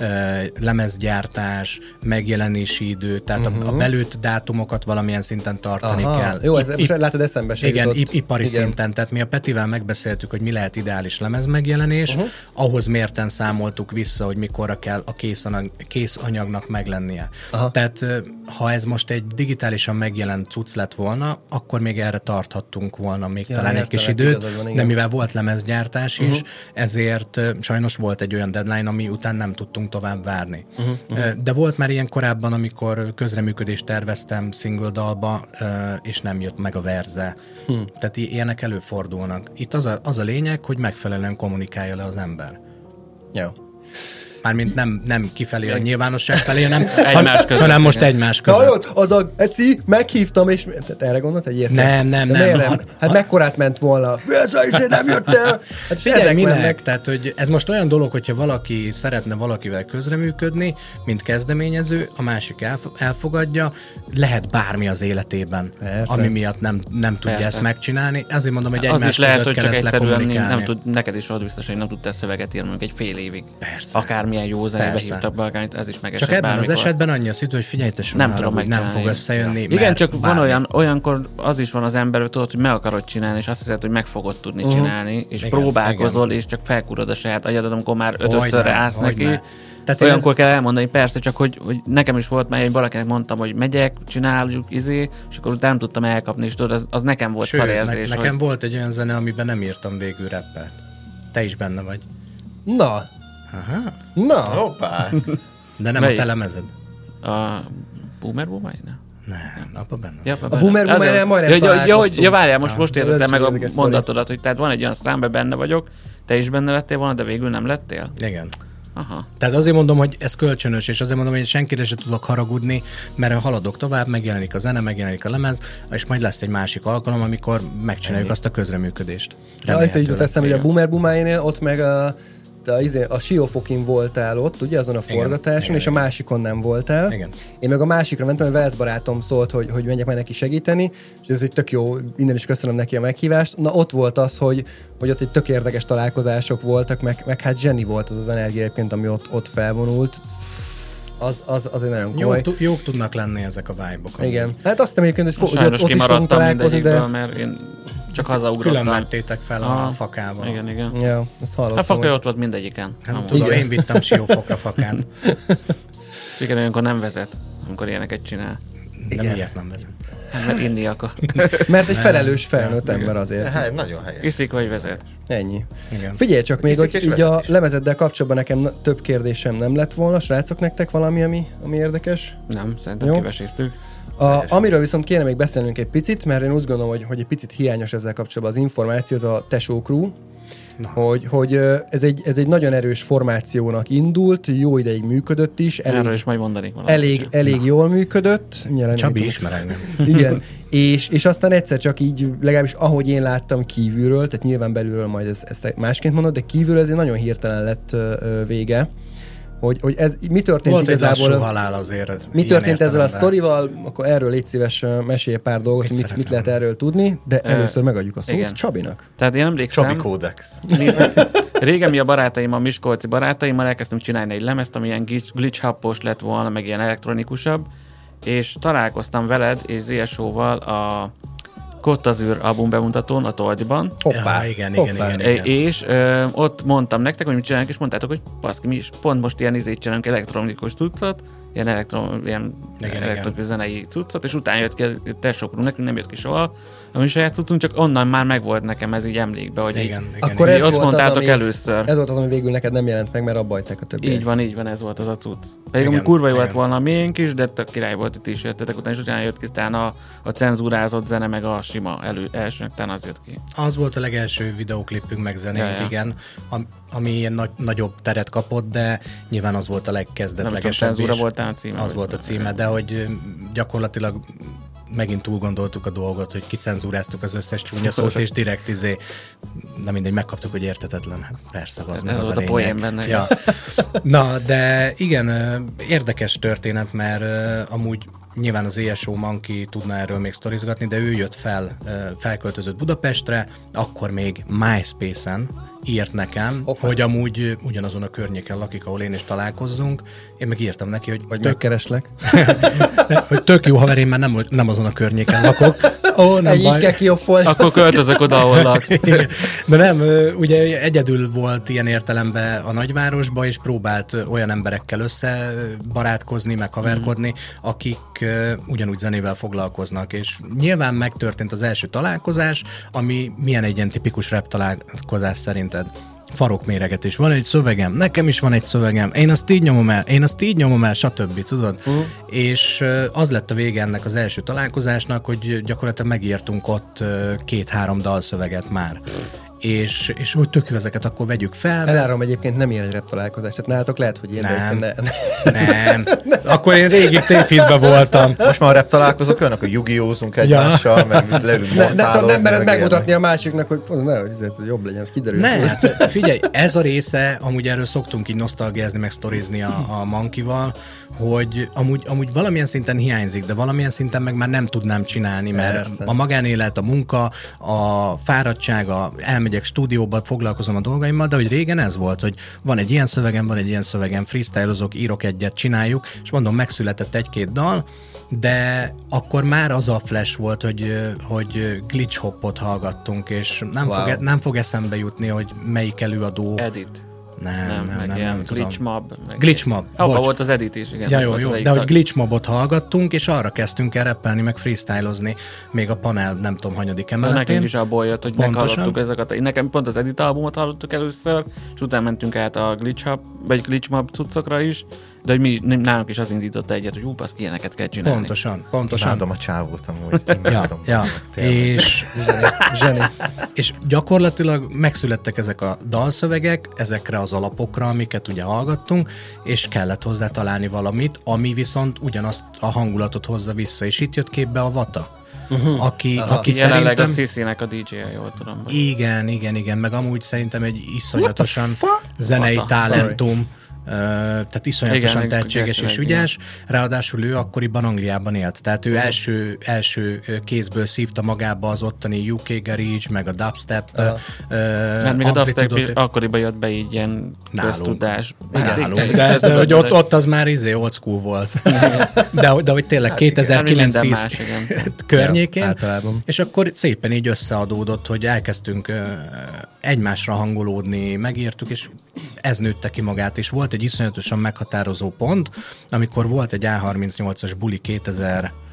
lemezgyártás, megjelenési idő, tehát uh-huh. a, a belőtt dátumokat valamilyen szinten tartani aha. kell. Jó, ez I- most látod eszembe se igen, jutott. ipari igen. szinten. Tehát mi a Petivel megbeszéltük, hogy mi lehet ideális lemez megjelenés, uh-huh. ahhoz mérten számoltuk vissza, hogy mikorra kell a kész, anyag, kész anyagnak meglennie. Aha. Tehát ha ez most egy digitálisan megjelent cucc lett volna, akkor még erre tarthattunk volna még ja, talán egy kis időt, van, de mivel volt lemezgyártás is, uh-huh. ezért uh, sajnos volt egy olyan deadline, ami után nem tudtunk tovább várni. Uh-huh. Uh, de volt már ilyen korábban, amikor közreműködést terveztem single dalba, uh, és nem jött meg a verze. Uh-huh. Tehát ilyenek előfordulnak. Itt az a, az a lényeg, hogy megfelelően kommunikálja le az ember. Jó. Mármint nem, nem kifelé a nyilvánosság felé, hanem, egymás között, hanem most egymás között. Na jó, az a Eci, meghívtam, és tehát erre gondolt, hogy értem? Nem, nem, nem. nem. Hát mekkorát ment volna? Ez a nem jött el. Hát figyelj, minek? Mennek. Tehát, hogy ez most olyan dolog, hogyha valaki szeretne valakivel közreműködni, mint kezdeményező, a másik elf- elfogadja, lehet bármi az életében, persze. ami miatt nem, nem tudja persze. ezt megcsinálni. Azért mondom, hogy egymás az is lehet, között hogy kell csak ezt egyszerűen lekommunikálni. nem tud, neked is volt biztos, hogy nem tudtál szöveget írni, mondjuk egy fél évig. Persze. Akármilyen jó zenébe hívtak be, ez is megesett. Csak ebben bármikor. Az esetben annyi a szitu, hogy figyelj, nem tudom nem fog összejönni. Ja. Igen, csak bármi. Van olyan, olyankor az is van az ember, hogy tudod, hogy meg akarod csinálni, és azt hiszed, hogy meg fogod tudni uh-huh. csinálni, és igen, próbálkozol, igen. és csak felkúrod a saját agyadat, amikor már ötödszörre állsz neki. Ne. Tehát olyankor ez... kell elmondani, persze, csak hogy, hogy nekem is volt már, hogy valakinek mondtam, hogy megyek, csináljuk, izé, és akkor utána nem tudtam elkapni, és tudod, az, az nekem volt szarérzés. Ne, nekem hogy... volt egy olyan zene, amiben nem írtam végül rappet. Te is benne vagy. Na. Aha. Na. Hoppá. De nem Melyik? A te lemezed. A Boomer Boomer? Nem, nem, abban benne. Ja, a Boomer Boomer majdnem ja, találkoztunk. Ja, ja, várjál, most, most értettem meg a mondatodat, sztori. Hogy tehát van egy olyan számban benne vagyok, te is benne lettél volna, de végül nem lettél? Igen. Aha. Tehát azért mondom, hogy ez kölcsönös, és azért mondom, hogy senkire sem tudok haragudni, mert haladok tovább, megjelenik a zene, megjelenik a lemez, és majd lesz egy másik alkalom, amikor megcsináljuk Ennyi. azt a közreműködést. Ja, azt így teszem, hogy a Boomer Boomernél ott meg a de a, a Siófokin voltál ott, ugye, azon a forgatáson, igen, és igen, a másikon nem voltál. Igen. Én meg a másikra mentem, mert Velsz barátom szólt, hogy, hogy menjek már neki segíteni, és ez egy tök jó, innen is köszönöm neki a meghívást. Na ott volt az, hogy, hogy ott egy tök érdekes találkozások voltak, meg, meg hát zseni volt az az energia egyébként, ami ott, ott felvonult. Az, az, az egy nagyon komoly. Jók, jók tudnak lenni ezek a vibe-ok. Igen. Hát azt egyébként, hogy, fo- hogy ott, ott is fogunk találkozni, de... mert én csak hazaugrottam. Külön vettétek fel a, a fakával. Igen, igen. Ja, ezt hallottam. A faka ott volt mindegyiken. Nem tudom, én vittem Siófokra fakán. Igen, olyankor nem vezet, amikor ilyeneket csinál. De igen. Miért nem vezet? Mert inni akar. Mert egy felelős felnőtt ember azért. Hát, nagyon helyes. Iszik vagy vezet. Ennyi. Igen. Figyelj csak még, Iszik hogy és így a vezet is. lemezeddel kapcsolatban nekem több kérdésem nem lett volna. Srácok, nektek valami, ami, ami érdekes? Nem, szerintem Jó. kiveséztük. A, amiről viszont kéne még beszélnünk egy picit, mert én úgy gondolom, hogy, hogy egy picit hiányos ezzel kapcsolatban az információ, az a Tesó Crew, hogy, hogy ez, egy, ez egy nagyon erős formációnak indult, jó ideig működött is. Elég, Erről is majd mondanék valamit. elég, elég jól működött. Nyilván Csabi nem ismer engem. Igen. És, és aztán egyszer csak így, legalábbis ahogy én láttam kívülről, tehát nyilván belülről majd ez, ezt másként mondod, de kívül ez nagyon hirtelen lett ö, vége. Hogy, hogy ez mi történt Volt igazából? egy lassú halál azért. Mi történt ezzel a értelemben. sztorival? Akkor erről légy szíves, mesélj pár dolgot, Mit mit, mit szeretem? lehet erről tudni, de Ö, először megadjuk a szót igen. Csabinak. Tehát én emlékszem, Csabi Kódex. régen mi a barátaim, a miskolci barátaimmal elkezdtünk csinálni egy lemezt, ami ilyen glitch hubos lett volna, meg ilyen elektronikusabb, és találkoztam veled és zé es ó-val a Côte d'Azur album bemutatón a Tolgyban. Hoppá, Ja, igen, igen, hoppá. igen, É- és ö, ott mondtam nektek, hogy mit csinálunk, és mondtátok, hogy baszki, mi is pont most ilyen izét csinálunk, elektronikus cuccot, ilyen, elektron, ilyen Igen, elektronikus zenei cuccot, és utána jött ki a tesókrunk, nekünk nem jött ki soha, a mi saját cuccunk, csak onnan már megvolt nekem ez így emlékbe, hogy Igen, így, igen, Akkor igen. ez azt volt az, mondtátok ami, először. ez volt az, ami végül neked nem jelent meg, mert abba hagyták a többiek. Így van, így van, ez volt az a cucc. Pedig Igen, amúgy kurva jó igen. lett volna a miénk is, de tök király volt, itt is jöttetek után, és utána jött ki talán a, a cenzúrázott zene, meg a sima elő, elsőnek, talán az jött ki. Az volt a legelső videóklipünk meg zenénk, Ja, ja. igen, am, ami ilyen nagy, nagyobb teret kapott, de nyilván az volt a Nem is tudom, legkezdetlegesebb. cenzúra és volt talán a címe. Az vagy volt a nem. címe, de hogy ö, gyakorlatilag megint túl gondoltuk a dolgot, hogy kicenzúráztuk az összes csúnya szót, és direkt izé, nem mindegy, megkaptuk, hogy értetetlen. Hát persze, az Ez meg az volt a a lényeg. poén benne. Ja. Na, de igen, ö, érdekes történet, mert ö, amúgy nyilván az é es o Monkey tudna erről még sztorizgatni, de ő jött fel, ö, felköltözött Budapestre, akkor még MySpace-en írt nekem, Hoppá. hogy amúgy ö, ugyanazon a környéken lakik, ahol én is találkozzunk. Én meg írtam neki, hogy Vagy tök, megkereslek. hogy tök jó haver, én már nem, nem azon a környéken lakok. Ó, nem Ennyi baj. kell kioffolni. Akkor költözök oda, ahol laksz. Igen. De nem, ö, ugye egyedül volt ilyen értelemben a nagyvárosba, és próbált ö, olyan emberekkel összebarátkozni, meg haverkodni, akik ö, ugyanúgy zenével foglalkoznak, és nyilván megtörtént az első találkozás, ami milyen egy ilyen tipikus rap találkozás szerinted? Farokméregetés. Van egy szövegem, nekem is van egy szövegem, én azt így nyomom el, én azt így nyomom el, stb. Tudod? Uh. És ö, az lett a vége ennek az első találkozásnak, hogy gyakorlatilag megírtunk ott ö, két-három dalszöveget már. És, és úgy tök jó, ezeket akkor vegyük fel. Elárom egyébként nem ilyen rap találkozás, tehát nálatok lehet, hogy ilyen, Nem. de ne. Nem. Akkor én régi tévfitben voltam. Most már a rep találkozók önök, hogy jugiózunk egymással, meg mit leülünk Ne, ne, mortálozni, nem mered meg megmutatni ilyenek. a másiknak, hogy az ne, hogy ez jobb legyen, ez kiderül. Ne, hát figyelj, ez a része, amúgy erről szoktunk így nosztalgiázni, meg sztorizni a, a Monkey-val, hogy amúgy, amúgy valamilyen szinten hiányzik, de valamilyen szinten meg már nem tudnám csinálni, mert Persze. a magánélet, a munka, a fáradtság, a, elmegyek stúdióba, foglalkozom a dolgaimmal, de hogy régen ez volt, hogy van egy ilyen szövegem, van egy ilyen szövegem, freestylozok, írok egyet, csináljuk, és mondom, megszületett egy-két dal, de akkor már az a flash volt, hogy, hogy glitch hopot hallgattunk, és nem, Wow. fog, nem fog eszembe jutni, hogy melyik előadó. Edit. Nem, Nem, nem, meg nem, nem, ilyen nem tudom. glitch mob. Meg Glitch mob, Abba bocs. volt az edit is, igen. Ja, meg jó, volt az jó, egyik de hogy tag. glitch mobot hallgattunk, és arra kezdtünk el rappelni, meg freestylozni, még a panel nem tudom hanyadik emeletén. Nekünk is abból jött, hogy Pontosan. meghallottuk ezeket. Nekem pont az Edit albumot hallottuk először, és utána mentünk át a Glitch Hub, vagy Glitch Mob cuccokra is, de hogy mi, nálunk is az indította egyet, hogy hú, baszki, ilyeneket kell csinálni. Pontosan, pontosan. Imádom a csávót amúgy. Ja, Imádom. ja. Tényleg. És, Zseni. és gyakorlatilag megszülettek ezek a dalszövegek, ezekre az alapokra, amiket ugye hallgattunk, és kellett hozzá találni valamit, ami viszont ugyanazt a hangulatot hozza vissza, és itt jött képbe a Vata. Uh-huh. Aki, aki Jelenleg szerintem... a Sissi-nek a dé dzsé-je, jól tudom. Hogy... Igen, igen, igen, meg amúgy szerintem egy iszonyatosan fuck? zenei What the- talentum, uh, tehát iszonyatosan Igen, tehetséges és igen. ügyes, ráadásul ő akkoriban Angliában élt, tehát ő első, első kézből szívta magába az ottani u ká Garage, meg a dubstep uh, Mert még a dubstep amplitudot- akkoriban jött be így ilyen Nálunk. köztudás. Igen, igen, de, de, de hogy ott, ott az már izé old school volt. de, de hogy tényleg Hát igen. kétezer-kilenc-tíz Minden más, igen. környékén. Ja, általában. És akkor szépen így összeadódott, hogy elkezdtünk ö, egymásra hangolódni, megírtuk, és ez nőtte ki magát, és volt egy iszonyatosan meghatározó pont, amikor volt egy á harmincnyolcas buli kétezer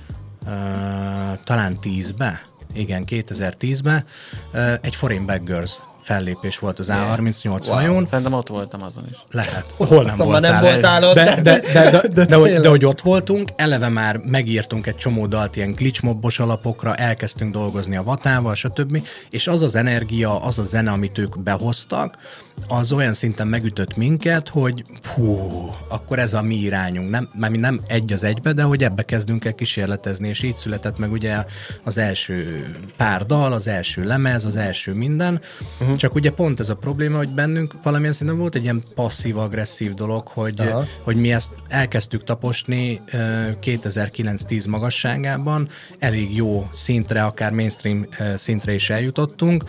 uh, talán tízbe, igen, kétezer-tízbe, uh, egy Foreign Beggars fellépés volt az á harmincnyolc hajón. Wow. Szerintem ott voltam azon is. Lehet. Hol nem voltál. nem voltál ott. De, de, de, de, de, de, de, hogy, de hogy ott voltunk, eleve már megírtunk egy csomó dalt ilyen glitchmobbos alapokra, elkezdtünk dolgozni a Vatával, stb. És az az energia, az a zene, amit ők behoztak, az olyan szinten megütött minket, hogy hú, akkor ez a mi irányunk. Nem, mert mi nem egy az egybe, de hogy ebbe kezdünk el kísérletezni, és így született meg ugye az első pár dal, az első lemez, az első minden. Uh-huh. Csak ugye pont ez a probléma, hogy bennünk valamilyen szinten volt egy ilyen passzív-agresszív dolog, hogy, hogy mi ezt elkezdtük taposni kétezer-kilenc-tíz magasságában, elég jó szintre, akár mainstream szintre is eljutottunk,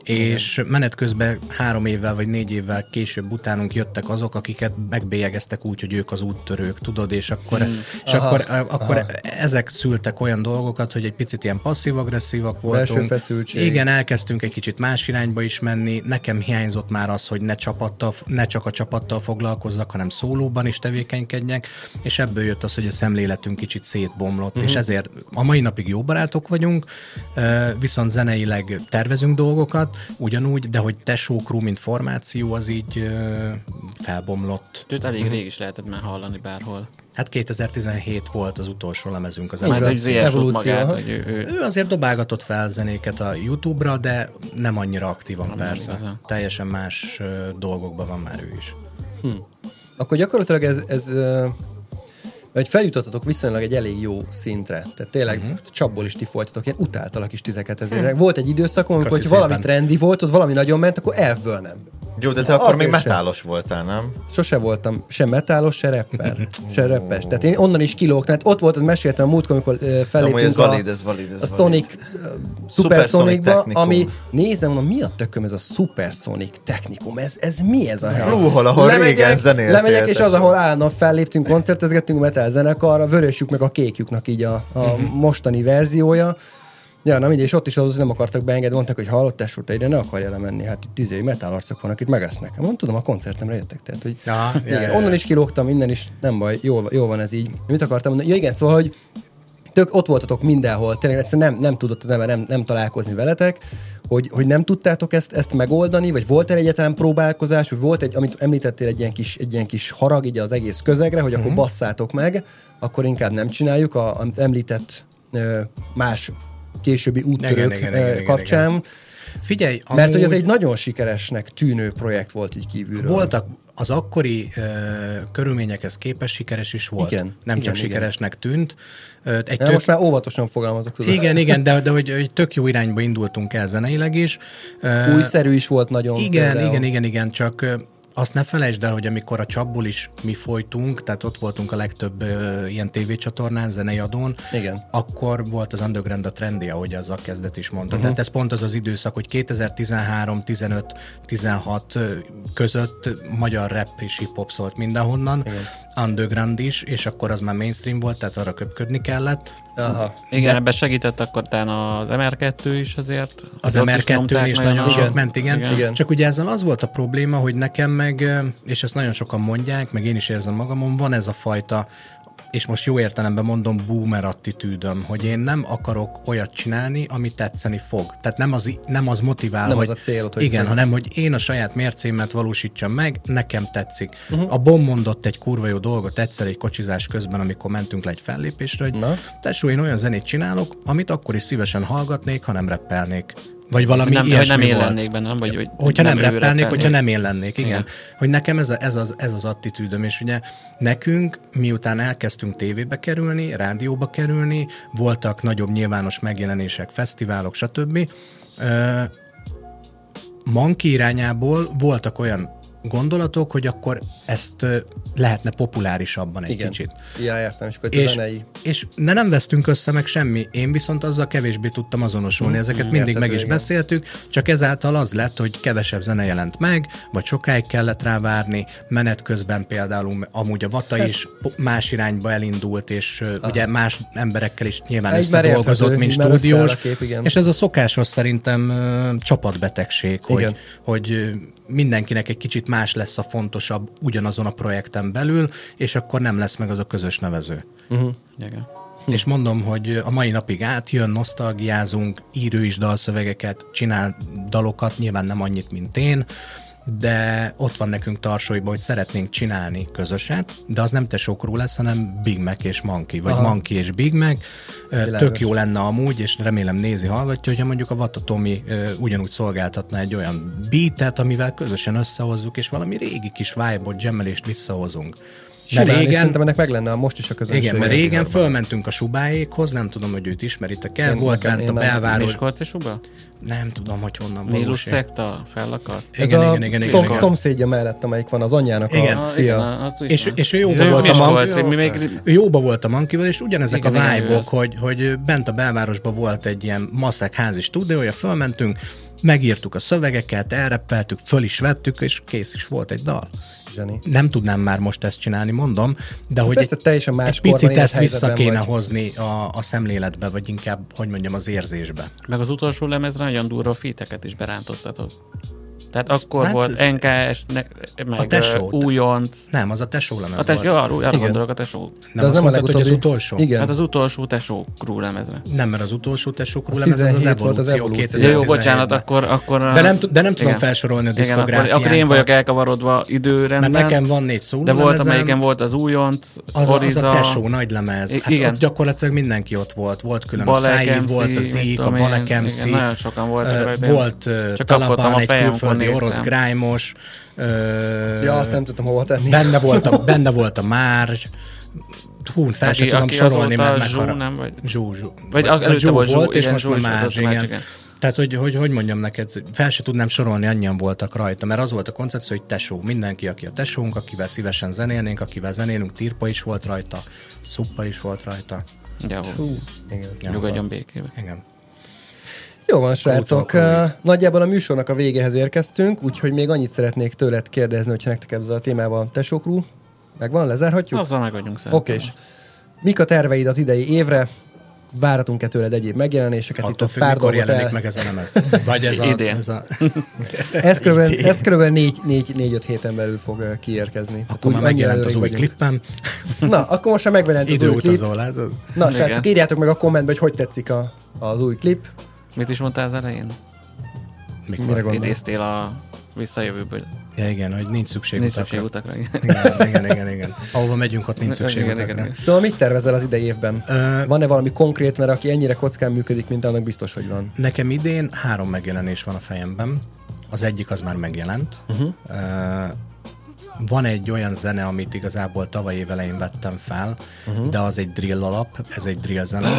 és menet közben három évvel vagy négy évvel később utánunk jöttek azok, akiket megbélyegeztek úgy, hogy ők az úttörők, tudod, és akkor, mm. és aha, akkor, akkor ezek szültek olyan dolgokat, hogy egy picit ilyen passzív-agresszívak voltunk. Belső feszültség. Igen, elkezdtünk egy kicsit más irányba is menni. Nekem hiányzott már az, hogy ne, csapattal, ne csak a csapattal foglalkozzak, hanem szólóban is tevékenykedjek, és ebből jött az, hogy a szemléletünk kicsit szétbomlott, mm-hmm. és ezért a mai napig jó barátok vagyunk, viszont zeneileg tervezünk dolgokat, ugyanúgy, de hogy Tesó Crew, mint formáció, az így ö, felbomlott. Őt elég mm. rég is lehetett már hallani bárhol. Hát kétezer-tizenhét volt az utolsó lemezünk az evolúció. Ő, ő... ő azért dobálgatott fel zenéket a YouTube-ra, de nem annyira aktívan, nem persze. Nem Teljesen más uh, dolgokban van már ő is. Hm. Akkor gyakorlatilag ez... ez uh... hogy feljutattatok viszonylag egy elég jó szintre. Tehát tényleg uh-huh. csapból is ti folytatok, én utáltalak is titeket ezért. Hmm. Volt egy időszakon, amikor hogy valami trendi volt, ott valami nagyon ment, akkor elfből nem. Jó, de te akkor még metálos voltál, nem? Sose voltam sem metálos, se rapper, se rappes. Tehát én onnan is kilógtam. Tehát ott volt, az meséltem a múltkor, amikor uh, felléptünk ez valid, ez valid, ez a Sonic, uh, Supersonicba, ami nézem, mondom, mi a tököm ez a Supersonic technikum? Ez, ez mi ez a hely? Lúhol, ahol lemegyek, régen zenéltél. Lemegyek, és az, ahol állandóan felléptünk, koncertezgettünk, metal zenekar, a vörösük meg a kékjüknek így a, a uh-huh. mostani verziója. Ja, na mindegy, és ott is az, nem akartak beengedni, mondták, hogy hallott, tesó, te ide ne akarja lemenni, hát itt tíz év metal arcok vannak, itt megesznek. Mondom, tudom, a koncertemre jöttek, tehát, hogy ja, igen, ja, onnan ja. is kilógtam, innen is, nem baj, jól, jól van ez így. Mit akartam mondani? Ja igen, szóval, hogy tök ott voltatok mindenhol, tényleg egyszerűen nem, nem tudott az ember nem, nem találkozni veletek, hogy, hogy nem tudtátok ezt, ezt megoldani, vagy volt egy egyáltalán próbálkozás, vagy volt egy, amit említettél, egy ilyen kis, egy ilyen kis harag így az egész közegre, hogy uh-huh. akkor basszátok meg, akkor inkább nem csináljuk, a, az említett uh, más későbbi úttörők igen, igen, igen, kapcsán. Igen, igen. Figyelj, amúgy... Mert hogy ez egy nagyon sikeresnek tűnő projekt volt így kívülről. Voltak az akkori uh, körülményekhez képest sikeres is volt. Igen, nem igen, csak igen. sikeresnek tűnt. Uh, egy tök... Most már óvatosan fogalmazok. Tudod. Igen, igen, de, de hogy, hogy tök jó irányba indultunk el zeneileg is. Uh, Újszerű is volt nagyon. Igen, például. igen, igen, igen, csak... Uh, azt ne felejtsd el, hogy amikor a csapból is mi folytunk, tehát ott voltunk a legtöbb uh, ilyen tévécsatornán, zenei adón, igen. akkor volt az underground a trendi, ahogy az a kezdet is mondta. Uh-huh. Tehát ez pont az az időszak, hogy kétezer-tizenhárom, tizenöt, tizenhat között magyar rap és hip-hop szólt mindenhonnan, igen. underground is, és akkor az már mainstream volt, tehát arra köpködni kellett. Aha. Igen, de... ebben segített akkor talán az em er kettő is azért. Az em er kettőn is, is nagyon a... sok ment, igen. Igen. igen. Csak ugye ezzel az volt a probléma, hogy nekem meg, és ezt nagyon sokan mondják, meg én is érzem magamon, van ez a fajta, és most jó értelemben mondom, boomer attitűdöm, hogy én nem akarok olyat csinálni, ami tetszeni fog. Tehát nem az, nem az motivál, nem hogy... az a célod, hogy... Igen, hanem, hogy én a saját mércémet valósítsam meg, nekem tetszik. Uh-huh. A Bomb mondott egy kurva jó dolgot egyszer egy kocsizás közben, amikor mentünk le egy fellépésre, hogy na? Tesó, én olyan zenét csinálok, amit akkor is szívesen hallgatnék, ha nem rappelnék. Vagy valami nem, ilyesmi nem én volt. lennék benne, nem? Vagy, hogy hogyha nem, nem rappelnék, hogyha nem én lennék, igen. igen. Hogy nekem ez, a, ez, az, ez az attitűdöm, és ugye nekünk, miután elkezdtünk tévébe kerülni, rádióba kerülni, voltak nagyobb nyilvános megjelenések, fesztiválok, stb. Uh, Monkey irányából voltak olyan gondolatok, hogy akkor ezt uh, lehetne populárisabban egy igen. kicsit. Ja, értem, és akkor és, zenei. És ne nem vesztünk össze meg semmi. Én viszont azzal kevésbé tudtam azonosulni. Mm. Ezeket mm. mindig Értető, meg is igen. beszéltük, csak ezáltal az lett, hogy kevesebb zene jelent meg, vagy sokáig kellett rá várni. Menet közben például amúgy a Vata hát. is más irányba elindult, és uh, ugye más emberekkel is nyilván egy összedolgozott, mint stúdiós. Kép, és ez a szokásos szerintem uh, csapatbetegség, hogy, hogy uh, mindenkinek egy kicsit más lesz a fontosabb ugyanazon a projekten belül, és akkor nem lesz meg az a közös nevező. Uh-huh. Hm. És mondom, hogy a mai napig átjön, nosztalgiázunk, ír ő is dalszövegeket, csinál dalokat, nyilván nem annyit, mint én, de ott van nekünk Tarsóiban, hogy szeretnénk csinálni közöset, de az nem Tesó Crew lesz, hanem Big Mac és Monkey, vagy Aha. Monkey és Big Mac. Világos. Tök jó lenne amúgy, és remélem nézi, hallgatja, hogyha mondjuk a Vata Tomi uh, ugyanúgy szolgáltatna egy olyan beatet, amivel közösen összehozzuk, és valami régi kis vibe-ot, jammelést visszahozunk. Mert régen, szerintem ennek meg lenne most is a közönség. Igen, mert régen fölmentünk a Subáékhoz, nem tudom, hogy őt ismeritek-e, volt bent a belváros. Miskolci Suba? Nem tudom, hogy honnan valóság. Nélus szekta fellakaszt. Ez igen, a igen, igen, szom, igen. szomszédja mellett, amelyik van az anyjának igen. a fia. Igen, és, és ő jóba volt a Mankival, ő jóba volt a Mankival, és ugyanezek igen, a vibe-ok, hogy, hogy bent a belvárosban volt egy ilyen maszek házi stúdiója, fölmentünk, megírtuk a szövegeket, elreppeltük, föl is vettük, és kész is volt egy dal. Zseni. Nem tudnám már most ezt csinálni, mondom, de hogy persze, egy, egy picit ezt vissza kéne vagy. hozni a, a szemléletbe, vagy inkább, hogy mondjam, az érzésbe. Meg az utolsó lemezre nagyon durva feateket is berántottatok. Tehát akkor hát volt en ká es, ne, meg a tesó, újonc. Nem, az a Tesó lemez a tes, volt. Ja, arra, arra gondolok a Tesó. Nem, de az nem mondtad, hogy az utolsó? Igen. Hát az utolsó Tesó Crew lemezre. Nem, mert az utolsó Tesó Crew lemez az az Evolúció kétezer-tizenhétben. Jó, bocsánat, akkor... akkor de nem, de nem tudom igen. felsorolni a diszkográfiánkat. Akkor, akkor én vagyok elkavarodva időrendben. Mert nekem van négy szóló de volt, amelyiken volt az újonc, az Oriza. Az a Tesó nagy lemez. Hát ott gyakorlatilag mindenki ott volt. Volt külön a Said, volt a Zik, a Balek em cé. Nagyon sokan voltak. Volt Talabán, egy külföldi orosz grime most. Uh, ja, azt nem tudtam hova tenni. Benne volt a, benne volt a Marge. Hú, fel sem tudom sorolni, mert meghara. Nem, vagy... Zsú, zsú. Vagy a Zsú volt, volt, és most már Marge, igen. igen. Tehát, hogy, hogy, hogy mondjam neked, fel se tudnám sorolni, annyian voltak rajta, mert az volt a koncepció, hogy Tesó, mindenki, aki a tesónk, akivel szívesen zenélnénk, akivel zenélünk, Tirpa is volt rajta, Szuppa is volt rajta. Ja, nyugodjon békében. Igen. Jó van, srácok. Nagyjából a műsornak a végéhez érkeztünk, úgyhogy még annyit szeretnék tőled kérdezni, hogyha nektek ezzel a témával Tesó Crew megvan, lezárhatjuk? Azzal meg vagyunk szerintem. Oké, és mik a terveid az idei évre? Várhatunk-e tőled egyéb megjelenéseket? Attól itt az függ, pár dolgot jelenik el... meg ez a lemez. Vagy ez a... Ez, a... ez körülbelül, ez körülbelül négy, négy, négy-öt héten belül fog kiérkezni. Akkor már megjelent az új klippem. Na, akkor most már megjelent az új klip. Ez az... Na, srácok, írjátok meg a kommentbe, hogy hogy tetszik a, az új klip. Mit is mondtál az elején? Mikor idéztél a visszajövőből? Ja, igen, hogy nincs szükség nincs utakra. Szükség utakra. Igen, igen, igen, igen. Ahova megyünk, ott nincs szükség igen, utakra. Igen, igen. Szóval mit tervezel az idei évben? Uh, Van-e valami konkrét, mert aki ennyire kockán működik, mint annak biztos, hogy van? Nekem idén három megjelenés van a fejemben. Az egyik az már megjelent. Uh-huh. Uh, van egy olyan zene, amit igazából tavaly év elején vettem fel, uh-huh. de az egy drill alap, ez egy drill zene.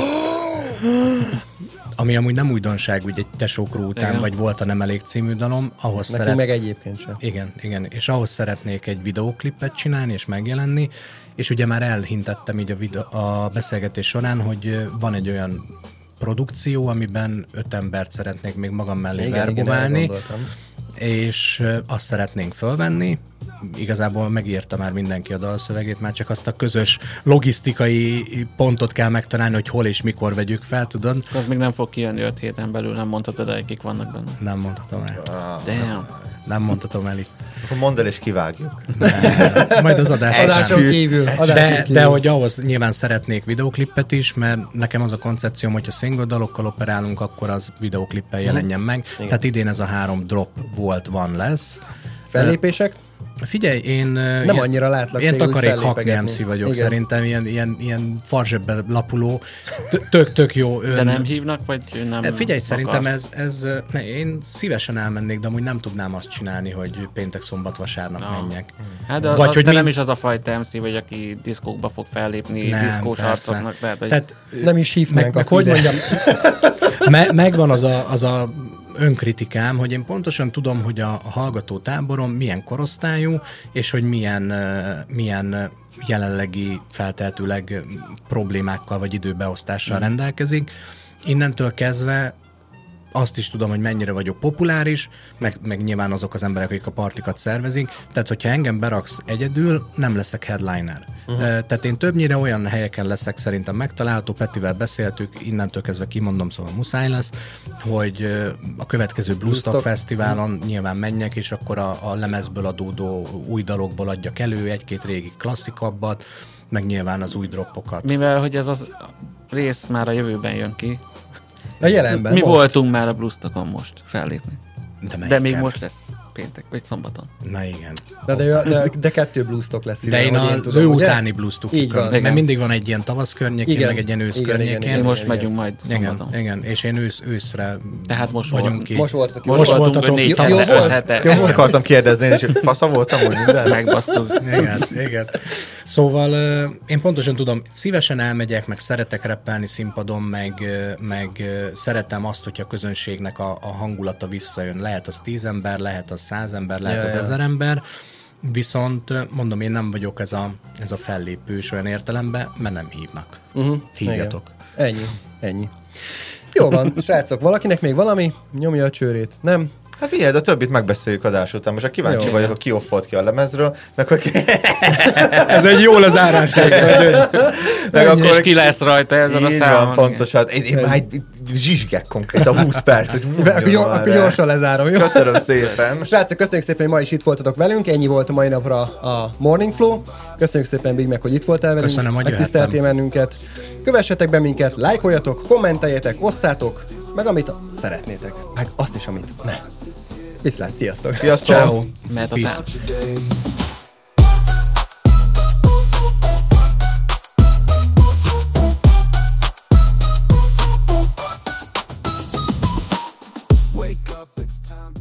Ami amúgy nem újdonság, úgy egy Tesó Crew után, igen. vagy volt a Nem elég című dalom, ahhoz szeret... meg egyébként sem. Igen, igen, és ahhoz szeretnék egy videóklipet csinálni és megjelenni, és ugye már elhintettem így a, videó, a beszélgetés során, hogy van egy olyan produkció, amiben öt embert szeretnék még magam mellé verbuválni, és azt szeretnénk fölvenni. Igazából megírta már mindenki a dalszövegét, már csak azt a közös logisztikai pontot kell megtalálni, hogy hol és mikor vegyük fel, tudod? Az még nem fog kijönni öt héten belül, nem mondhatod el, kik vannak benne. Nem mondhatom el. Damn. Nem mondhatom el itt. Akkor mondd el és kivágjuk. Nem. Majd az adás adáson kívül. Adáson de, kívül. de hogy ahhoz nyilván szeretnék videóklippet is, mert nekem az a koncepcióm, hogyha single dalokkal operálunk, akkor az videóklippel jelenjen meg. Igen. Tehát idén ez a három drop volt, van, lesz. Fellépések? Figyelj, én... Nem ilyen, annyira látlak. Én takarék hakni em cé vagyok, igen. Szerintem ilyen, ilyen, ilyen farzsebbe lapuló, tök-tök jó. Ön... De nem hívnak, vagy nem Figyelj, akarsz? Szerintem ez, ez ne, én szívesen elmennék, de amúgy nem tudnám azt csinálni, hogy péntek, szombat, vasárnap no. menjek. Hát de, vagy, a, hogy de mind... nem is az a fajta em cé, vagy aki diszkókba fog fellépni, nem, diszkós arcoknak. Lehet, hogy... Tehát nem is hívnánk. Meg, hogy mondjam, me, megvan az a, az a önkritikám, hogy én pontosan tudom, hogy a, a hallgató táborom milyen korosztályú, és hogy milyen, uh, milyen jelenlegi feltehetőleg problémákkal vagy időbeosztással mm. rendelkezik. Innentől kezdve azt is tudom, hogy mennyire vagyok populáris, meg, meg nyilván azok az emberek, akik a partikat szervezik. Tehát, hogyha engem beraksz egyedül, nem leszek headliner. Uh-huh. Tehát én többnyire olyan helyeken leszek szerintem megtalálható, Petivel beszéltük, innentől kezdve kimondom, szóval muszáj lesz, hogy a következő Bluestock Fesztiválon uh-huh. nyilván menjek, és akkor a, a lemezből adódó új dalokból adjak elő, egy-két régi klasszikabbat, meg nyilván az új droppokat. Mivel, hogy ez az rész már a jövőben jön ki. A jelenben, Mi most. voltunk már a Bluestocon most fellépni. De, De még most lesz péntek, vagy szombaton. Na igen. De, de, de, de kettő bluestok lesz. De én én az tudom, ő ugye? utáni bluestukon. Mert Igen. mindig van egy ilyen tavasz környékén, Igen. meg egy ilyen ősz Igen, igen, környékén. igen, Mi most igen, megyünk majd szombaton. Igen, igen, és én ősz, őszre Tehát most vagyunk voltunk. ki. Most voltak. Most, Most voltunk voltatok. négy Jó hete, volt? öt hete. Jó Ezt volt. akartam kérdezni, én is fasza voltam, hogy minden. Megbasztuk. Igen, igen. Szóval ö, én pontosan tudom, szívesen elmegyek, meg szeretek rappelni színpadon, meg, ö, meg ö, szeretem azt, hogyha a közönségnek a, a hangulata visszajön. Lehet az tíz ember, lehet az száz ember, lehet Ja, az ja. ezer ember, viszont ö, mondom, én nem vagyok ez a, ez a fellépős olyan értelemben, mert nem hívnak. Uh-huh. Hívjatok. Igen. Ennyi, ennyi. Jó van, srácok, valakinek még valami? Nyomja a csőrét. Nem? Hát figyelj, de a többit megbeszéljük adás után. Most a kíváncsi Jó. vagyok, hogy ki offolt ki a lemezről, meg hogy Ez egy jó lezárás lesz. meg És akkor ki lesz rajta ezen a így számon. van, pontosan. Én, én már egy zsizsgek konkrétan húsz perc. Hogy Akkor, gyor, akkor gyorsan lezárom, jó? Köszönöm szépen. Srácok, köszönjük szépen, hogy ma is itt voltatok velünk. Ennyi volt a mai napra a Morning Flow. Köszönjük szépen, Big Mac, hogy itt voltál velünk. Köszönöm, hogy megtiszteltél jöhettem. bennünket. Kövessetek be minket, lájkoljatok, kommenteljetek, osszátok, meg amit szeretnétek. Meg azt is, amit ne. Viszlát, sziasztok! Sziasztok! Ciao. Mert a Peace. tánc. Wake up, it's time.